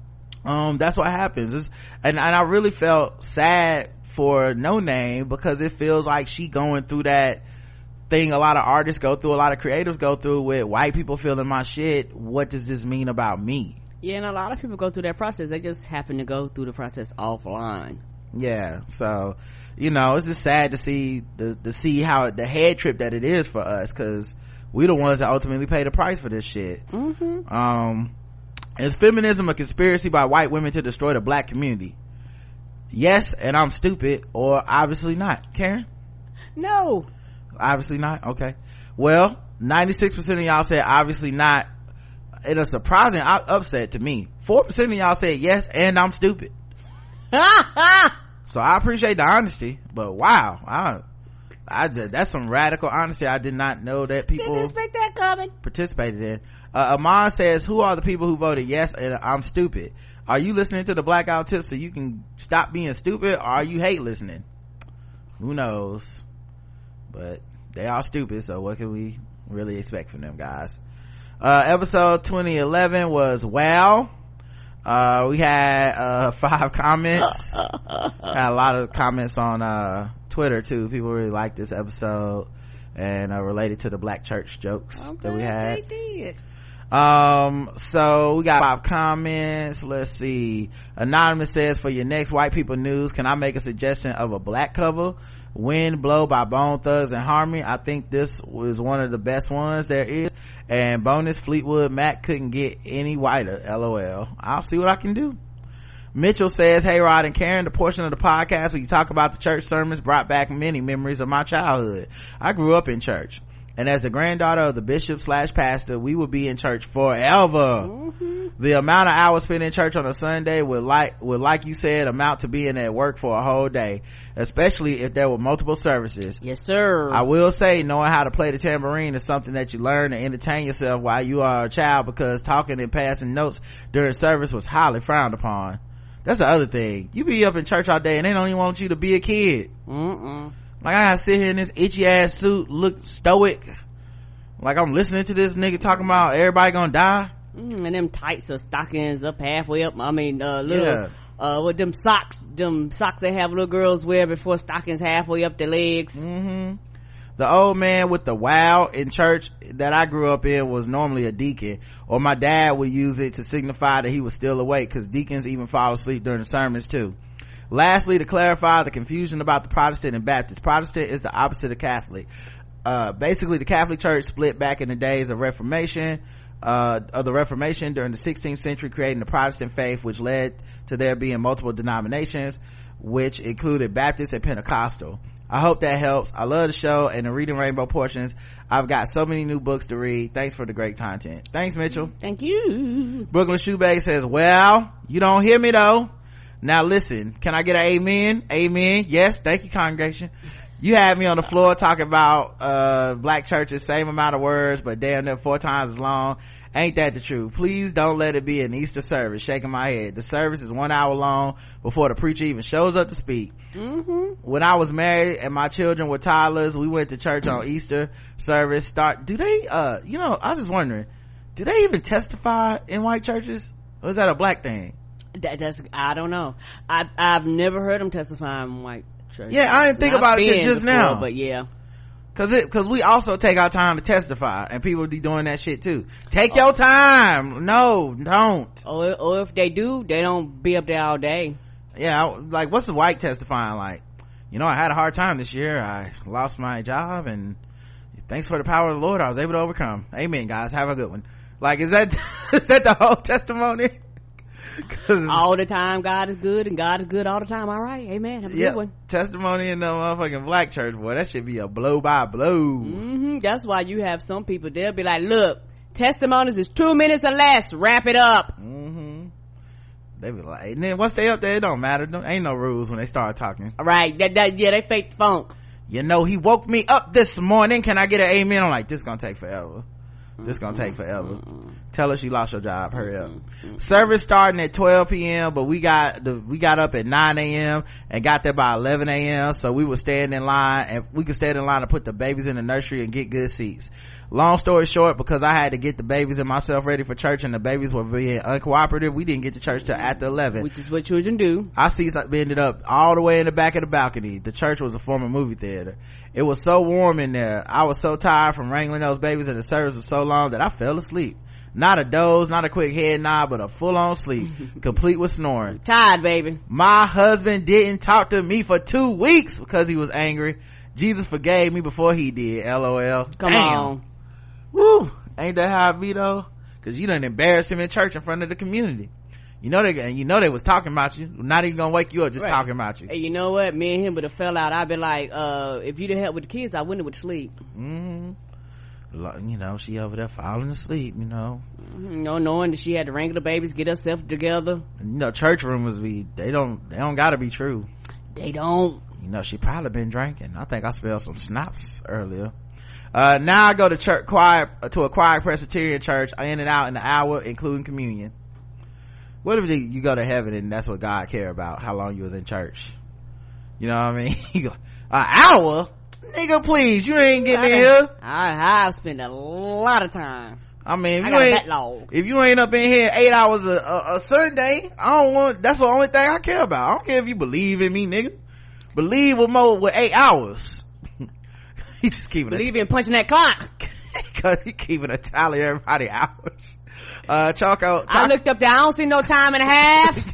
um that's what happens. It's, and, and I really felt sad for No Name, because it feels like she going through that thing a lot of artists go through, a lot of creatives go through, with white people feeling my shit. What does this mean about me?
Yeah, and a lot of people go through that process. They just happen to go through the process offline.
Yeah, so, you know, it's just sad to see the to see how the head trip that it is for us, because we the ones that ultimately pay the price for this shit.
Mm-hmm.
Um is feminism a conspiracy by white women to destroy the black community? Yes, and I'm stupid, or obviously not. Karen?
No,
obviously not. Okay, well, ninety-six percent of y'all said obviously not, in a surprising upset to me. Four percent of y'all said yes, and I'm stupid. So I appreciate the honesty, but wow, I, I that's some radical honesty I did not know that people
didn't expect that coming.
participated in. uh Amon says, who are the people who voted yes and I'm stupid? Are you listening to the Blackout Tips so you can stop being stupid, or are you hate listening? Who knows, but they are stupid, so what can we really expect from them guys? Uh episode twenty eleven was wow. Uh, we had, uh, five comments. Had a lot of comments on, uh, Twitter too. People really liked this episode, and, uh, related to the black church jokes
I'm
that we had.
They did.
Um, so we got five comments. Let's see. Anonymous says, for your next white people news, can I make a suggestion of a black cover? Wind Blow by Bone Thugs and Harmony. I think this was one of the best ones there is. And bonus, Fleetwood Mac couldn't get any whiter. LOL. I'll see what I can do. Mitchell says, hey Rod and Karen, the portion of the podcast where you talk about the church sermons brought back many memories of my childhood. I grew up in church, and as the granddaughter of the bishop slash pastor, we would be in church forever. Mm-hmm. The amount of hours spent in church on a Sunday would, like would like you said, amount to being at work for a whole day, especially if there were multiple services.
Yes, sir.
I will say, knowing how to play the tambourine is something that you learn to entertain yourself while you are a child, because talking and passing notes during service was highly frowned upon. That's the other thing. You be up in church all day and they don't even want you to be a kid.
Mm-mm.
Like, I gotta sit here in this itchy ass suit, look stoic, like I'm listening to this nigga talking about everybody gonna die.
Mm, and them tights or stockings up halfway up. I mean, uh, little,
yeah.
uh, with them socks, them socks they have little girls wear before stockings halfway up their legs.
Mm-hmm. The old man with the wow in church that I grew up in was normally a deacon, or my dad would use it to signify that he was still awake, because deacons even fall asleep during the sermons too. Lastly, to clarify the confusion about the Protestant and Baptist, Protestant is the opposite of Catholic. Uh, basically the Catholic Church split back in the days of Reformation, uh, of the Reformation during the sixteenth century, creating the Protestant faith, which led to there being multiple denominations, which included Baptist and Pentecostal. I hope that helps. I love the show and the Reading Rainbow portions. I've got so many new books to read. Thanks for the great content. Thanks, Mitchell.
Thank you.
Brooklyn Shoebag says, well, you don't hear me though. Now listen, can I get an amen? Amen. Yes. Thank you, congregation. You had me on the floor talking about uh black churches, same amount of words, but damn near four times as long. Ain't that the truth? Please don't let it be an Easter service. Shaking my head. The service is one hour long before the preacher even shows up to speak.
Mm-hmm.
When I was married and my children were toddlers, we went to church on Easter service. Start. Do they? Uh, you know, I was just wondering, do they even testify in white churches, or is that a black thing?
That, that's I don't know. I I've never heard them testify in white churches.
Yeah, I didn't think
I've
about it
been
just
before,
now.
but yeah.
Cause it, cause we also take our time to testify, and people be doing that shit too. Take your time. No, don't.
Or, or if they do, they don't be up there all day.
Yeah, I- like what's the white testifying like? You know, I had a hard time this year. I lost my job, and thanks for the power of the Lord, I was able to overcome. Amen, guys. Have a good one. Like, is that is that the whole testimony? Cause
All the time, God is good, and God is good all the time. All right, amen. Have a
yeah,
good one.
testimony in the motherfucking black church, boy, that should be a blow by blow.
Mm-hmm. That's why you have some people, they'll be like, look, testimonies is two minutes or less. Wrap it up.
Mm-hmm. They be like, and then once they up there, it don't matter. Don't, ain't no rules when they start talking.
All right. That, that, yeah, they fake the funk.
You know, he woke me up this morning. Can I get an amen? I'm like, this gonna take forever. This gonna take forever. Tell her she lost her job. Hurry up. Service starting at twelve p.m. but we got the we got up at nine a.m. and got there by eleven a.m. so we were standing in line, and we could stand in line to put the babies in the nursery and get good seats. Long story short, because I had to get the babies and myself ready for church, and the babies were being uncooperative, we didn't get to church till after eleven.
Which is what children do.
Our seats ended up all the way in the back of the balcony. The church was a former movie theater. It was so warm in there. I was so tired from wrangling those babies, and the service was so long that I fell asleep. Not a doze, not a quick head nod, but a full-on sleep, complete with snoring.
Tired, baby.
My husband didn't talk to me for two weeks because he was angry. Jesus forgave me before he did. L O L.
Come
Damn.
on.
Woo. Ain't that how it be though? Cause you done embarrassed him in church in front of the community. You know they, you know they was talking about you. Not even gonna wake you up, just
Right.
talking about you.
Hey, you know what? Me and him would have fell out. I'd be like, uh, if you didn't help with the kids, I wouldn't have went to sleep.
Mm-hmm. You know, she over there falling asleep, you know.
Mm-hmm. You know, knowing that she had to wrangle the babies, get herself together.
You know, church rumors be, they don't, they don't gotta be true.
They don't.
You know, she probably been drinking. I think I spilled some schnapps earlier. Uh, now I go to church, quiet, to a quiet Presbyterian church, in and out in an hour, including communion. What if you go to heaven and that's what God care about, how long you was in church? You know what I mean? You go, an hour? Nigga, please, you ain't getting in here.
I, I've spent a lot of time.
I mean, if
I
you
got a
ain't,
backlog.
if you ain't up in here eight hours a, a, a Sunday, I don't want, that's the only thing I care about. I don't care if you believe in me, nigga. Believe with more, with eight hours. He just keeping
Believe in punching that clock.
Cause he keeping a tally of everybody hours. Uh, Choco.
I looked up there. I don't see no time and a half.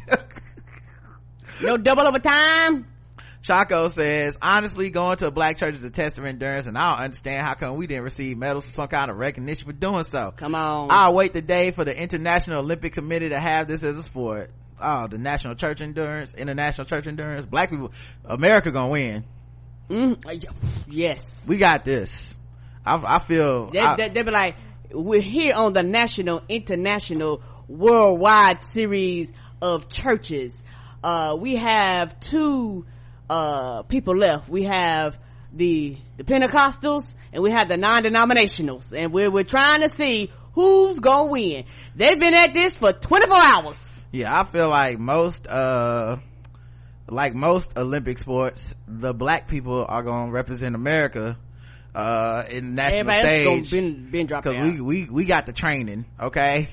No double overtime.
Chaco says, honestly, going to a black church is a test of endurance, and I don't understand how come we didn't receive medals for some kind of recognition for doing so.
Come on.
I'll wait the day for the International Olympic Committee to have this as a sport. Oh, the National Church Endurance, International Church Endurance. Black people, America gonna win.
Mm, yes.
We got this. I, I feel.
They,
I,
they, they be like, we're here on the national, international, worldwide series of churches. Uh, we have two, uh, people left. We have the, the Pentecostals and we have the non-denominationals. And we're, we're trying to see who's gonna win. They've been at this for twenty-four hours.
Yeah, I feel like most, uh, like most Olympic sports, the black people are gonna represent America, uh, in the national
Everybody
stage.
been, been dropped
Cause
out.
we, we, we got the training, okay?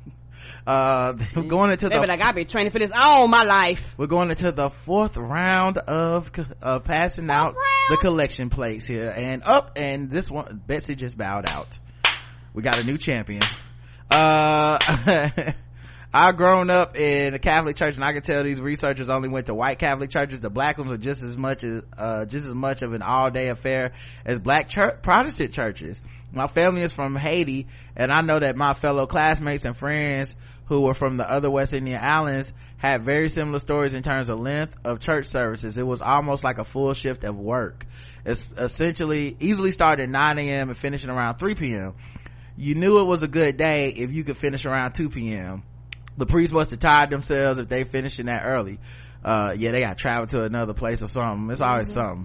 uh, we're going into
They
the,
be like, I've been training for this all my life.
we're going into the fourth round of, uh, passing out the collection plates here. And up, and this one, Betsy just bowed out. We got a new champion. Uh, I've grown up in a Catholic church, and I can tell these researchers only went to white Catholic churches. The black ones were just as much as, uh, just as much of an all-day affair as black church, Protestant churches. My family is from Haiti, and I know that my fellow classmates and friends who were from the other West Indian islands had very similar stories in terms of length of church services. It was almost like a full shift of work. It's essentially easily started at nine a.m. and finishing around three p.m. You knew it was a good day if you could finish around two p.m. The priests must have tired themselves if they finishing that early. Uh, yeah, they got to travel to another place or something. It's always mm-hmm. something.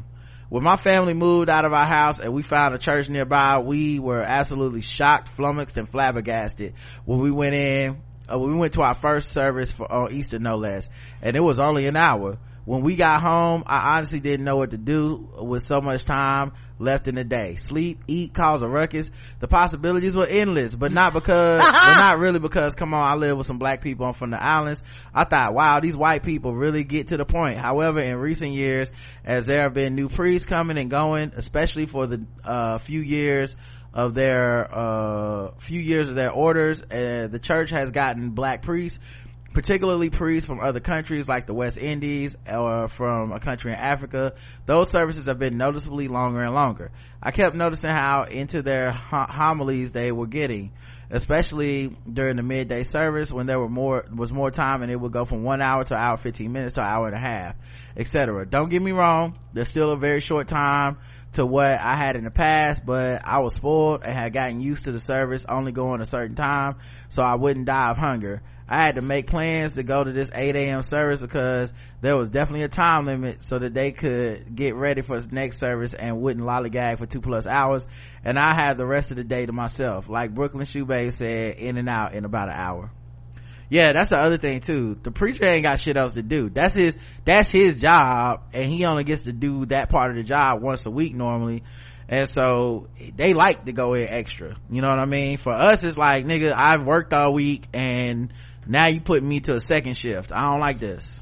When my family moved out of our house and we found a church nearby, we were absolutely shocked, flummoxed, and flabbergasted when we went in, uh, when we went to our first service for on Easter, no less. And it was only an hour. When we got home, I honestly didn't know what to do with so much time left in the day. Sleep, eat, cause a ruckus. The possibilities were endless, but not because, but not really because, come on, I live with some black people from the islands. I thought, wow, these white people really get to the point. However, in recent years, as there have been new priests coming and going, especially for the, uh, few years of their, uh, few years of their orders, uh, the church has gotten black priests, particularly priests from other countries like the West Indies or from a country in Africa. Those services have been noticeably longer and longer. I kept noticing how into their homilies they were getting, especially during the midday service when there were more was more time, and it would go from one hour to an hour fifteen minutes to an hour and a half, etc. Don't get me wrong, there's still a very short time to what I had in the past, but I was spoiled and had gotten used to the service only going a certain time so I wouldn't die of hunger. I had to make plans to go to this eight a.m. service because there was definitely a time limit so that they could get ready for the next service and wouldn't lollygag for two plus hours, and I had the rest of the day to myself. Like Brooklyn Shoebay said, in and out in about an hour. Yeah, that's the other thing too. The preacher ain't got shit else to do. That's his, that's his job, and he only gets to do that part of the job once a week normally. And so they like to go in extra. You know what I mean? For us, it's like, nigga, I've worked all week and now you put me to a second shift. I don't like this.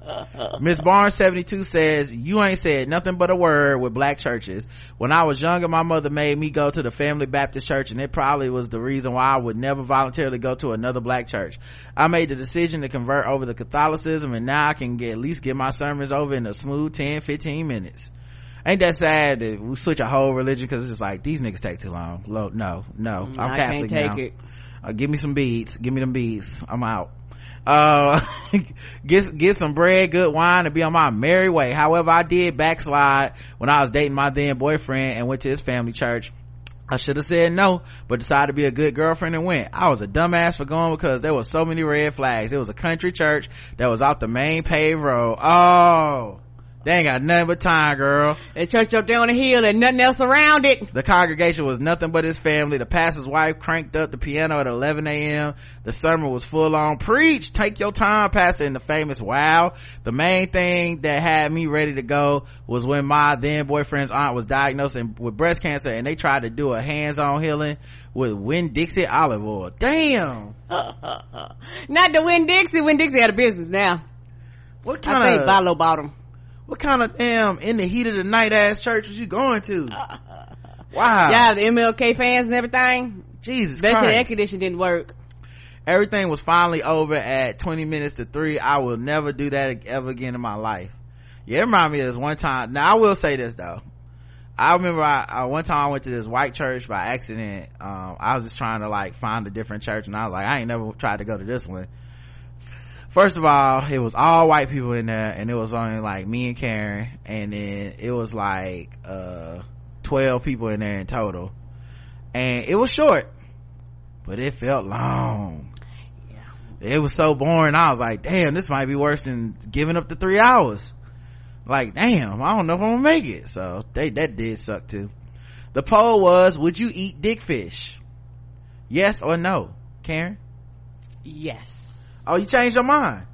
Miss Barnes seventy-two says, you ain't said nothing but a word with black churches. When I was younger, my mother made me go to the Family Baptist Church, and it probably was the reason why I would never voluntarily go to another black church. I made the decision to convert over to Catholicism, and now I can get, at least get my sermons over in a smooth ten, fifteen minutes. Ain't that sad that we switch a whole religion because it's just like, these niggas take too long. No, no, no. I'm
I
Catholic
can't take
now.
it.
Uh, give me some beads. Give me them beads. I'm out. Uh, get, get some bread, good wine, and be on my merry way. However, I did backslide when I was dating my then boyfriend and went to his family church. I should have said no, but decided to be a good girlfriend and went. I was a dumbass for going because there were so many red flags. It was a country church that was off the main paved road. Oh, they ain't got nothing but time, girl.
That church up there on the hill and nothing else around it.
The congregation was nothing but his family. The pastor's wife cranked up the piano at eleven a.m. The sermon was full on. Preach, take your time, pastor, and the famous wow. The main thing that had me ready to go was when my then boyfriend's aunt was diagnosed with breast cancer, and they tried to do a hands-on healing with Winn-Dixie olive oil. Damn.
Not the Winn-Dixie. Winn-Dixie out of business now.
What kind
I think
of
Barlow bought them.
What kind of damn in the heat of the night ass church was you going to? Wow.
Yeah, the M L K fans and everything.
Jesus
Bet
Christ.
the air conditioning didn't work.
Everything was finally over at twenty minutes to three. I will never do that ever again in my life. Yeah, it reminded me of this one time. Now I will say this though. I remember I, I one time I went to this white church by accident. Um, I was just trying to like find a different church, and I was like, I ain't never tried to go to this one. First of all, it was all white people in there, and it was only like me and Karen, and then it was like uh twelve people in there in total, and it was short, but it felt long. Yeah, it was so boring. I was like, damn, this might be worse than giving up the three hours. Like, damn, I don't know if I'm gonna make it. So they that did suck too. The poll was, would you eat dick fish? Yes or no, Karen?
Yes.
Oh, you changed your mind?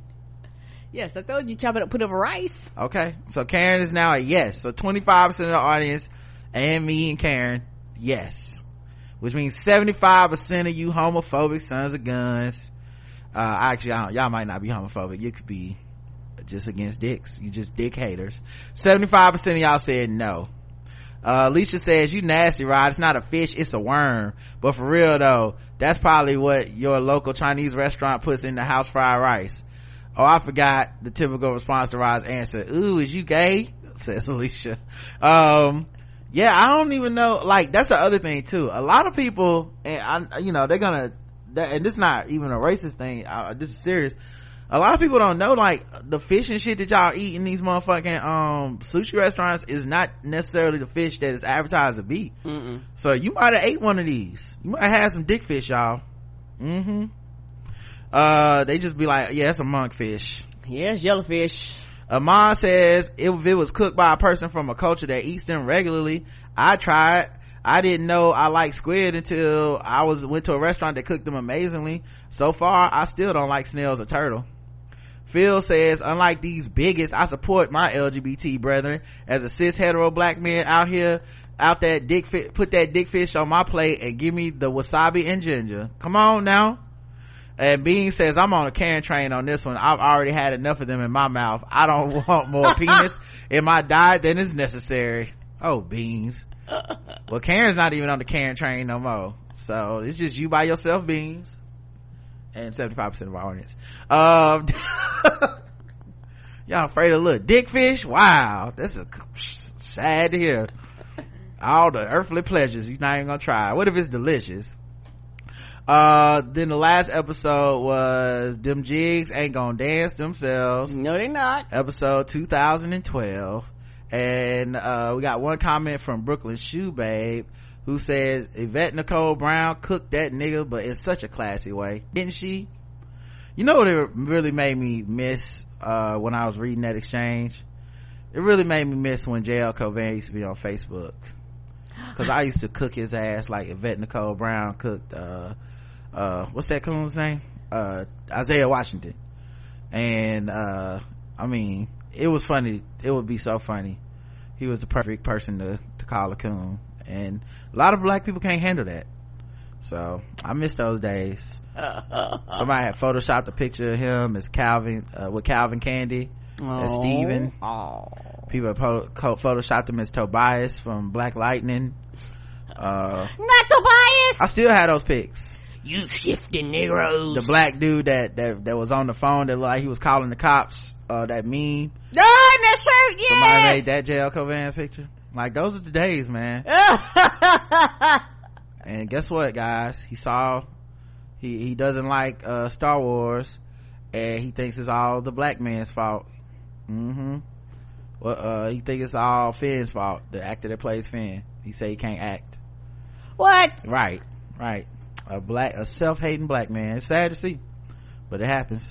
Yes, I told you chop it up, put over rice.
Okay, so Karen is now a yes. So twenty-five percent of the audience and me and Karen, yes, which means seventy-five percent of you homophobic sons of guns. Uh, actually, I don't, y'all might not be homophobic. You could be just against dicks. You just dick haters. seventy-five percent of y'all said no. Uh, Alicia says, you nasty, Rod. It's not a fish, it's a worm. But for real though, that's probably what your local Chinese restaurant puts in the house fried rice. Oh, I forgot the typical response to Rod's answer. Ooh, is you gay? Says Alicia. Um, yeah, I don't even know. Like, that's the other thing too. A lot of people, and I, you know, they're gonna, that, and this is not even a racist thing. Uh, this is serious. A lot of people don't know, like, the fish and shit that y'all eat in these motherfucking um sushi restaurants is not necessarily the fish that is advertised to be. Mm-mm. So you might have ate one of these. You might have had some dick fish, y'all. Mm-hmm. Uh, they just be like, yeah, it's a monkfish.
Yes, yellowfish.
Amon says, if it was cooked by a person from a culture that eats them regularly, I tried. I didn't know I like squid until I was went to a restaurant that cooked them amazingly. So far, I still don't like snails or turtle. Phil says, unlike these bigots, I support my L G B T brethren. As a cis hetero black man out here, out that dick fi- put that dick fish on my plate and give me the wasabi and ginger. Come on now. And Bean says, I'm on a Karen train on this one. I've already had enough of them in my mouth. I don't want more penis in my diet than is necessary. Oh, Beans. Well, Karen's not even on the Karen train no more. So it's just you by yourself, Beans. And seventy-five percent of our audience. Um, y'all afraid of little dick fish? Wow. This is sad to hear. All the earthly pleasures you're not even gonna try. What if it's delicious? Uh, then the last episode was Them Jigs Ain't Gonna Dance Themselves.
No, they not.
Episode two thousand twelve. And uh we got one comment from Brooklyn Shoe Babe, who says Yvette Nicole Brown cooked that nigga, but in such a classy way, didn't she? You know what it really made me miss uh when I was reading that exchange? It really made me miss when J L Covan used to be on Facebook, because I used to cook his ass like Yvette Nicole Brown cooked uh uh what's that coon's name, uh Isaiah Washington. And uh I mean, it was funny. It would be so funny. He was the perfect person to to call a coon, and a lot of black people can't handle that. So I miss those days. Somebody had photoshopped a picture of him as Calvin uh, with Calvin Candy as Steven.
Aww.
People have po- co- photoshopped him as Tobias from Black Lightning. Uh,
Not Tobias.
I still have those pics.
You shifting Negroes.
The black dude that, that that was on the phone that looked like he was calling the cops, uh that meme.
No, that shirt, yeah.
Somebody made that J L Covan's picture. Like, those are the days, man. And guess what, guys? He saw he he doesn't like uh Star Wars, and he thinks it's all the black man's fault. Mm-hmm. Well, uh he thinks it's all Finn's fault, the actor that plays Finn. He say he can't act.
What?
Right, right. A black, a self-hating black man. It's sad to see, but it happens.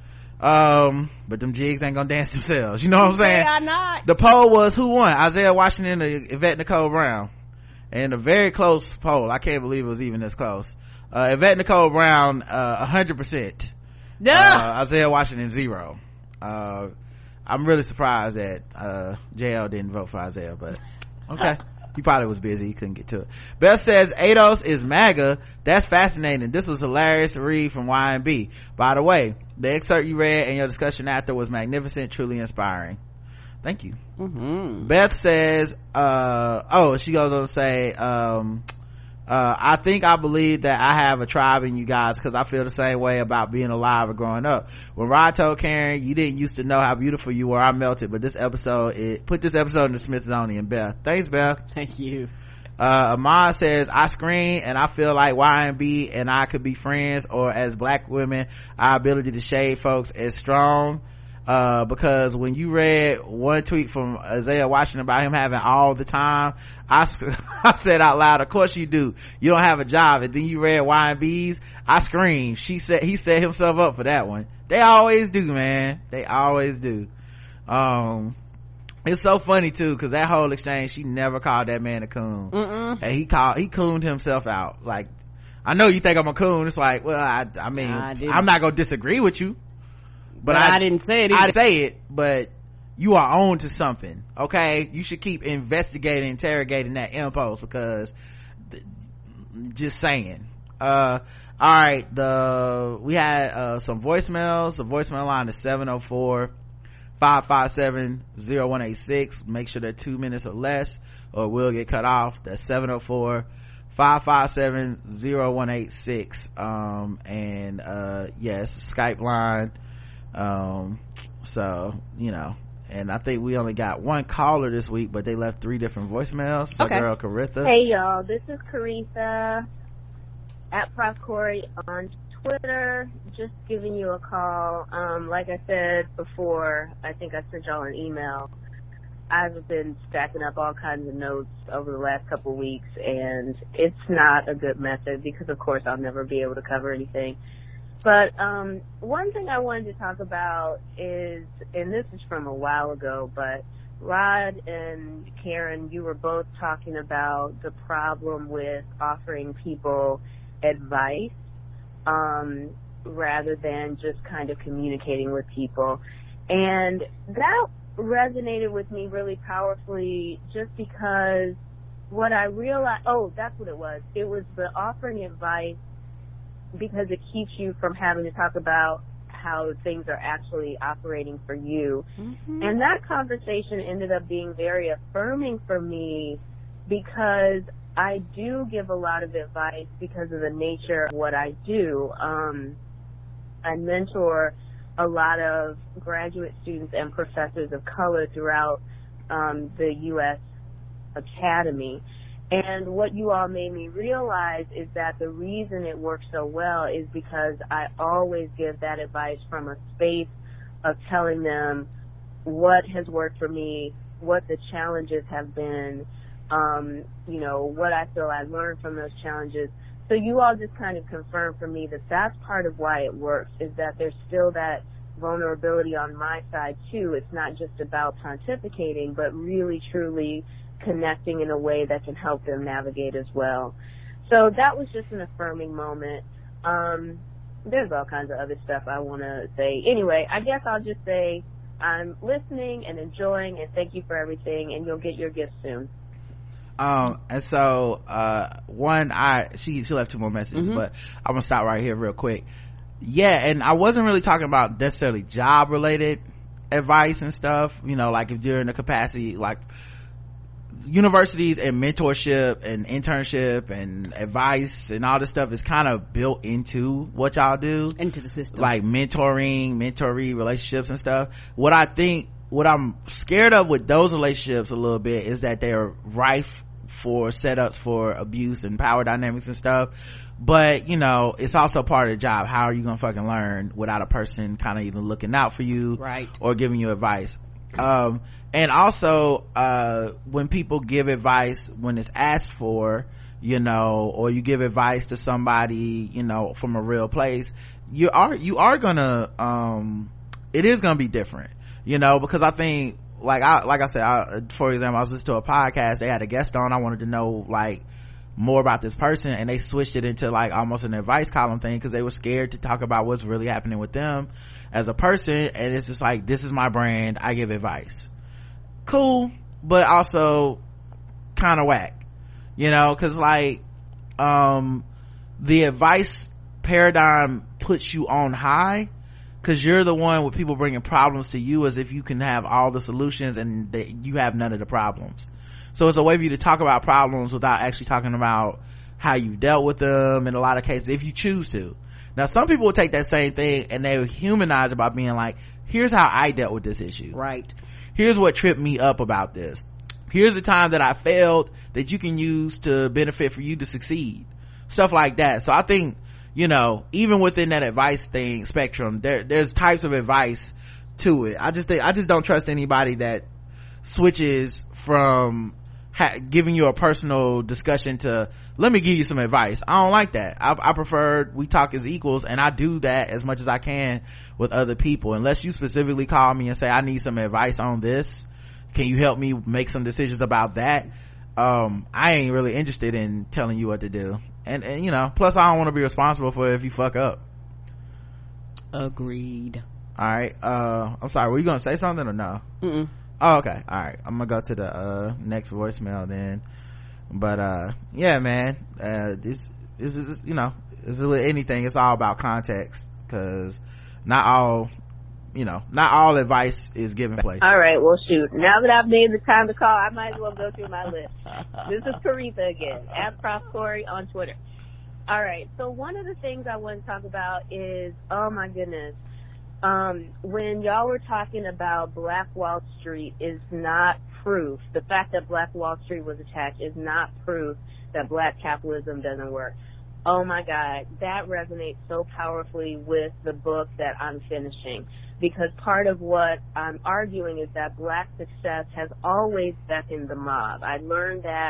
Um, but them jigs ain't gonna dance themselves. You know what I'm saying?
They are not.
The poll was who won, Isaiah Washington or Yvette Nicole Brown? And a very close poll. I can't believe it was even this close. Uh, Yvette Nicole Brown, uh, a hundred percent. Uh, Isaiah Washington, zero. Uh, I'm really surprised that, uh, J L didn't vote for Isaiah, but okay. He probably was busy. He couldn't get to it. Beth says ADOS is MAGA. That's fascinating. This was hilarious to read from Y and B. By the way, the excerpt you read and your discussion after was magnificent, truly inspiring. Thank you.
Mm-hmm.
Beth says, uh, oh, she goes on to say, um, uh, I think I believe that I have a tribe in you guys because I feel the same way about being alive or growing up. When Rod told Karen, you didn't used to know how beautiful you were, I melted. But this episode, it put this episode in the Smithsonian. Beth. Thanks, Beth.
Thank you.
Uh, Ahmad says, I scream and I feel like Y and B and I could be friends, or as black women, our ability to shade folks is strong. Uh, because when you read one tweet from Isaiah Washington about him having all the time, I, I said out loud, of course you do. You don't have a job. And then you read Y and B's, I screamed. She said, he set himself up for that one. They always do, man. They always do. Um, it's so funny too, cause that whole exchange, she never called that man a coon.
Mm-mm.
And he called, he cooned himself out. Like, I know you think I'm a coon. It's like, well, I, I mean,
I
I'm not gonna disagree with you. But,
but I,
I
didn't say it either.
I didn't say it, but you are on to something, okay? You should keep investigating, interrogating that impulse, because th- just saying. Uh, all right, the, we had, uh, some voicemails. The voicemail line is seven oh four, five five seven, oh one eight six. Make sure they're two minutes or less, or we'll get cut off. That's seven oh four, five five seven, oh one eight six. Um, and, uh, yes, Skype line. Um, so, you know, and I think we only got one caller this week, but they left three different voicemails. So
okay.
Girl Caritha.
Hey y'all, this is Caritha at Prof Corey on Twitter. Just giving you a call. Um, like I said before, I think I sent y'all an email. I've been stacking up all kinds of notes over the last couple of weeks, and it's not a good method because, of course, I'll never be able to cover anything. But um, one thing I wanted to talk about is, and this is from a while ago, but Rod and Karen, you were both talking about the problem with offering people advice um, rather than just kind of communicating with people. And that resonated with me really powerfully just because what I realized, oh, that's what it was. It was the offering advice because it keeps you from having to talk about how things are actually operating for you. Mm-hmm. And that conversation ended up being very affirming for me because I do give a lot of advice because of the nature of what I do. Um, I mentor a lot of graduate students and professors of color throughout um, the U S Academy. And what you all made me realize is that the reason it works so well is because I always give that advice from a space of telling them what has worked for me, what the challenges have been, um, you know, what I feel I learned from those challenges. So you all just kind of confirmed for me that that's part of why it works, is that there's still that vulnerability on my side too. It's not just about pontificating, but really truly connecting in a way that can help them navigate as well. So that was just an affirming moment. Um, there's all kinds of other stuff I want to say. Anyway, I guess I'll just say I'm listening and enjoying, and thank you for everything, and you'll get your gift soon.
Um, and so, uh, one, I, she, she left two more messages, mm-hmm. but I'm gonna stop right here real quick. Yeah, and I wasn't really talking about necessarily job related advice and stuff, you know, like if you're in a capacity, like, universities and mentorship and internship and advice and all this stuff is kind of built into what y'all do,
into the system,
like mentoring, mentoree relationships and stuff. What I think, what I'm scared of with those relationships a little bit is that they're rife for setups for abuse and power dynamics and stuff. But you know, it's also part of the job. How are you gonna fucking learn without a person kind of either looking out for you,
right,
or giving you advice? Um, and also, uh, when people give advice, when it's asked for, you know, or you give advice to somebody, you know, from a real place, you are, you are gonna, um, it is gonna be different, you know, because I think, like I, like I said, I, for example, I was listening to a podcast, they had a guest on, I wanted to know, like, more about this person, and they switched it into like almost an advice column thing because they were scared to talk about what's really happening with them as a person. And it's just like, this is my brand, I give advice. Cool, but also kind of whack, you know, because like um the advice paradigm puts you on high because you're the one with people bringing problems to you as if you can have all the solutions and that you have none of the problems. So it's a way for you to talk about problems without actually talking about how you dealt with them in a lot of cases, if you choose to. Now, some people will take that same thing and they humanize it by being like, here's how I dealt with this issue.
Right.
Here's what tripped me up about this. Here's the time that I failed that you can use to benefit for you to succeed. Stuff like that. So I think, you know, even within that advice thing spectrum, there, there's types of advice to it. I just think, I just don't trust anybody that switches from ha- giving you a personal discussion to let me give you some advice. I don't like that. I, I prefer we talk as equals, and I do that as much as I can with other people. Unless you specifically call me and say I need some advice on this, can you help me make some decisions about that? um I ain't really interested in telling you what to do, and, and you know, plus I don't want to be responsible for it if you fuck up.
Agreed.
All right, uh I'm sorry, were you gonna say something or no?
Mm-mm.
Oh, okay. All right, I'm gonna go to the uh next voicemail then. But uh yeah, man, uh this, this is, you know, this is with anything, it's all about context, because not all, you know, not all advice is given place.
All right, well, shoot, now that I've made the time to call, I might as well go through my list. This is Caritha again, at Prof Corey on Twitter. All right, so one of the things I want to talk about is, oh my goodness, um when y'all were talking about Black Wall Street is not proof, the fact that Black Wall Street was attacked is not proof that black capitalism doesn't work. Oh my God, that resonates so powerfully with the book that I'm finishing, because part of what I'm arguing is that black success has always beckoned the mob. I learned that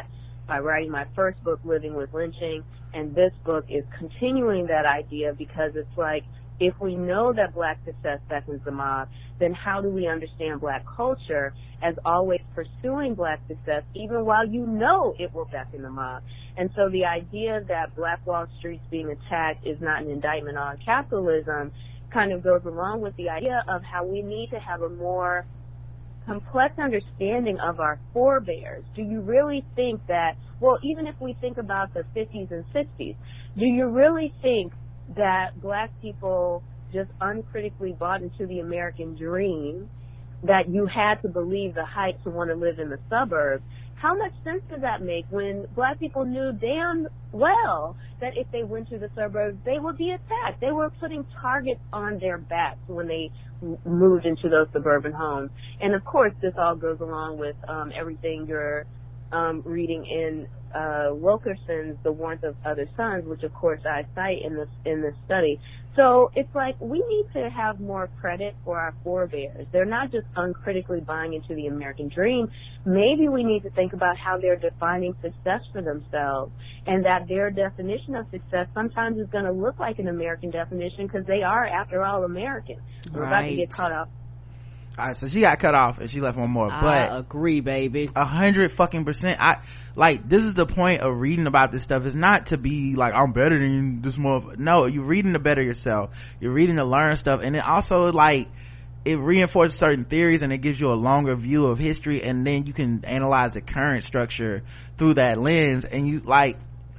by writing my first book, Living with Lynching, and this book is continuing that idea, because it's like, if we know that black success beckons the mob, then how do we understand black culture as always pursuing black success, even while you know it will beckon the mob? And so the idea that Black Wall Street's being attacked is not an indictment on capitalism kind of goes along with the idea of how we need to have a more complex understanding of our forebears. Do you really think that, well, even if we think about the fifties and sixties, do you really think that black people just uncritically bought into the American dream, that you had to believe the hype to want to live in the suburbs? How much sense does that make when black people knew damn well that if they went to the suburbs, they would be attacked? They were putting targets on their backs when they moved into those suburban homes. And of course, this all goes along with um, everything you're um, reading in uh, Wilkerson's The Warmth of Other Suns, which of course I cite in this in this study. So it's like we need to have more credit for our forebears. They're not just uncritically buying into the American dream. Maybe we need to think about how they're defining success for themselves, and that their definition of success sometimes is going to look like an American definition, because they are, after all, American. We're
right.
about to get caught up.
All right, so she got cut off and she left one more.
I
but
agree, baby.
A hundred fucking percent. I like this is the point of reading about this stuff. Is not to be like, I'm better than this motherfucker. No, you're reading to better yourself. You're reading to learn stuff, and it also like it reinforces certain theories, and it gives you a longer view of history, and then you can analyze the current structure through that lens. And you like,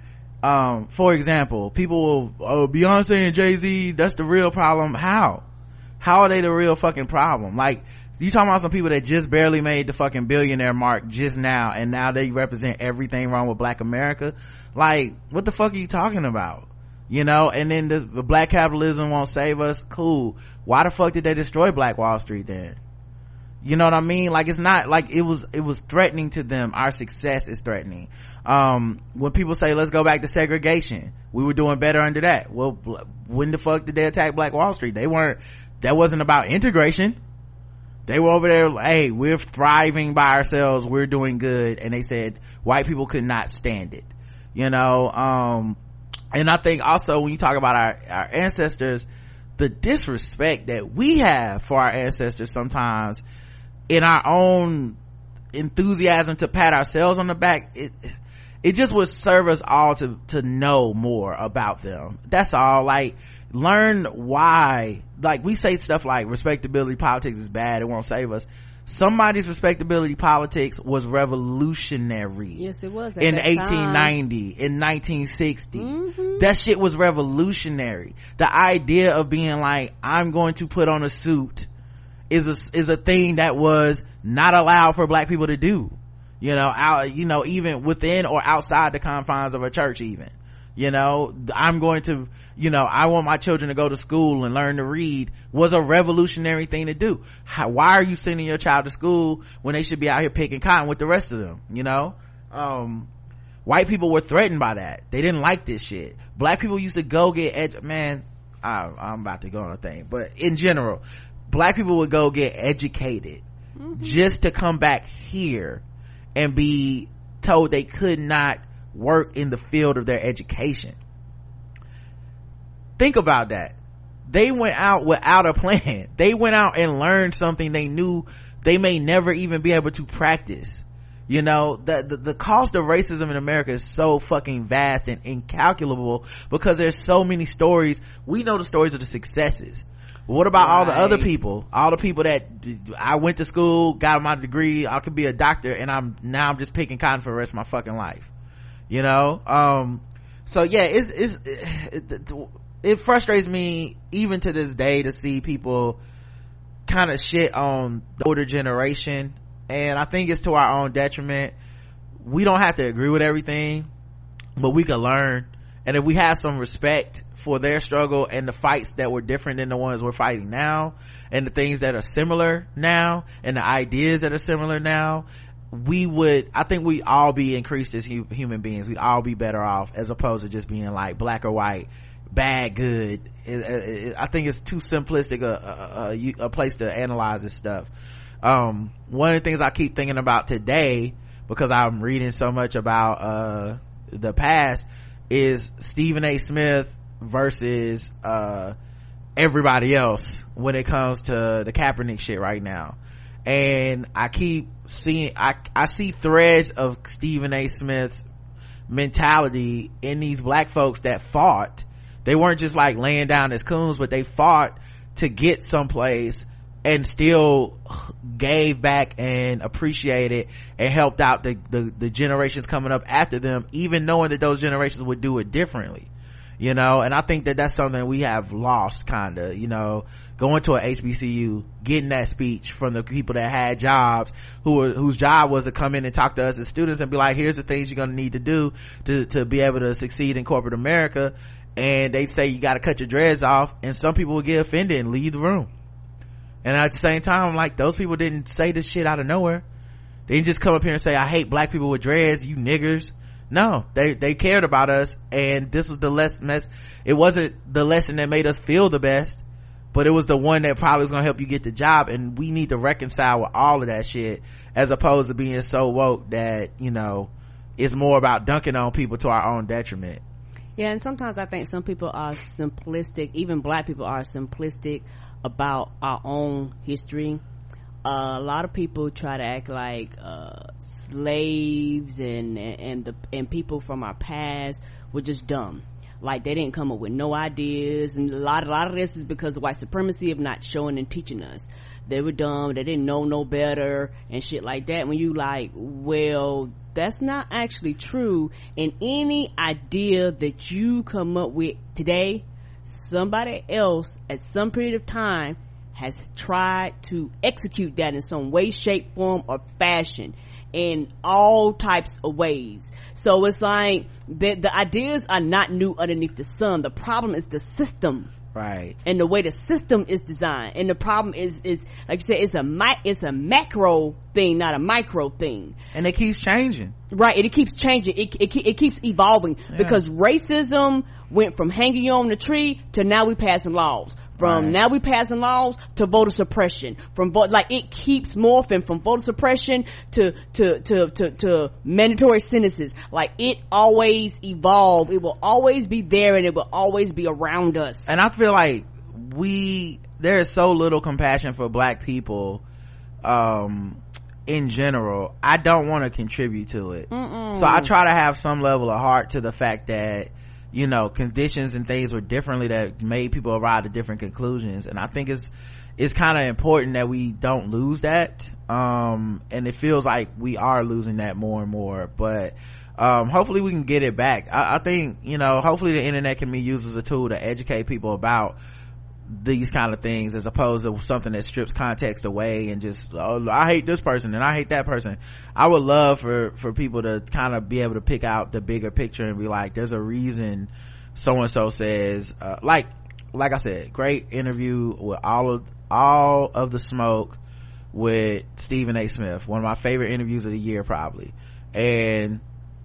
um, for example, people will, oh, Beyonce and Jay-Z, that's the real problem. How? How are they the real fucking problem? Like, you talking about some people that just barely made the fucking billionaire mark just now, and now they represent everything wrong with black America? Like, what the fuck are you talking about? You know, and then this, the black capitalism won't save us. Cool. Why the fuck did they destroy Black Wall Street then? You know what I mean? Like, it's not like it was, it was threatening to them. Our success is threatening. Um, when people say, let's go back to segregation, we were doing better under that. Well, when the fuck did they attack Black Wall Street? They weren't, that wasn't about integration. They were over there, hey, we're thriving by ourselves, we're doing good. And they said white people could not stand it. You know, um, and I think also when you talk about our, our ancestors, the disrespect that we have for our ancestors sometimes in our own enthusiasm to pat ourselves on the back, it it just would serve us all to to know more about them. That's all. Like, learn why. Like, we say stuff like respectability politics is bad, it won't save us. Somebody's respectability politics was revolutionary.
Yes, it was.
In eighteen ninety, in nineteen sixty.
Mm-hmm.
That shit was revolutionary. The idea of being like, I'm going to put on a suit is a, is a thing that was not allowed for black people to do. You know, out, you know, even within or outside the confines of a church even. You know, I'm going to, you know, I want my children to go to school and learn to read was a revolutionary thing to do. How, why are you sending your child to school when they should be out here picking cotton with the rest of them? You know, um, white people were threatened by that. They didn't like this shit. Black people used to go get edu- man, I, I'm about to go on a thing, but in general, black people would go get educated mm-hmm. just to come back here and be told they could not work in the field of their education. Think about that. They went out without a plan. They went out and learned something they knew they may never even be able to practice. You know, the, the the cost of racism in America is so fucking vast and incalculable because there's so many stories. We know the stories of the successes. What about right. all the other people? All the people that I went to school, got my degree, I could be a doctor, and I'm now I'm just picking cotton for the rest of my fucking life. You know, um, so yeah, it's, it's, it, it, it frustrates me even to this day to see people kind of shit on the older generation. And I think it's to our own detriment. We don't have to agree with everything, but we can learn. And if we have some respect for their struggle and the fights that were different than the ones we're fighting now, and the things that are similar now, and the ideas that are similar now, we would, I think we all be increased as hu- human beings. We'd all be better off as opposed to just being like black or white, bad, good. It, it, it, I think it's too simplistic a, a, a place to analyze this stuff. Um, one of the things I keep thinking about today, because I'm reading so much about uh the past, is Stephen A. Smith versus uh everybody else when it comes to the Kaepernick shit right now. And I keep seeing I I see threads of Stephen A. Smith's mentality in these black folks that fought. They weren't just like laying down as coons, but they fought to get someplace and still gave back and appreciated and helped out the, the the generations coming up after them, even knowing that those generations would do it differently, you know. And I think that that's something we have lost, kind of, you know, going to an H B C U, getting that speech from the people that had jobs, who were, whose job was to come in and talk to us as students and be like, here's the things you're going to need to do to to be able to succeed in corporate America. And they say you got to cut your dreads off, and some people will get offended and leave the room. And at the same time, I'm like, those people didn't say this shit out of nowhere. They didn't just come up here and say, I hate black people with dreads, you niggers. No, they they cared about us, and this was the less mess. It wasn't the lesson that made us feel the best, but it was the one that probably was gonna help you get the job. And we need to reconcile with all of that shit, as opposed to being so woke that, you know, it's more about dunking on people to our own detriment.
Yeah, and sometimes I think some people are simplistic, even black people are simplistic about our own history. Uh, a lot of people try to act like uh, slaves and and the and people from our past were just dumb, like they didn't come up with no ideas. And a lot a lot of this is because of white supremacy of not showing and teaching us. They were dumb, they didn't know no better and shit like that. When you like, well, that's not actually true. And any idea that you come up with today, somebody else at some period of time has tried to execute that in some way, shape, form, or fashion, in all types of ways. So it's like the, the ideas are not new underneath the sun. The problem is the system,
right? And
the way the system is designed. And the problem is is like you said, it's a mi- it's a macro thing, not a micro thing,
and it keeps changing,
right? And it keeps changing. It it, it keeps evolving, yeah. Because racism went from hanging you on the tree to now we passing laws. From right. now we passing laws to voter suppression. From vote, like it keeps morphing from voter suppression to, to, to, to, to mandatory sentences. Like it always evolve. It will always be there, and it will always be around us.
And I feel like we, there is so little compassion for black people, um, in general. I don't want to contribute to it. Mm-mm. So I try to have some level of heart to the fact that, you know, conditions and things were differently that made people arrive at different conclusions. And I think it's it's kind of important that we don't lose that, um and it feels like we are losing that more and more, but um hopefully we can get it back. I, I think, you know, hopefully the internet can be used as a tool to educate people about these kind of things, as opposed to something that strips context away and just, oh, I hate this person and I hate that person. I would love for for people to kind of be able to pick out the bigger picture and be like, there's a reason so and so says, uh, like like I said, great interview with all of all of the smoke with Stephen A. Smith, one of my favorite interviews of the year probably. And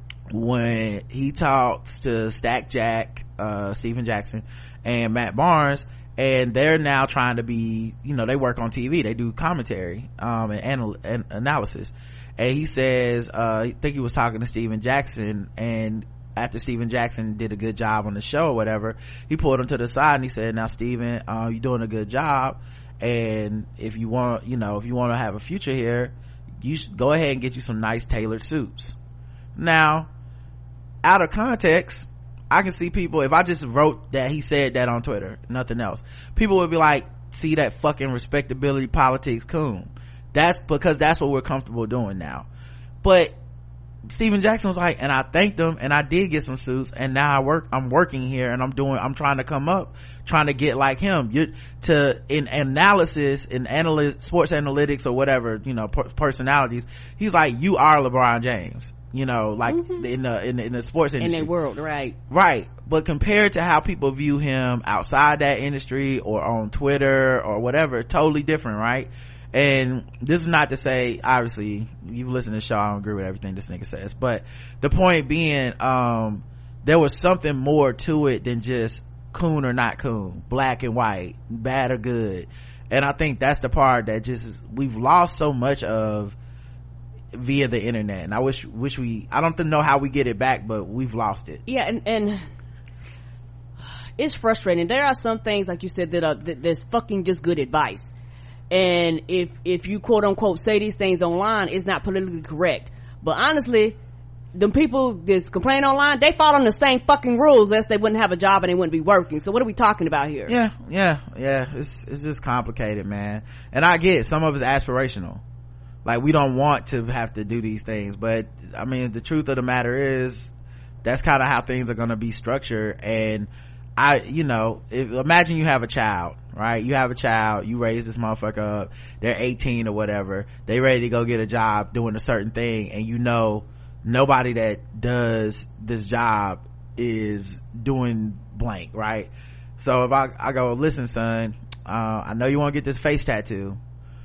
when he talks to Stack Jack, uh Stephen Jackson and Matt Barnes, and they're now trying to be, you know, they work on T V, they do commentary um and, anal- and analysis. And he says, uh I think he was talking to Stephen Jackson, and after Stephen Jackson did a good job on the show or whatever, he pulled him to the side and he said, now Stephen, uh you're doing a good job, and if you want, you know, if you want to have a future here, you should go ahead and get you some nice tailored suits. Now, out of context, I can see people, if I just wrote that he said that on Twitter, nothing else, people would be like, see that fucking respectability politics coon. That's because that's what we're comfortable doing now. But Stephen Jackson was like, and I thanked him, and I did get some suits, and now I work, I'm working here, and I'm doing, I'm trying to come up, trying to get like him. You, to, in analysis, in analyst, sports analytics or whatever, you know, per- personalities, he's like, you are LeBron James. You know, like mm-hmm. in the in the, in the sports industry,
in their world, right?
Right. But compared to how people view him outside that industry or on Twitter or whatever, totally different, right? And this is not to say, obviously, you've listened to the show, I don't agree with everything this nigga says, but the point being, um, there was something more to it than just coon or not coon, black and white, bad or good. And I think that's the part that just, we've lost so much of, via the internet, and I wish wish we I don't know how we get it back, but we've lost it.
Yeah, and and it's frustrating. There are some things, like you said, that are that, that's fucking just good advice, and if if you quote unquote say these things online, it's not politically correct. But honestly, the people that's complain online, they follow the same fucking rules, else they wouldn't have a job and they wouldn't be working. So what are we talking about here?
Yeah, yeah, yeah. It's it's just complicated, man. And I get some of it's aspirational. Like, we don't want to have to do these things, but I mean, the truth of the matter is that's kind of how things are going to be structured. And I, you know, if, imagine you have a child, right? You have a child, you raise this motherfucker up, they're eighteen or whatever, they ready to go get a job doing a certain thing, and you know nobody that does this job is doing blank, right? So if I, I go, listen, son, uh, I know you want to get this face tattoo,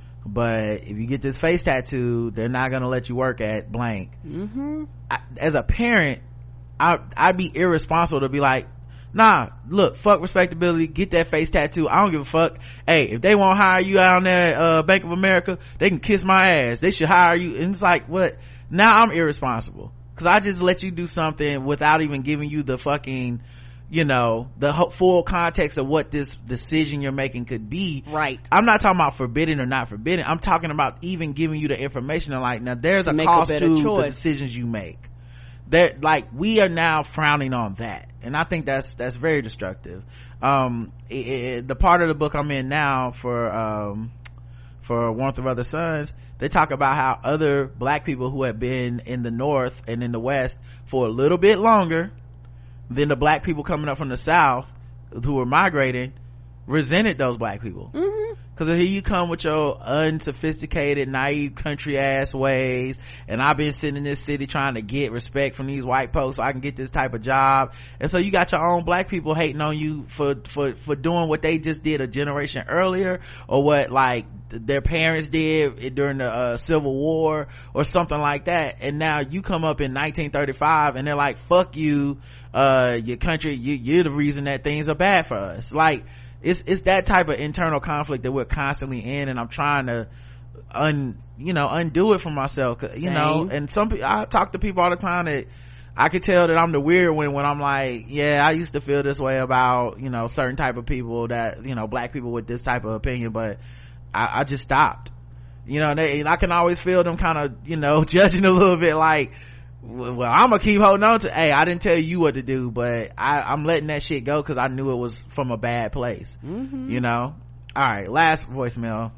but if you get this face tattoo, they're not gonna let you work at blank. Mm-hmm. I, as a parent, I, I'd be irresponsible to be like, nah, look, fuck respectability, get that face tattoo, I don't give a fuck. Hey, if they won't hire you out there at uh, Bank of America, they can kiss my ass, they should hire you. And it's like, what? Now I'm irresponsible because I just let you do something without even giving you the fucking, you know, the ho- full context of what this decision you're making could be.
Right.
I'm not talking about forbidden or not forbidden. I'm talking about even giving you the information and like, now there's
to
a
make
cost
a
to
choice.
the decisions you make. That, like, we are now frowning on that, and I think that's that's very destructive. Um, it, it, the part of the book I'm in now for um for Warmth of Other Suns, they talk about how other black people who have been in the North and in the West for a little bit longer than the black people coming up from the South who were migrating resented those black people. Mm-hmm. Cause here you come with your unsophisticated, naive country ass ways, and I've been sitting in this city trying to get respect from these white folks so I can get this type of job. And so you got your own black people hating on you for, for, for doing what they just did a generation earlier, or what like their parents did during the uh, Civil War or something like that. And now you come up in nineteen thirty-five and they're like, fuck you, uh, your country, you, you're the reason that things are bad for us. Like, it's it's that type of internal conflict that we're constantly in, and I'm trying to un you know undo it for myself, you Same. know. And some people, I talk to people all the time that I could tell that I'm the weird one when I'm like, yeah, I used to feel this way about, you know, certain type of people, that, you know, black people with this type of opinion, but I, I just stopped, you know. And, they, and I can always feel them kind of, you know, judging a little bit, like, well, I'm gonna keep holding on to, hey, I didn't tell you what to do, but I, I'm letting that shit go because I knew it was from a bad place. Mm-hmm. You know. All right, last voicemail.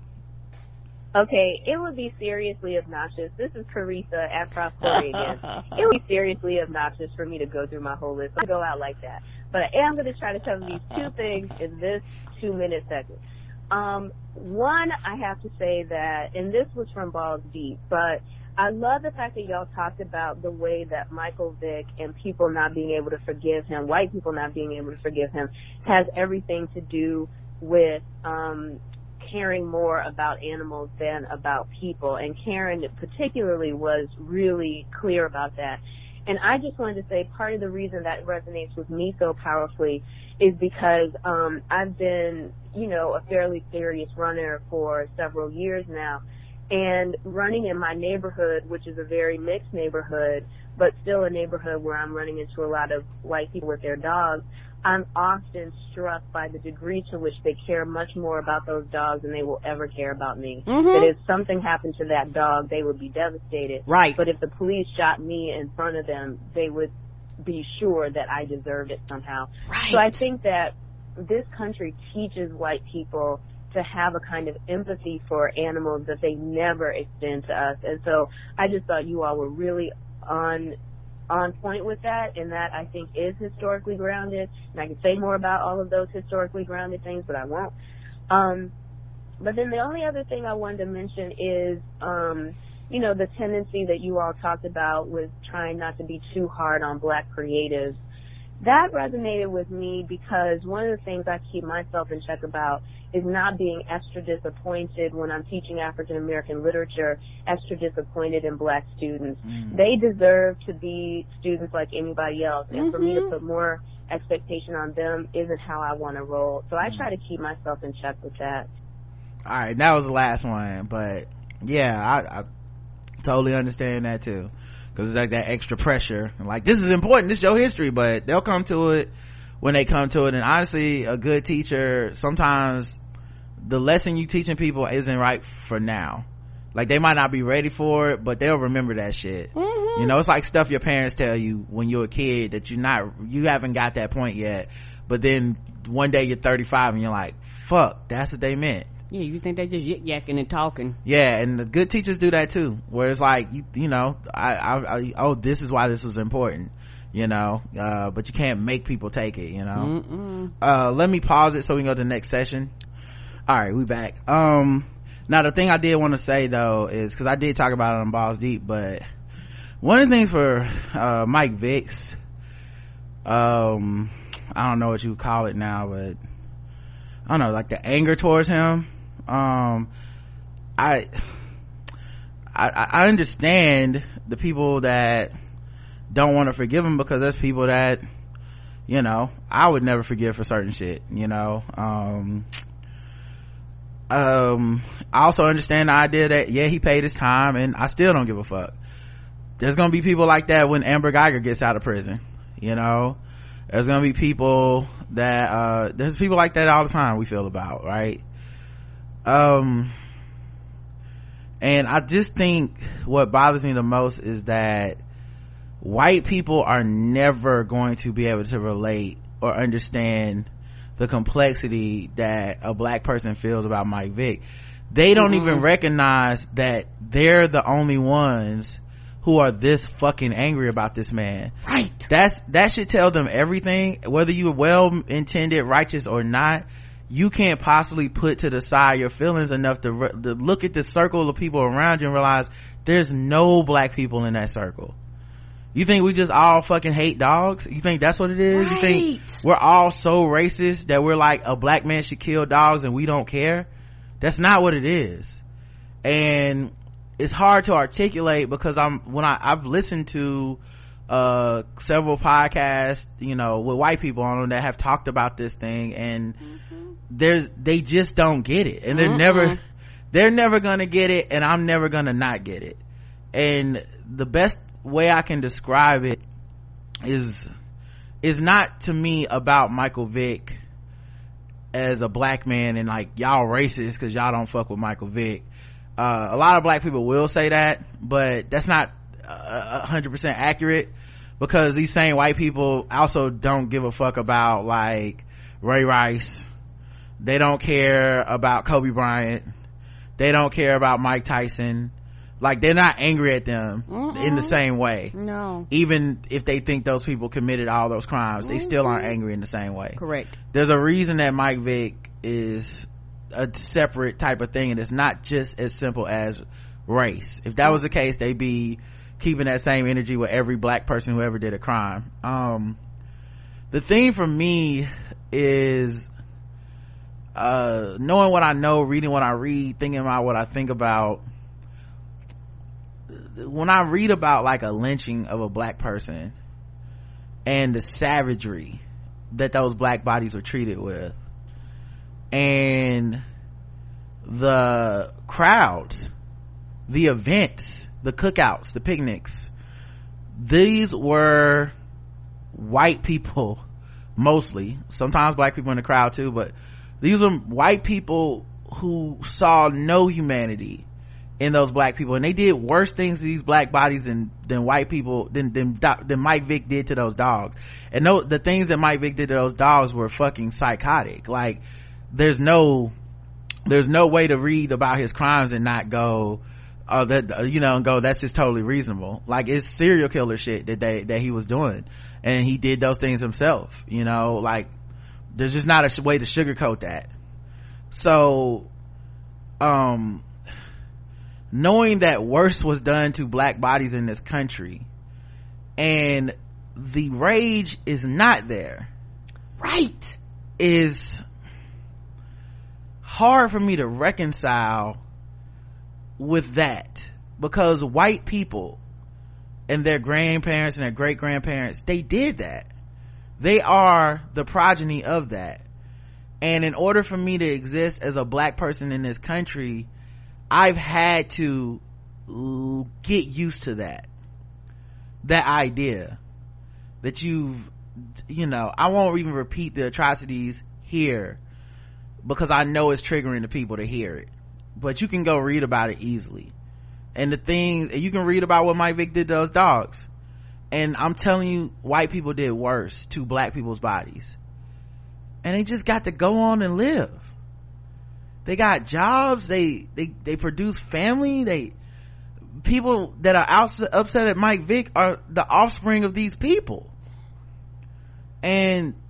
Okay, it would be seriously obnoxious. This is Carissa at Prof Corey again. It would be seriously obnoxious for me to go through my whole list. I go out like that, but I am going to try to cover these two things in this two minute segment. Um, one, I have to say that, and this was from Balls Deep, but I love the fact that y'all talked about the way that Michael Vick and people not being able to forgive him, white people not being able to forgive him, has everything to do with um, caring more about animals than about people. And Karen particularly was really clear about that. And I just wanted to say part of the reason that resonates with me so powerfully is because um, I've been, you know, a fairly serious runner for several years now. And running in my neighborhood, which is a very mixed neighborhood, but still a neighborhood where I'm running into a lot of white people with their dogs, I'm often struck by the degree to which they care much more about those dogs than they will ever care about me. Mm-hmm. That if something happened to that dog, they would be devastated.
Right.
But if the police shot me in front of them, they would be sure that I deserved it somehow.
Right.
So I think that this country teaches white people to have a kind of empathy for animals that they never extend to us. And so I just thought you all were really on on point with that, and that I think is historically grounded. And I can say more about all of those historically grounded things, but I won't. Um, but then the only other thing I wanted to mention is, um, you know, the tendency that you all talked about with trying not to be too hard on black creatives. That resonated with me because one of the things I keep myself in check about is not being extra disappointed when I'm teaching African American literature, extra disappointed in black students. Mm. They deserve to be students like anybody else, and mm-hmm. for me to put more expectation on them isn't how I want to roll. So I try to keep myself in check with that.
All right, that was the last one, but yeah, I, I Totally understand that too, because it's like that extra pressure, like this is important, this is your history, but they'll come to it when they come to it. And honestly, a good teacher, sometimes the lesson you teaching people isn't right for now. Like they might not be ready for it, but they'll remember that shit. Mm-hmm. You know, it's like stuff your parents tell you when you're a kid that you're not, you haven't got that point yet, but then one day you're thirty-five and you're like, fuck, that's what they meant.
Yeah, you think they just yik yakking and talking.
Yeah, and the good teachers do that too, where it's like, you, you know, I, I, I, oh, this is why this was important, you know, uh, but you can't make people take it, you know. Mm-mm. Uh, let me pause it so we can go to the next session. All right, we back. Um, now the thing I did want to say though is, cause I did talk about it on Balls Deep, but one of the things for, uh, Mike Vicks, um, I don't know what you would call it now, but I don't know, like the anger towards him. Um, I, I, I understand the people that don't want to forgive him, because there's people that, you know, I would never forgive for certain shit, you know. Um, um, I also understand the idea that, yeah, he paid his time and I still don't give a fuck. There's gonna be people like that when Amber Geiger gets out of prison, you know. There's gonna be people that, uh, there's people like that all the time we feel about, right? Um, and I just think what bothers me the most is that white people are never going to be able to relate or understand the complexity that a black person feels about Mike Vick. They don't mm-hmm. even recognize that they're the only ones who are this fucking angry about this man.
Right.
That's, that should tell them everything. Whether you're well-intended, righteous or not, you can't possibly put to the side your feelings enough to, re- to look at the circle of people around you and realize there's no black people in that circle. You think we just all fucking hate dogs? You think that's what it is?
Right.
You think we're all so racist that we're like, a black man should kill dogs and we don't care? That's not what it is. And it's hard to articulate, because I'm, when I, I've listened to, uh, several podcasts, you know, with white people on them that have talked about this thing, and mm-hmm. there's, they just don't get it. And they're mm-hmm. never, they're never gonna get it, and I'm never gonna not get it. And the best way I can describe it is, is not to me about Michael Vick as a black man and like, y'all racist because y'all don't fuck with Michael Vick. Uh, a lot of black people will say that, but that's not a hundred percent accurate, because these same white people also don't give a fuck about like Ray Rice. They don't care about Kobe Bryant. They don't care about Mike Tyson. Like, they're not angry at them Mm-mm. in the same way.
No.
Even if they think those people committed all those crimes, mm-hmm. they still aren't angry in the same way.
Correct.
There's a reason that Mike Vick is a separate type of thing, and it's not just as simple as race. If that was the case, they'd be keeping that same energy with every black person who ever did a crime. Um, the thing for me is, uh, knowing what I know, reading what I read, thinking about what I think about. When I read about like a lynching of a black person and the savagery that those black bodies were treated with, and the crowds, the events, the cookouts, the picnics, these were white people mostly, sometimes black people in the crowd too, but these were white people who saw no humanity in those black people, and they did worse things to these black bodies than than white people than than, than Mike Vick did to those dogs. And no, the things that Mike Vick did to those dogs were fucking psychotic. Like, there's no there's no way to read about his crimes and not go, oh, that, you know, and go, that's just totally reasonable. Like, it's serial killer shit that they that he was doing, and he did those things himself, you know. Like, there's just not a way to sugarcoat that. So um knowing that worse was done to black bodies in this country, and the rage is not there,
right,
is hard for me to reconcile with that, because white people and their grandparents and their great grandparents, they did that. They are the progeny of that. And in order for me to exist as a black person in this country, I've had to l- get used to that that idea that you've, you know, I won't even repeat the atrocities here because I know it's triggering the people to hear it, but you can go read about it easily. And the things, you can read about what Mike Vick did to those dogs, and I'm telling you, white people did worse to black people's bodies, and they just got to go on and live. They got jobs, they they they produce family. They people that are out, upset at Mike Vick are the offspring of these people. And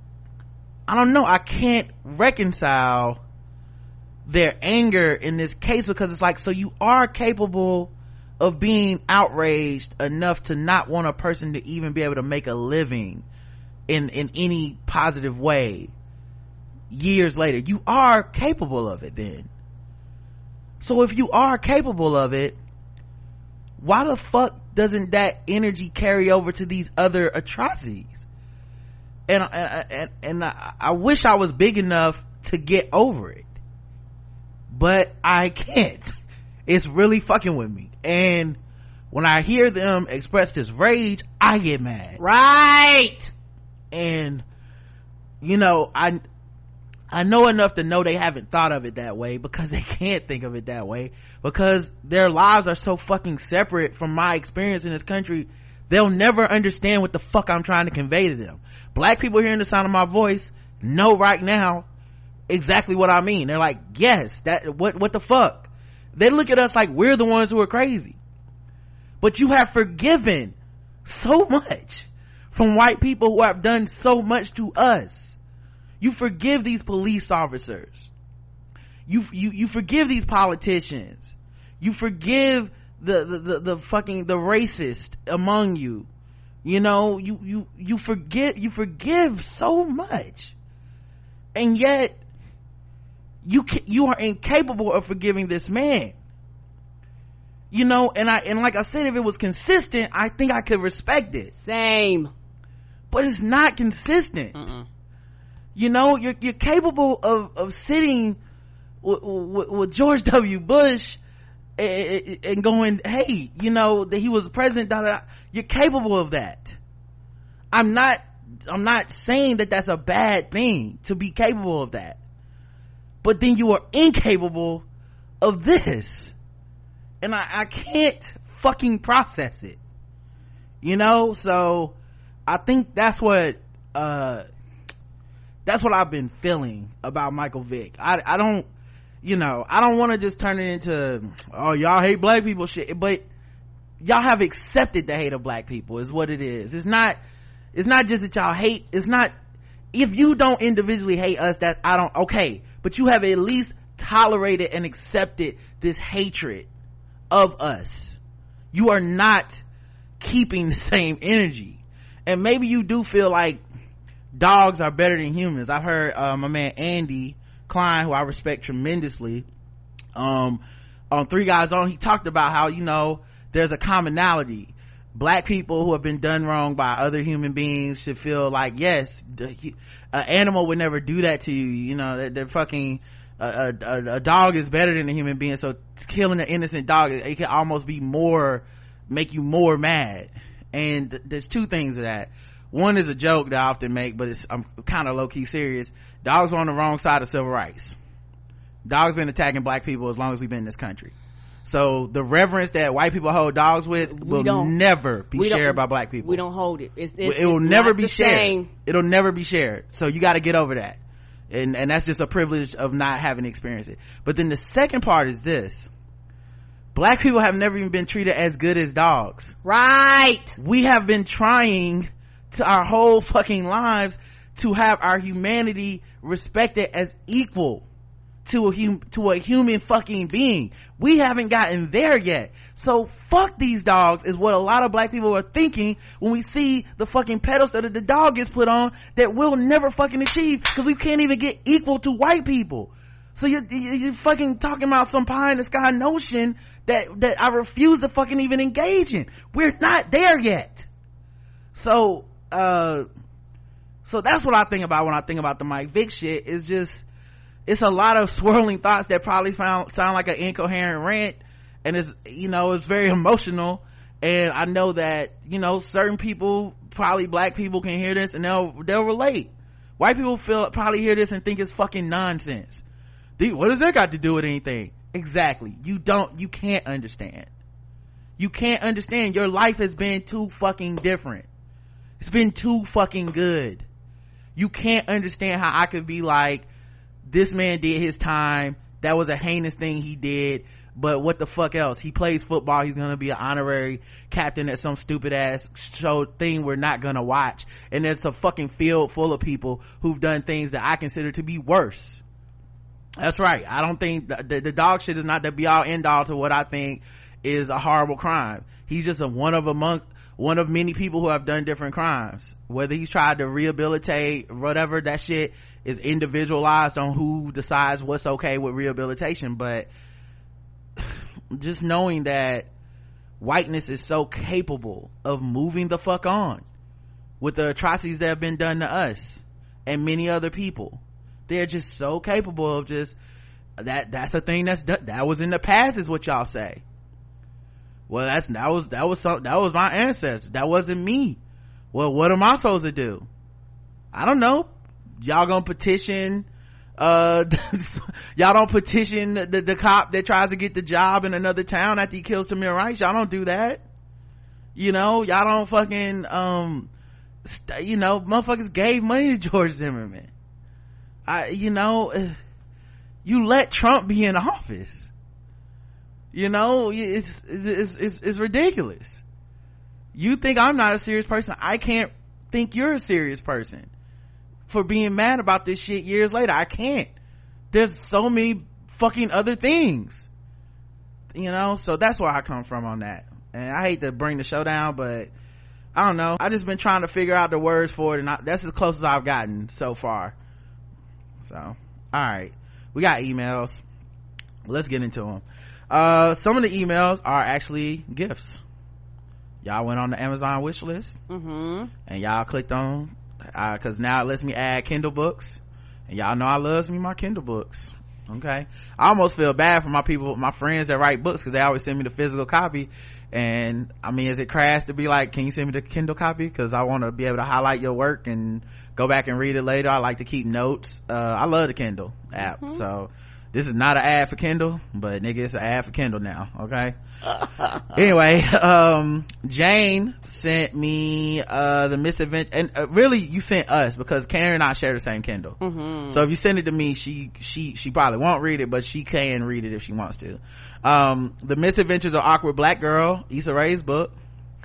I don't know, I can't reconcile their anger in this case, because it's like, so you are capable of being outraged enough to not want a person to even be able to make a living in in any positive way years later. You are capable of it then. So if you are capable of it, why the fuck doesn't that energy carry over to these other atrocities? And and and, and I, I wish I was big enough to get over it, but I can't. It's really fucking with me. And when I hear them express this rage, I get mad.
Right.
And you know, I I know enough to know they haven't thought of it that way, because they can't think of it that way, because their lives are so fucking separate from my experience in this country. They'll never understand what the fuck I'm trying to convey to them. Black people hearing the sound of my voice know right now exactly what I mean. They're like, yes, that, what, what the fuck? They look at us like we're the ones who are crazy. But you have forgiven so much from white people who have done so much to us. You forgive these police officers. You, you, you forgive these politicians. You forgive the, the, the, the fucking, the racist among you. You know, you, you, you forget, you forgive so much. And yet, you can, you are incapable of forgiving this man. You know, and I, and like I said, if it was consistent, I think I could respect it.
Same.
But it's not consistent.
Mm-mm.
You know, you're, you're capable of, of sitting with, with, with George W. Bush and, and going, hey, you know, that he was president, da, da, da. You're capable of that. I'm not, I'm not saying that that's a bad thing to be capable of that. But then you are incapable of this. And I, I can't fucking process it. You know, so I think that's what, uh, that's what I've been feeling about Michael Vick. I, I don't, you know, I don't want to just turn it into, oh, y'all hate black people shit, but y'all have accepted the hate of black people is what it is. It's not, it's not just that y'all hate, it's not, if you don't individually hate us, that I don't, okay, but you have at least tolerated and accepted this hatred of us. You are not keeping the same energy. And maybe you do feel like dogs are better than humans. I've heard uh, my man Andy Klein, who I respect tremendously, um on Three Guys On, he talked about how, you know, there's a commonality. Black people who have been done wrong by other human beings should feel like, yes, the uh, animal would never do that to you. You know, they're, they're fucking uh, a, a dog is better than a human being, so killing an innocent dog, it, it can almost be more, make you more mad. And th- there's two things of that. One is a joke that I often make, but it's, I'm kind of low-key serious. Dogs are on the wrong side of civil rights. Dogs been attacking black people as long as we've been in this country. So the reverence that white people hold dogs with will never be shared by black people.
We don't hold it. It's, it,
it will
it's
never
not
be
the
shared.
same.
It'll never be shared. So you got to get over that. And, and that's just a privilege of not having experienced it. But then the second part is this. Black people have never even been treated as good as dogs.
Right.
We have been trying to our whole fucking lives to have our humanity respected as equal to a hum- to a human fucking being. We haven't gotten there yet. So fuck these dogs is what a lot of black people are thinking when we see the fucking pedestal that the dog gets put on that we'll never fucking achieve because we can't even get equal to white people. So you're, you're fucking talking about some pie in the sky notion that that I refuse to fucking even engage in. We're not there yet. So uh so that's what I think about when I think about the Mike Vick shit. Is just, it's a lot of swirling thoughts that probably sound, sound like an incoherent rant, and it's, you know, it's very emotional. And I know that, you know, certain people, probably black people, can hear this and they'll they'll relate. White people feel probably hear this and think it's fucking nonsense. Dude, what does that got to do with anything? Exactly. You don't, you can't understand. You can't understand. Your life has been too fucking different. It's been too fucking good. You can't understand how I could be like, this man did his time. That was a heinous thing he did. But what the fuck else? He plays football. He's gonna be an honorary captain at some stupid ass show thing we're not gonna watch. And there's a fucking field full of people who've done things that I consider to be worse. That's right. I don't think the, the, the dog shit is not the be all end all to what I think is a horrible crime. He's just a one of among one of many people who have done different crimes. Whether he's tried to rehabilitate, whatever, that shit is individualized on who decides what's okay with rehabilitation. But just knowing that whiteness is so capable of moving the fuck on with the atrocities that have been done to us and many other people, they're just so capable of just that that's a thing that's done, that was in the past is what y'all say. Well, that's that was that was some that was my ancestors, that wasn't me. Well, what am I supposed to do? I don't know. Y'all gonna petition uh y'all don't petition the, the cop that tries to get the job in another town after he kills Tamir Rice. Y'all don't do that. You know, y'all don't fucking um st- you know, motherfuckers gave money to George Zimmerman. I you know, you let Trump be in office. You know, it's it's it's, it's ridiculous. You think I'm not a serious person, I can't think you're a serious person for being mad about this shit years later. I can't. There's so many fucking other things, you know. So that's where I come from on that. And I hate to bring the show down, but I don't know, I just been trying to figure out the words for it, and I, that's as close as I've gotten so far. So all right, we got emails, let's get into them. Uh some of the emails are actually gifts. Y'all went on the Amazon wish list, mm-hmm. and y'all clicked on uh because now it lets me add Kindle books, and y'all know I loves me my Kindle books. Okay, I almost feel bad for my people, my friends that write books, because they always send me the physical copy. And I mean, is it crass to be like, can you send me the Kindle copy, because I want to be able to highlight your work and go back and read it later. I like to keep notes. uh I love the Kindle app. Mm-hmm. So this is not an ad for Kindle, but nigga, it's an ad for Kindle now. Okay. Anyway, um Jane sent me uh the misadventure, and uh, really you sent us, because Karen and I share the same Kindle. Mm-hmm. So if you send it to me, she she she probably won't read it, but she can read it if she wants to. Um the Misadventures of Awkward Black Girl, Issa Rae's book.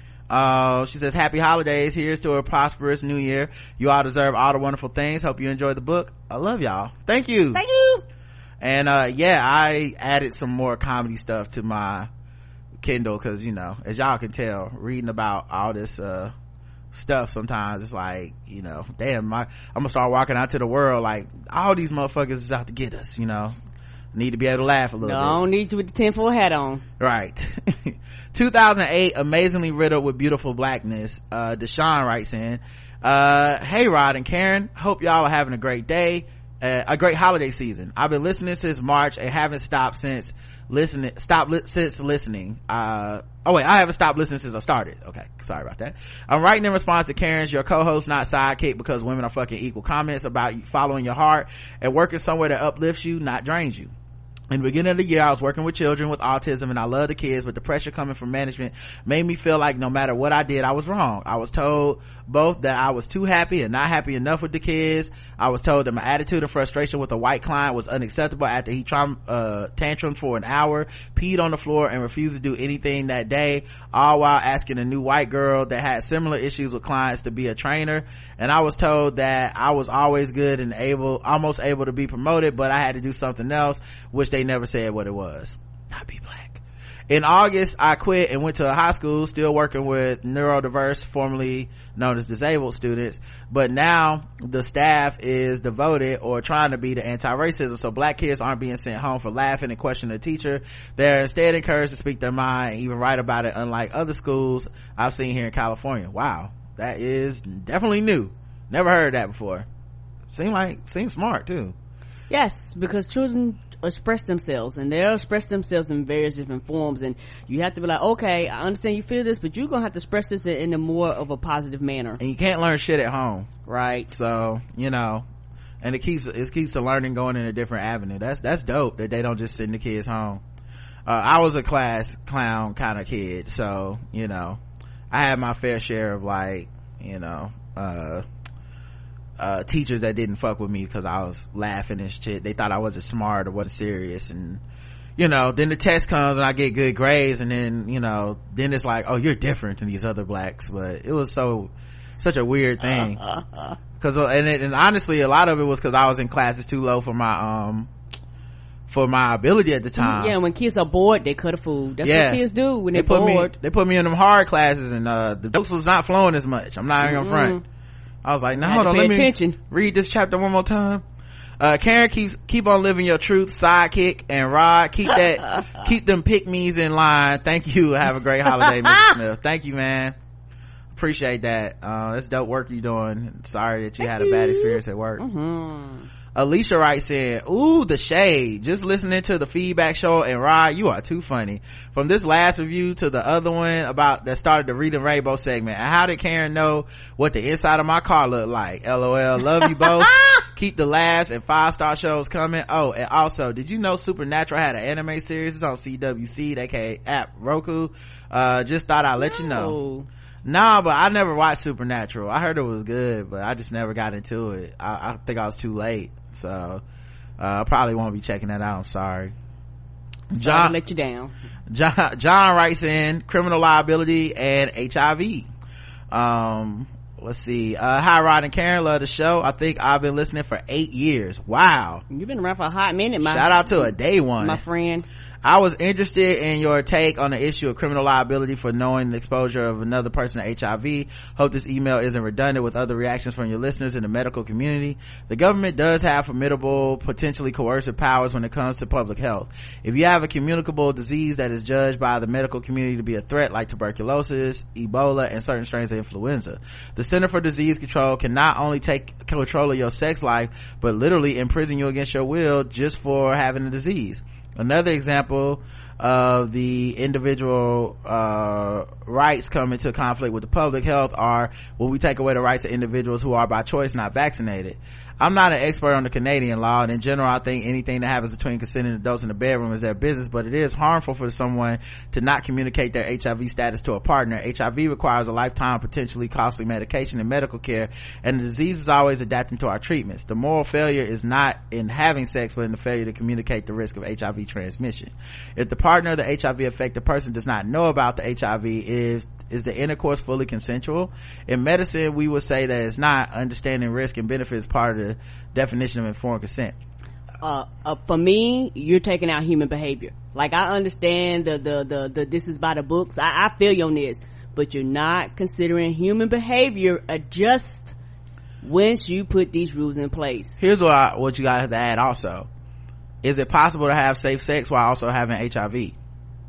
Uh she says, happy holidays, here's to a prosperous new year. You all deserve all the wonderful things. Hope you enjoyed the book. I love y'all. Thank you.
Thank you.
And uh yeah, I added some more comedy stuff to my Kindle, because, you know, as y'all can tell, reading about all this uh stuff, sometimes it's like, you know, damn, my, I'm gonna start walking out to the world like all these motherfuckers is out to get us, you know. Need to be able to laugh a little
no,
bit.
I don't need you with the tinfoil hat on.
Right. two thousand eight, amazingly riddled with beautiful blackness. uh Deshaun writes in, uh hey Rod and Karen, hope y'all are having a great day, uh, a great holiday season. I've been listening since March and haven't stopped since listening stop li- since listening uh oh wait I haven't stopped listening since I started. Okay, sorry about that. I'm writing in response to Karen's your co-host not sidekick because women are fucking equal comments about you following your heart and working somewhere that uplifts you, not drains you. In the beginning of the year, I was working with children with autism, and I love the kids, but the pressure coming from management made me feel like no matter what I did, I was wrong. I was told both that I was too happy and not happy enough with the kids. I was told that my attitude and frustration with a white client was unacceptable after he tram- uh, tantrumed for an hour, peed on the floor, and refused to do anything that day, all while asking a new white girl that had similar issues with clients to be a trainer. And I was told that I was always good and able, almost able to be promoted, but I had to do something else, which they never said what it was. Not be black. In August, I quit and went to a high school, still working with neurodiverse, formerly known as disabled students, but now the staff is devoted or trying to be to anti-racism, so black kids aren't being sent home for laughing and questioning the teacher. They're instead encouraged to speak their mind and even write about it, unlike other schools I've seen here in California. Wow, that is definitely new. Never heard that before. Seem like, seems smart too.
Yes, because children express themselves, and they'll express themselves in various different forms, and you have to be like, okay, I understand you feel this, but you're gonna have to express this in a more of a positive manner.
And you can't learn shit at home,
right?
So you know, and it keeps it keeps the learning going in a different avenue. That's that's dope that they don't just send the kids home. uh, I was a class clown kind of kid, so you know, I had my fair share of like, you know, uh uh teachers that didn't fuck with me because I was laughing and shit. They thought I wasn't smart or wasn't serious, and you know, then the test comes and I get good grades, and then you know, then it's like, oh, you're different than these other blacks. But it was so such a weird thing because and, it, and honestly a lot of it was because I was in classes too low for my um for my ability at the time.
Yeah, when kids are bored, they cut a fool. That's
yeah.
what kids do when
they
they're
put
bored.
Me, they put me in them hard classes, and uh the jokes was not flowing as much. I'm not even gonna front. I was like, no, hold on, let
attention.
me read this chapter one more time. Uh, Karen keeps, keep on living your truth, Sidekick, and Rod, keep that, keep them pick-me's in line. Thank you. Have a great holiday, Mister Smith. Thank you, man. Appreciate that. Uh, that's dope work you're doing. Sorry that you
Thank
had
you.
a bad experience at work.
Mm-hmm.
Alicia writes in, ooh, the shade. Just listening to the feedback show, and Rod, you are too funny. From this last review to the other one about that started the Reading Rainbow segment. And how did Karen know what the inside of my car looked like? LOL. Love you both. Keep the laughs and five star shows coming. Oh, and also, did you know Supernatural had an anime series? It's on C W C, aka app Roku. Uh, just thought I'd let
no.
you know. Nah, but I never watched Supernatural. I heard it was good, but I just never got into it. I, I think I was too late. So uh, I probably won't be checking that out. I'm sorry.
John let you down.
John, John writes in criminal liability and H I V. Um, let's see. Uh, hi, Rod and Karen, love the show. I think I've been listening for eight years. Wow,
you've been around for a hot minute. My
shout out to a day one,
my friend.
I was interested in your take on the issue of criminal liability for knowing the exposure of another person to H I V. Hope this email isn't redundant with other reactions from your listeners in the medical community. The government does have formidable, potentially coercive powers when it comes to public health. If you have a communicable disease that is judged by the medical community to be a threat, like tuberculosis, Ebola, and certain strains of influenza, the Center for Disease Control can not only take control of your sex life, but literally imprison you against your will just for having the disease. Another example of the individual uh rights come into conflict with the public health are when we take away the rights of individuals who are by choice not vaccinated. I'm not an expert on the Canadian law, and in general I think anything that happens between consenting adults in the bedroom is their business, but it is harmful for someone to not communicate their H I V status to a partner. H I V requires a lifetime potentially costly medication and medical care, and the disease is always adapting to our treatments. The moral failure is not in having sex, but in the failure to communicate the risk of H I V transmission. If the partner of the H I V affected person does not know about the H I V, is is the intercourse fully consensual? In medicine, we would say that it's not. Understanding risk and benefits is part of the definition of informed consent.
Uh, uh, for me, you're taking out human behavior. Like, I understand the, the, the, the this is by the books. I, I feel you on this, but you're not considering human behavior adjust once you put these rules in place.
Here's what I, what you guys have to add also. Is it possible to have safe sex while also having H I V?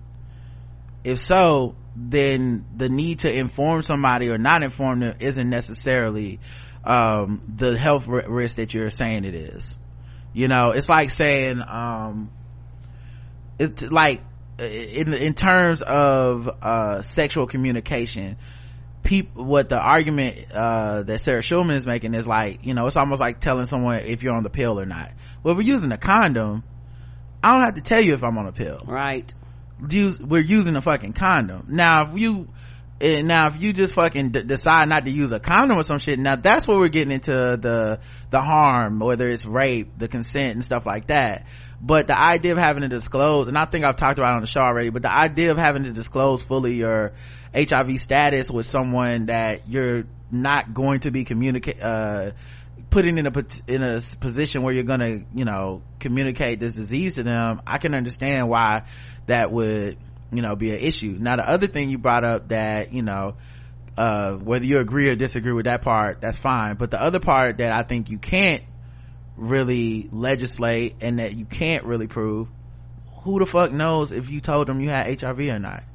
If so, then the need to inform somebody or not inform them isn't necessarily um the health r- risk that you're saying it is. You know, it's like saying um it's like in in terms of uh sexual communication, people, what the argument uh that Sarah Schulman is making is like, you know, it's almost like telling someone if you're on the pill or not. Well, we're using a condom, I don't have to tell you if I'm on a pill,
right?
Use, we're using a fucking condom. Now if you eh, now if you just fucking d- decide not to use a condom or some shit, now that's where we're getting into the the harm, whether it's rape, the consent and stuff like that. But the idea of having to disclose, and I think I've talked about it on the show already, but the idea of having to disclose fully your H I V status with someone that you're not going to be communicate uh putting in a in a position where you're gonna, you know, communicate this disease to them, I can understand why that would, you know, be an issue. Now the other thing you brought up that, you know, uh whether you agree or disagree with that part, that's fine, but the other part that I think you can't really legislate and that you can't really prove, who the fuck knows if you told them you had H I V or not?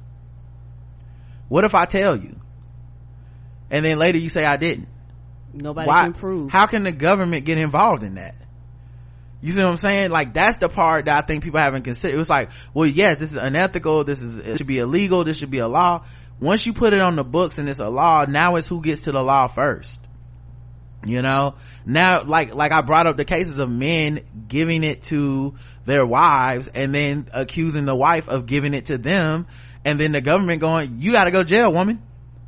What if I tell you and then later you say I didn't?
Nobody Why? can prove.
How can the government get involved in that?
Nobody can prove.
How can the government get involved in that? What if I tell you and then later you say I didn't? Nobody can prove. How can the government get involved in that? You see what I'm saying? Like, that's the part that I think people haven't considered. It was like, well, yes, this is unethical, this is, it should be illegal, this should be a law. Once you put it on the books and it's a law, now it's who gets to the law first. You know, now, like, like I brought up the cases of men giving it to their wives and then accusing the wife of giving it to them, and then the government going, you gotta go jail, woman.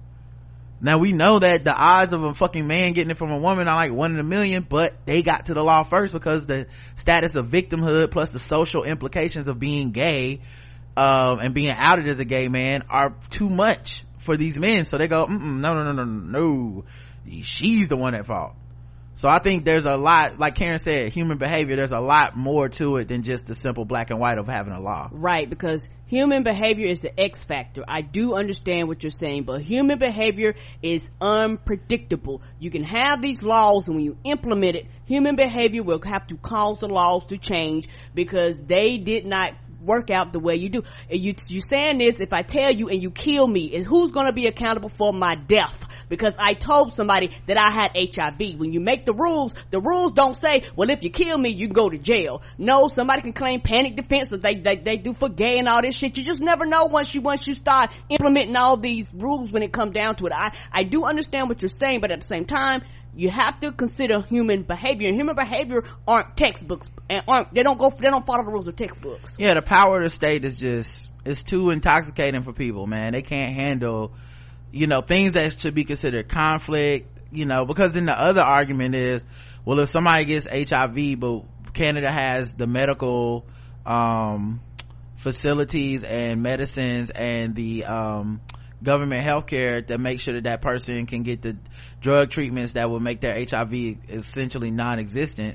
Now we know that the odds of a fucking man getting it from a woman are like one in a million, but they got to the law first because the status of victimhood plus the social implications of being gay, um, and being outed as a gay man are too much for these men. So they go, Mm-mm, no, no, no, no, no. She's the one at fault. So I think there's a lot, like Karen said, human behavior, there's a lot more to it than just the simple black and white of having a law.
Right, because human behavior is the X factor. I do understand what you're saying, but human behavior is unpredictable. You can have these laws, and when you implement it, human behavior will have to cause the laws to change because they did not work out the way you do. And you, you saying this, if I tell you and you kill me, is who's going to be accountable for my death? Because I told somebody that I had H I V. When you make the rules, the rules don't say, well, if you kill me, you can go to jail. No, somebody can claim panic defense that they, they, they do for gay and all this shit. You just never know once you, once you start implementing all these rules when it comes down to it. I, I do understand what you're saying, but at the same time, you have to consider human behavior. And human behavior aren't textbooks, and aren't, they don't go, they don't follow the rules of textbooks.
Yeah, the power of the state is just, it's too intoxicating for people, man. They can't handle, you know, things that should be considered conflict, you know, because then the other argument is, well, if somebody gets H I V, but Canada has the medical, um, facilities and medicines and the, um, government healthcare that make sure that that person can get the drug treatments that will make their H I V essentially non-existent,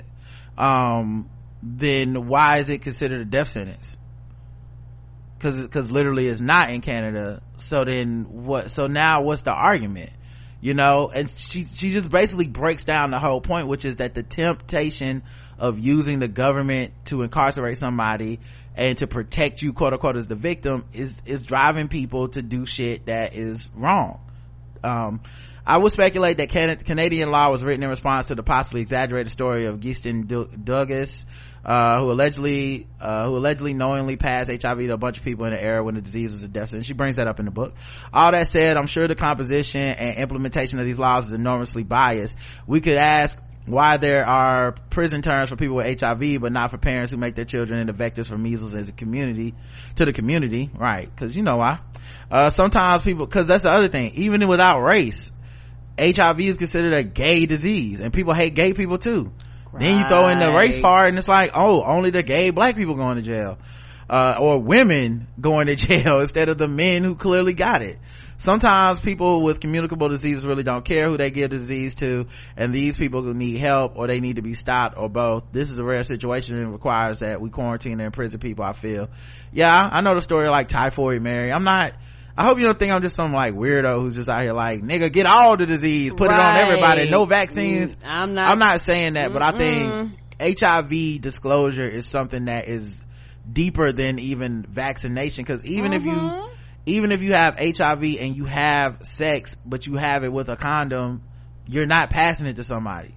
um, then why is it considered a death sentence? Cause, cause literally it's not in Canada. So then what, so now what's the argument? You know, and she, she just basically breaks down the whole point, which is that the temptation of using the government to incarcerate somebody and to protect you, quote unquote, as the victim is, is driving people to do shit that is wrong. Um, I would speculate that Can- Canadian law was written in response to the possibly exaggerated story of Giston Douglas, uh, who allegedly, uh, who allegedly knowingly passed H I V to a bunch of people in an era when the disease was a death sentence. She brings that up in the book. All that said, I'm sure the composition and implementation of these laws is enormously biased. We could ask why there are prison terms for people with H I V but not for parents who make their children into vectors for measles as a community to the community, right? Because you know why. Uh sometimes people, because that's the other thing, even without race, H I V is considered a gay disease and people hate gay people too. Right. Then you throw in the race part and it's like, oh, only the gay black people going to jail, uh or women going to jail instead of the men who clearly got it. Sometimes people with communicable diseases really don't care who they give the disease to, and these people who need help or they need to be stopped or both. This is a rare situation and requires that we quarantine and imprison people, I feel. Yeah, I know the story of like Typhoid Mary. I'm not, I hope you don't think I'm just some like weirdo who's just out here like, nigga, get all the disease, put right. it on everybody, no vaccines.
Mm, I'm not,
I'm not saying that, but
Mm-mm.
I think H I V disclosure is something that is deeper than even vaccination, because even mm-hmm. if you even if you have H I V and you have sex but you have it with a condom, you're not passing it to somebody.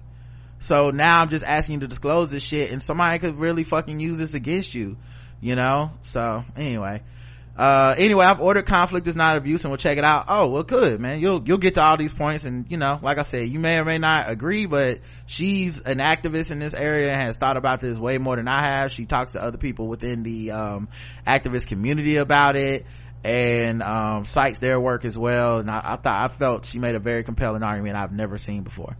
So now I'm just asking you to disclose this shit and somebody could really fucking use this against you, you know. So anyway uh anyway I've ordered Conflict is Not Abuse, and we'll check it out. Oh well, good, man. You'll you'll get to all these points, and you know, like I said, you may or may not agree, but she's an activist in this area and has thought about this way more than I have. She talks to other people within the um activist community about it, and um cites their work as well, and I, I thought I felt she made a very compelling argument I've never seen before.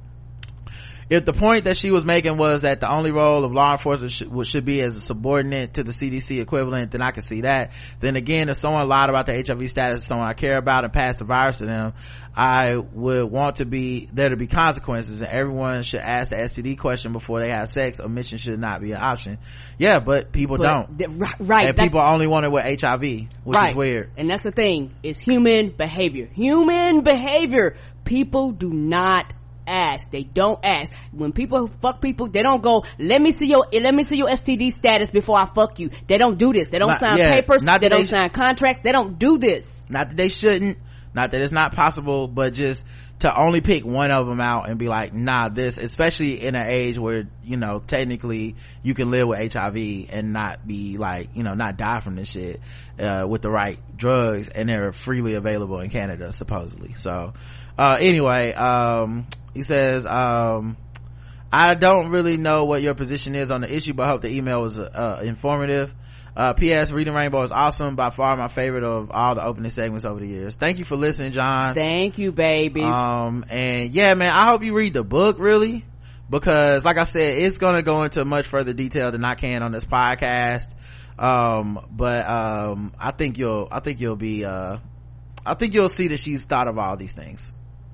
If the point that she was making was that the only role of law enforcement should, should be as a subordinate to the C D C equivalent, then I can see that. Then again, if someone lied about the H I V status of someone I care about and passed the virus to them, I would want to be there to be consequences, and everyone should ask the S T D question before they have sex. Omission should not be an option. Yeah, but people
but
don't.
The, right.
And people only want it with H I V, which
right.
is weird.
And that's the thing, it's human behavior. Human behavior. People do not ask. They don't ask. When people fuck people, they don't go, let me see your let me see your S T D status before I fuck you. They don't do this. They don't not, sign yeah, papers. They don't they sign sh- contracts. They don't do this.
Not that they shouldn't, not that it's not possible, but just to only pick one of them out and be like, nah, this, especially in an age where, you know, technically you can live with H I V and not be like, you know, not die from this shit, uh, with the right drugs, and they're freely available in Canada, supposedly. So, uh, anyway, um, he says, um, I don't really know what your position is on the issue, but I hope the email was, uh, informative. Uh, P S Reading Rainbow is awesome, by far my favorite of all the opening segments over the years. Thank you for listening, John.
Thank you, baby.
Um, and yeah, man, I hope you read the book, really, because like I said, it's gonna go into much further detail than I can on this podcast. Um, but, um, I think you'll, I think you'll be, uh, I think you'll see that she's thought of all these things.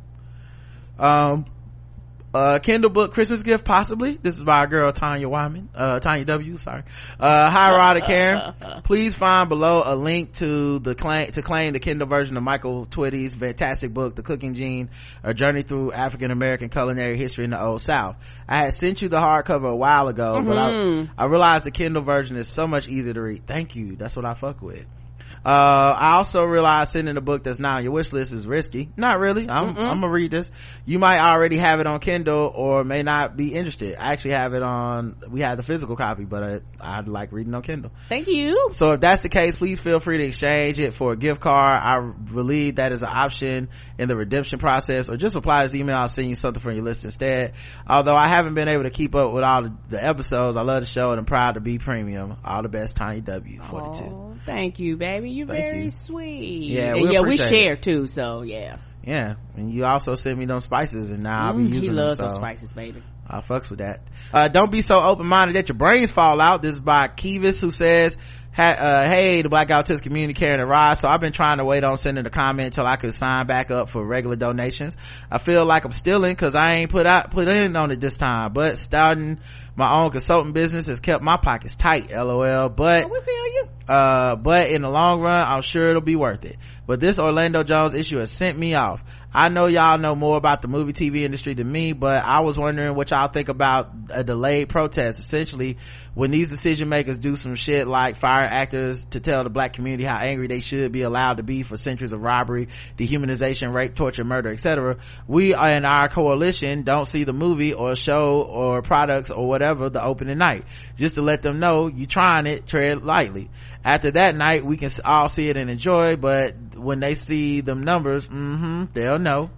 Um, Uh, Kindle book Christmas gift, possibly. This is by our girl Tanya Wyman, uh, Tanya W, sorry. Uh, hi Rod and Karen. Please find below a link to the claim, to claim the Kindle version of Michael Twitty's fantastic book, The Cooking Gene, A Journey Through African American Culinary History in the Old South. I had sent you the hardcover a while ago, mm-hmm. but I, I realized the Kindle version is so much easier to read. Thank you. That's what I fuck with. Uh, I also realized sending a book that's not on your wish list is risky. Not really. I'm, I'm gonna read this. You might already have it on Kindle or may not be interested. I actually have it on, we have the physical copy, but I, I'd like reading on Kindle.
Thank you.
So if that's the case, please feel free to exchange it for a gift card. I believe that is an option in the redemption process, or just reply to this email. I'll send you something from your list instead. Although I haven't been able to keep up with all the, the episodes, I love the show and I'm proud to be premium. All the best, Tiny W forty-two.
Oh, thank you, baby. You're
Thank
very
you.
sweet.
Yeah,
and
we
yeah, we
appreciate
share
it.
too, so yeah.
Yeah, and you also sent me those spices, and now I'll be
Mm,
using
he loves
them.
those
So
spices, baby.
I fucks with that. Uh, don't be so open-minded that your brains fall out. This is by Kevis, who says, ha- uh, hey, the Black Autistic Community, Karen and Rod. So I've been trying to wait on sending a comment until I could sign back up for regular donations. I feel like I'm stealing because I ain't put out, put in on it this time, but starting my own consulting business has kept my pockets tight, lol. But,
Oh, we feel you.
uh, but in the long run, I'm sure it'll be worth it. But this Orlando Jones issue has sent me off. I know y'all know more about the movie T V industry than me, but I was wondering what y'all think about a delayed protest. Essentially, when these decision makers do some shit like fire actors to tell the black community how angry they should be allowed to be for centuries of robbery, dehumanization, rape, torture, murder, et cetera, we and our coalition don't see the movie or show or products or whatever the opening night. Just to let them know you trying it, tread lightly. After that night, we can all see it and enjoy, but when they see them numbers, mm-hmm, they'll know.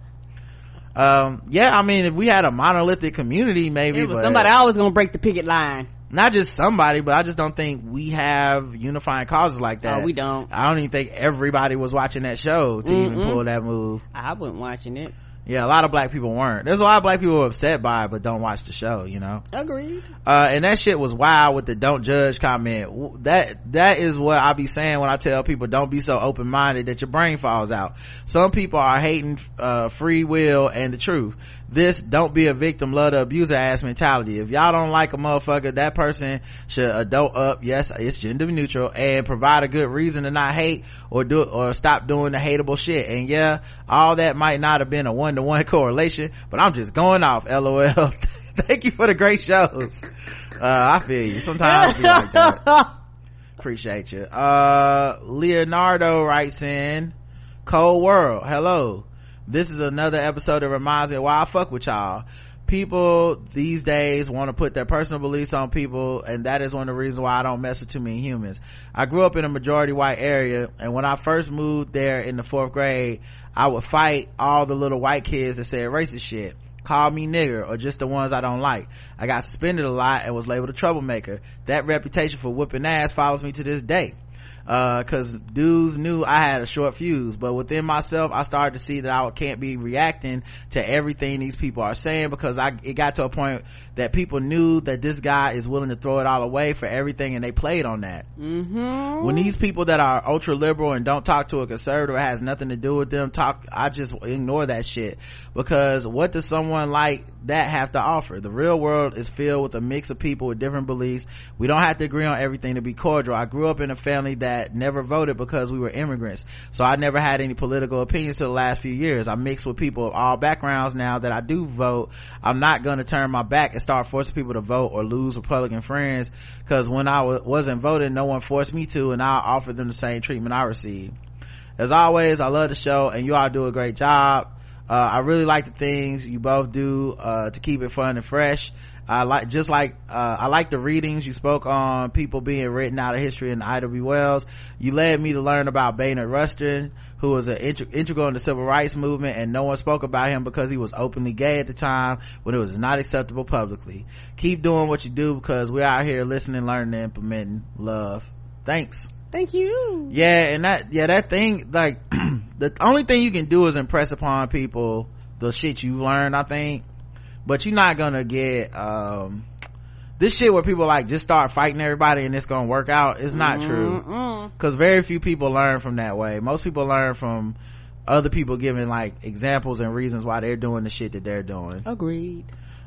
Um, yeah, I mean, if we had a monolithic community, maybe,
It was
but
somebody always gonna break the picket line.
not just somebody, but I just don't think we have unifying causes like that.
Oh, we don't.
I don't even think everybody was watching that show to
Mm-mm.
even pull that move.
I wasn't watching it.
Yeah, a lot of black people weren't. There's a lot of black people who are upset by it, but don't watch the show, you know?
Agreed.
Uh, and that shit was wild with the don't judge comment. That, that is what I be saying when I tell people don't be so open-minded that your brain falls out. Some people are hating, uh, free will and the truth. This don't be a victim, love the abuser ass mentality. If y'all don't like a motherfucker, that person should adult up. Yes, it's gender neutral, and provide a good reason to not hate or do or stop doing the hateable shit. And yeah, all that might not have been a one-to-one correlation, but I'm just going off, lol. Thank you for the great shows. Uh, I feel you. Sometimes I feel like that. Appreciate you. Uh, Leonardo writes in, Cold World, hello. This is another episode that reminds me of why I fuck with y'all. People these days want to put their personal beliefs on people, and that is one of the reasons why I don't mess with too many humans. I grew up in a majority white area, and when I first moved there in the fourth grade, I would fight all the little white kids that said racist shit, call me nigger, or just the ones I don't like. I got suspended a lot and was labeled a troublemaker. That reputation for whooping ass follows me to this day. Uh, cause dudes knew I had a short fuse, but within myself, I started to see that I can't be reacting to everything these people are saying, because I, it got to a point that people knew that this guy is willing to throw it all away for everything, and they played on that.
Mm-hmm.
When these people that are ultra liberal and don't talk to a conservative, it has nothing to do with them, talk, I just ignore that shit, because what does someone like that have to offer? The real world is filled with a mix of people with different beliefs. We don't have to agree on everything to be cordial. I grew up in a family that never voted because we were immigrants, so I never had any political opinions till the last few years. I mix with people of all backgrounds now that I do vote. I'm not going to turn my back and start forcing people to vote or lose Republican friends, because when I w- wasn't voting, no one forced me to, and I'll offer them the same treatment I received. As always, I love the show and you all do a great job. uh I really like the things you both do uh to keep it fun and fresh. I like just like uh I like the readings you spoke on people being written out of history in Ida B. Wells. You led me to learn about Baynard Rustin, who was an int- integral in the civil rights movement, and no one spoke about him because he was openly gay at the time when it was not acceptable publicly. Keep doing what you do because we're out here listening, learning, and implementing. Love. Thanks.
Thank you.
Yeah, and that yeah that thing, like the only thing you can do is impress upon people the shit you learned, I think. But you're not gonna get um this shit where people like just start fighting everybody and it's gonna work out. It's not
Mm-mm.
true, because very few people learn from that way. Most people learn from other people giving like examples and reasons why they're doing the shit that they're doing.
Agreed.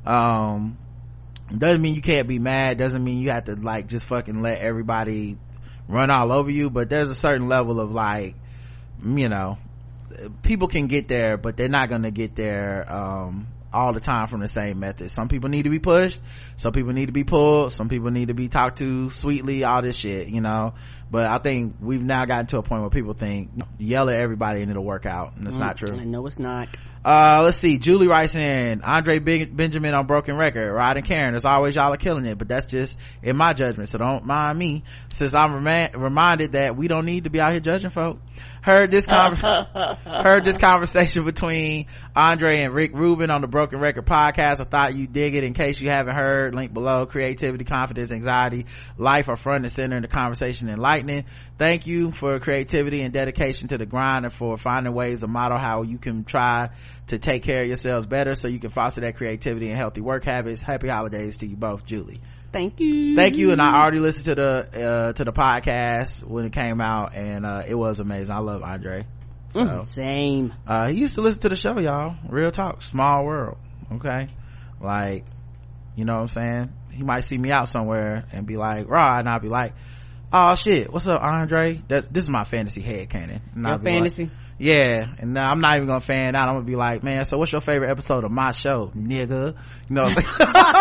Um doesn't mean you can't be mad, doesn't mean you have to like just fucking let everybody run all over you, but there's a certain level of like, you know, people can get there, but they're not gonna get there um all the time from the same method. Some people need to be pushed, some people need to be pulled, some people need to be talked to sweetly, all this shit, you know. But I think we've now gotten to a point where people think yell at everybody and it'll work out, and it's mm, not true.
I know it's not.
Uh let's see, Julie writes in, Andre Big- Benjamin on Broken Record, Rod and Karen, as always y'all are killing it, but that's just in my judgment, so don't mind me, since I'm rem- reminded that we don't need to be out here judging folk. Heard this con- heard this conversation between Andre and Rick Rubin on the Broken Record podcast. I thought you'd dig it. In case you haven't heard, link below. Creativity, confidence, anxiety, life are front and center in the conversation, enlightening. Thank you for creativity and dedication to the grind, and for finding ways to model how you can try to take care of yourselves better so you can foster that creativity and healthy work habits. Happy holidays to you both, Julie.
Thank you.
Thank you. And I already listened to the uh to the podcast when it came out, and uh it was amazing. I love Andre. So
mm, same.
Uh he used to listen to the show, y'all. Real talk, small world. Okay, like, you know what I'm saying, he might see me out somewhere and be like, Rod, and I'll be like, oh shit, what's up, Andre? That's this is my fantasy headcanon.
Your fantasy?
Like, yeah, and now I'm not even gonna fan out. I'm gonna be like, man, so what's your favorite episode of my show, nigga? You know what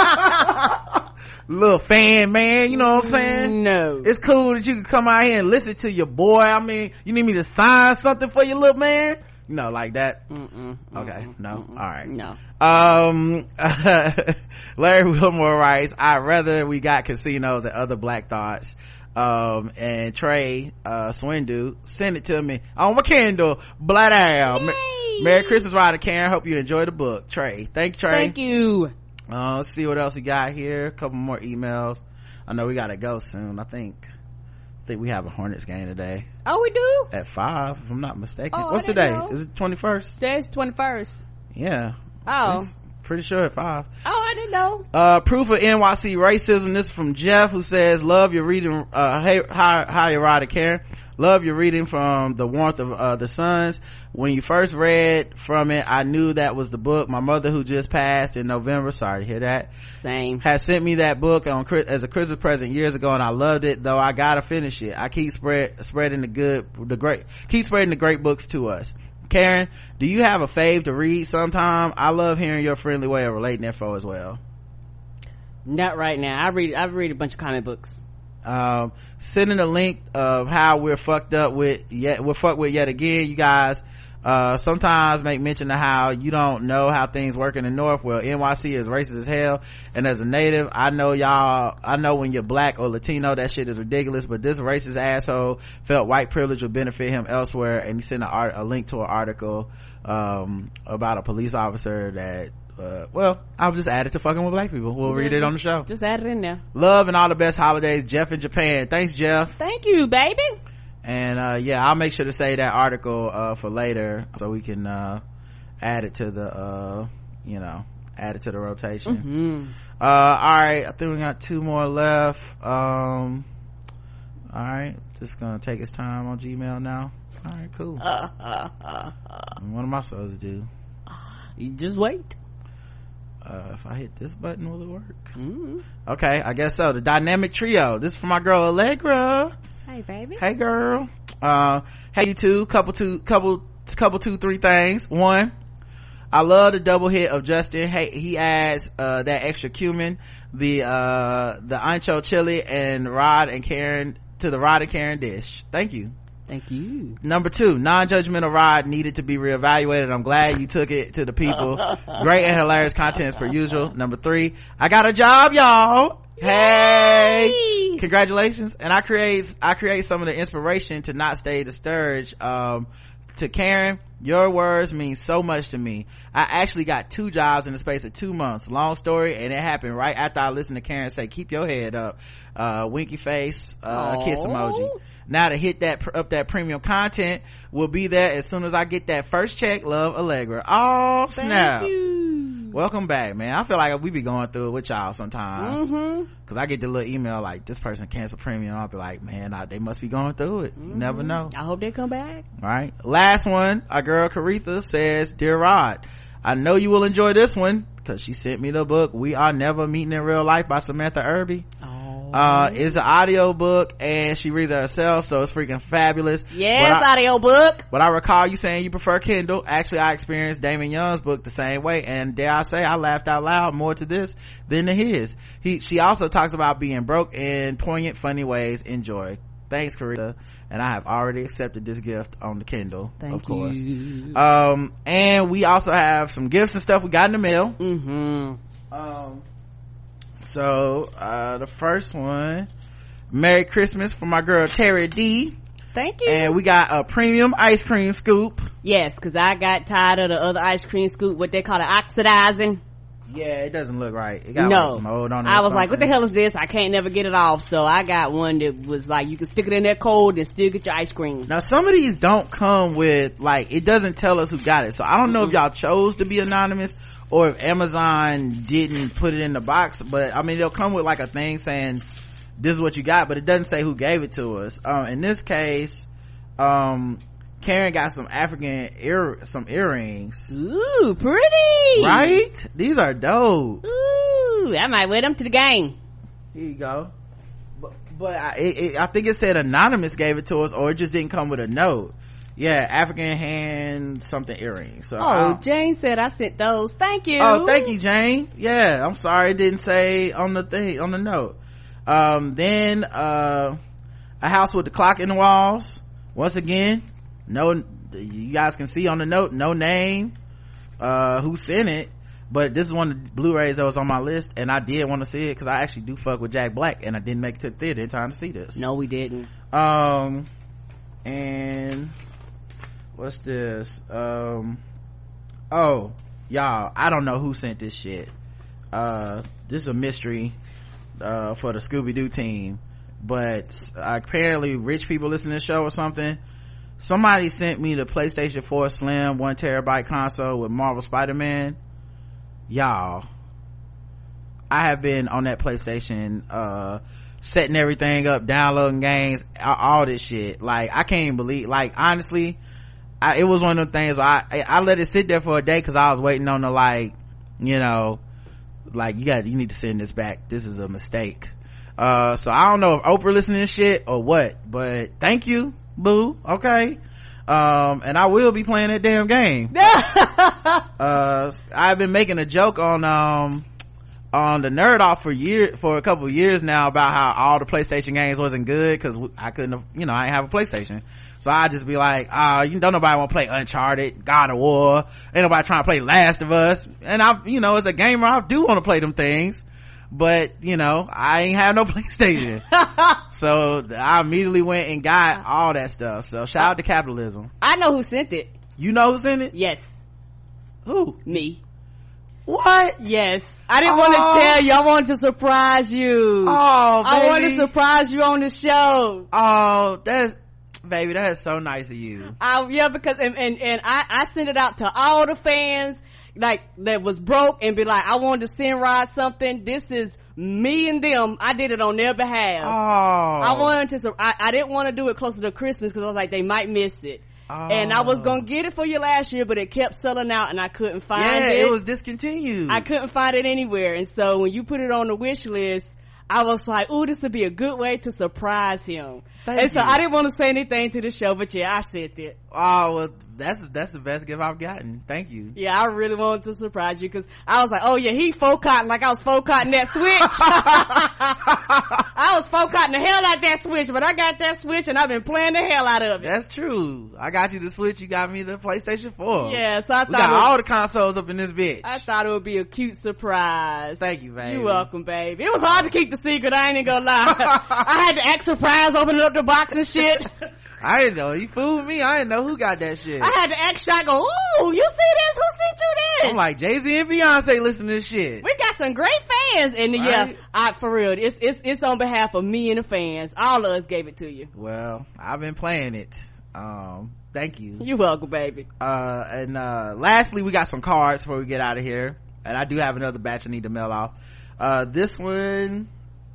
I'm saying? Little fan, man, you know what I'm saying?
No,
it's cool that you can come out here and listen to your boy. I mean, you need me to sign something for your little man, you know, like that.
Mm-mm,
okay
mm-mm,
no
mm-mm,
all right,
no.
um Larry Wilmore writes, I'd rather we got casinos and other black thoughts. Um and Trey uh Swindu send it to me on my Kindle. Blood out. Merry Christmas, Rod and Karen. Hope you enjoy the book. Trey. Thank you, Trey.
Thank you.
Uh, let's see what else we got here. A couple more emails. I know we gotta go soon. I think I think we have a Hornets game today.
Oh, we do?
At five, if I'm not mistaken.
Oh,
what's today? Know. Is it twenty-first?
Today's twenty-first.
Yeah.
Oh.
Pretty sure at five.
Oh, I didn't know.
Uh, proof of N Y C racism. This is from Jeff, who says, love your reading, uh, hey, hi, hi, Rod and Karen. Love your reading from The Warmth of uh, the Suns. When you first read from it, I knew that was the book. My mother, who just passed in November, sorry to hear that,
same,
has sent me that book on as a Christmas present years ago, and I loved it, though I gotta finish it. I keep spread spreading the good, the great, keep spreading the great books to us. Karen, do you have a fave to read sometime? I love hearing your friendly way of relating info as well.
Not right now. I read I read a bunch of comic books.
Um sending a link of how we're fucked up with yet we're fucked with yet again. You guys uh sometimes make mention of how you don't know how things work in the North. Well, N Y C is racist as hell, and as a native, I know y'all I know when you're black or Latino that shit is ridiculous, but this racist asshole felt white privilege would benefit him elsewhere, and he sent a, art, a link to an article um about a police officer that uh well I'll just add it to fucking with black people. We'll yeah, read it
just,
on the show.
Just add it in there.
Love and all the best holidays, Jeff in Japan. Thanks, Jeff.
Thank you, baby.
And uh yeah, I'll make sure to say that article uh for later so we can uh add it to the uh you know add it to the rotation.
Mm-hmm.
uh all right, I think we got two more left. Um all right, just gonna take his time on Gmail now. All right, cool. What am I supposed to do?
You just wait.
Uh if I hit this button, will it work?
Mm-hmm.
Okay, I guess so. The Dynamic Trio. This is for my girl Allegra.
Hey, baby.
Hey, girl. Uh hey, you two. Couple two couple couple two three things. One, I love the double hit of Justin. Hey, he adds uh that extra cumin, the uh the ancho chili, and Rod and Karen to the Rod and Karen dish. Thank you.
Thank you.
Number two, non-judgmental ride needed to be reevaluated. I'm glad you took it to the people. Great and hilarious content as per usual. Number three, I got a job, y'all. Hey,
Yay!
Congratulations. And I create I create some of the inspiration to not stay discouraged. Um to Karen, your words mean so much to me. I actually got two jobs in the space of two months. Long story, and it happened right after I listened to Karen say, keep your head up. Uh, winky face, uh, kiss emoji. Now to hit that, up that premium content will be there as soon as I get that first check. Love, Allegra. Oh, snap.
Thank you.
Welcome back, man. I feel like we be going through it with y'all sometimes.
Mm-hmm.
Cause I get the little email like, this person canceled premium. I'll be like, man, I, they must be going through it.
Mm-hmm.
You never know.
I hope they come back.
Right. Last one, our girl Caritha says, Dear Rod, I know you will enjoy this one because she sent me the book We Are Never Meeting in Real Life by Samantha Irby.
Oh.
Uh, it's an audio book and she reads it herself, so it's freaking fabulous.
Yes,
but I,
audio book.
but I recall you saying you prefer Kindle. Actually, I experienced Damon Young's book the same way, and dare I say, I laughed out loud more to this than to his. He, she also talks about being broke in poignant, funny ways. Enjoy. Thanks, Carita. And I have already accepted this gift on the Kindle,
Thank
of course.
you.
Um, and we also have some gifts and stuff we got in the mail.
Mm-hmm.
Um, so, uh, the first one, Merry Christmas from my girl Terry D.
Thank you.
And we got a premium ice cream scoop.
Yes, because I got tired of the other ice cream scoop, what they call it, oxidizing.
Yeah, it doesn't look right. It got
No.
like mold on it.
I
or
was like, what the
something.
hell is this? I can't never get it off. So I got one that was like, you can stick it in there cold and still get your ice cream.
Now, some of these don't come with, like, it doesn't tell us who got it. So I don't know
Mm-hmm.
if y'all chose to be anonymous or if Amazon didn't put it in the box. But, I mean, they'll come with, like, a thing saying, this is what you got, but it doesn't say who gave it to us. Um, in this case, um, Karen got some African ear, some earrings.
Ooh, pretty.
Right? These are dope.
Ooh, I might wear them to the game.
Here you go. But, but I, it, it, I think it said anonymous gave it to us, or it just didn't come with a note. Yeah, African hand something earrings. So
Oh,
I'll-
Jane said I sent those. Thank you.
oh, thank you, Jane. Yeah, I'm sorry it didn't say on the thing, on the note. Um, then, uh, a house with the clock in the walls. Once again, no, you guys can see on the note, no name, uh, who sent it. But this is one of the Blu-rays that was on my list, and I did want to see it because I actually do fuck with Jack Black, and I didn't make it to the theater in time to see this.
No, we didn't.
Um, and what's this? Um, oh, y'all, I don't know who sent this shit. Uh, this is a mystery, uh, for the Scooby-Doo team, but uh, apparently rich people listen to the show or something. Somebody sent me the PlayStation four Slim one terabyte console with Marvel Spider-Man. Y'all, I have been on that PlayStation, uh, setting everything up, downloading games, all, all this shit. Like, I can't even believe, like, honestly, I, it was one of the things where I, I, I let it sit there for a day because I was waiting on the, like, you know, like, you got, you need to send this back. This is a mistake. Uh, so I don't know if Oprah listening to this shit or what, but thank you, boo. Okay. Um, and I will be playing that damn game. uh, I've been making a joke on, um, on the Nerd Off for year, for a couple of years now about how all the PlayStation games wasn't good because I couldn't, you know, I didn't have a PlayStation. So I just be like, ah, uh, you don't nobody want to play Uncharted, God of War, ain't nobody trying to play Last of Us. And I, you know, as a gamer, I do want to play them things, but you know, I ain't have no PlayStation. So I immediately went and got all that stuff. So shout out to capitalism.
I know who sent it.
You know who sent it?
Yes,
Who?
me.
What?
Yes, I didn't
Oh.
want to tell you. I wanted to surprise you.
Oh, baby.
I wanted to surprise you on the show.
Oh, that's, baby, that is so nice of you.
I, yeah, because and and, and I, I sent it out to all the fans like that was broke and be like, I wanted to send Rod something. This is me and them. I did it on their behalf.
Oh,
I wanted to. sur- I, I didn't want to do it closer to Christmas because I was like they might miss it.
Oh.
And I was gonna get it for you last year, but it kept selling out, and I couldn't find
yeah,
it.
it was discontinued.
I couldn't find it anywhere, and so when you put it on the wish list, I was like, ooh, this would be a good way to surprise him.
Thank
and so
you.
I didn't want to say anything to the show, but yeah, I said it.
Oh, well, that's that's the best gift I've gotten. Thank you.
Yeah, I really wanted to surprise you because I was like, oh yeah, he faux-cotton like I was faux-cotton that switch. I was faux-cotton the hell out that switch, but I got that switch and I've been playing the hell out of it.
That's true. I got you the Switch. You got me the PlayStation four.
Yeah, so I
we
thought
got
it was,
all the consoles up in this bitch.
I thought it would be a cute surprise.
Thank you, baby.
You're welcome, baby. It was hard to keep the secret. I ain't even gonna lie. I had to act surprised, opening up the box and shit.
I didn't know. You fooled me. I didn't know who got that shit.
I had to act shy. Go, ooh, you see this? Who sent you this?
I'm like, Jay-Z and Beyonce listen to this shit.
We got some great fans, and
Right?
yeah, I, for real, it's it's it's on behalf of me and the fans. All of us gave it to you.
Well, I've been playing it. Um, thank you.
You're welcome, baby.
Uh, and uh, lastly, we got some cards before we get out of here. And I do have another batch I need to mail off. Uh, this one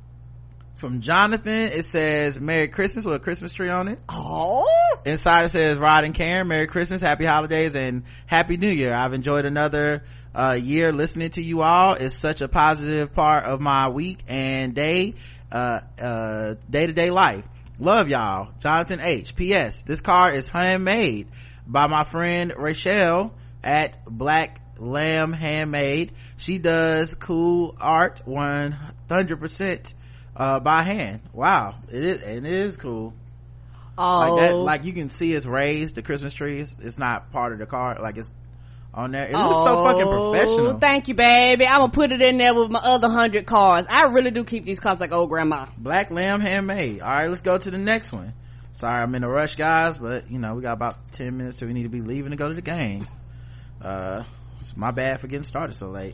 from Jonathan. It says Merry Christmas with a Christmas tree on it.
Oh,
Inside it says Rod and Karen, Merry Christmas, Happy Holidays, and Happy New Year. I've enjoyed another uh year listening to you all. It's such a positive part of my week and day uh uh day-to-day life. Love y'all. Jonathan H. P S. This card is handmade by my friend Rachel at Black Lamb Handmade. She does cool art one hundred percent uh by hand. Wow, it is, and it is cool.
oh,
Like that, like you can see it's raised, the Christmas tree is, it's not part of the card, like it's on there. It looks so fucking professional.
Oh, thank you, baby. I'm gonna put it in there with my other hundred cards. I really do keep these cards like old grandma.
Black Lamb Handmade. All right, let's go to the next one. Sorry I'm in a rush, guys, but you know we got about ten minutes till we need to be leaving to go to the game. Uh it's my bad for getting started so late.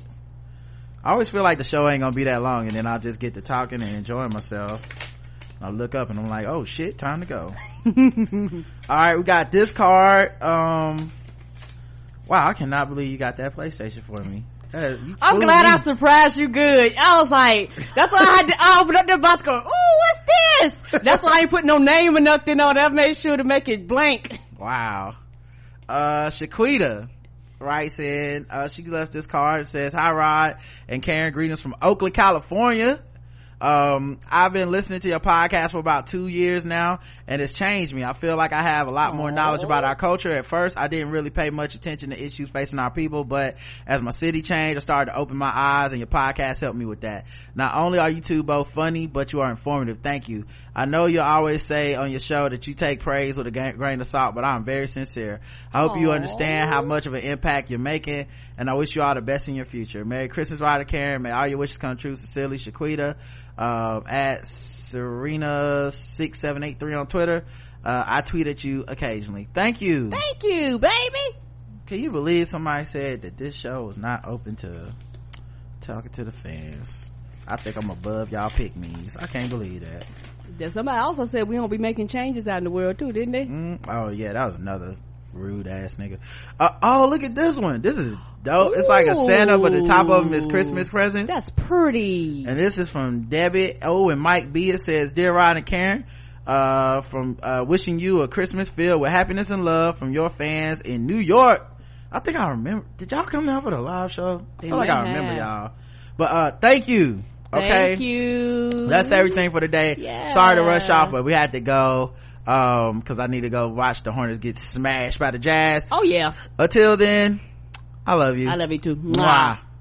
I always feel like the show ain't gonna be that long, and then I'll just get to talking and enjoying myself. I look up and I'm like, oh shit, time to go. All right, we got this card. Um wow, I cannot believe you got that PlayStation for me. Uh, you
I'm
fooled
glad
me.
I surprised you good. I was like, that's why I had to I opened up the box going, ooh, what's this? That's why I ain't put no name or nothing on it. I made sure to make it blank.
Wow. Uh, Shaquita writes in, uh, she left this card. It says, hi Rod and Karen, greetings from Oakland, California. Um, I've been listening to your podcast for about two years now, and it's changed me. I feel like I have a lot more knowledge about our culture. At first, I didn't really pay much attention to issues facing our people, but as my city changed, I started to open my eyes, and your podcast helped me with that. Not only are you two both funny, but you are informative. Thank you. I know you always say on your show that you take praise with a grain of salt, but I'm very sincere. I hope Aww. You understand how much of an impact you're making, and I wish you all the best in your future. Merry Christmas, Rod and Karen. May all your wishes come true. Sincerely, Shaquita. Uh, at Serena six seven eight three on Twitter. Uh, I tweet at you occasionally. Thank you.
Thank you, baby.
Can you believe somebody said that this show was not open to talking to the fans? I think I'm above y'all pick me's. I can't believe that.
Then somebody also said we don't be making changes out in the world too, didn't they?
Mm, oh yeah, that was another rude ass nigga. Uh, oh, look at this one. This is dope. Ooh. It's like a Santa, but the top of them is Christmas presents.
That's pretty.
And this is from Debbie O and Mike B. It says, dear Rod and Karen, uh, from, uh, wishing you a Christmas filled with happiness and love from your fans in New York. I think I remember. Did y'all come down for the live show?
They
I feel like I remember
have.
y'all. But, uh, thank you. Okay.
Thank you.
That's everything for today.
Yeah.
Sorry to rush off, but we had to go. Um, cause I need to go watch the Hornets get smashed by the Jazz.
Oh yeah.
Until then, I love you.
I love you too.
Mwah.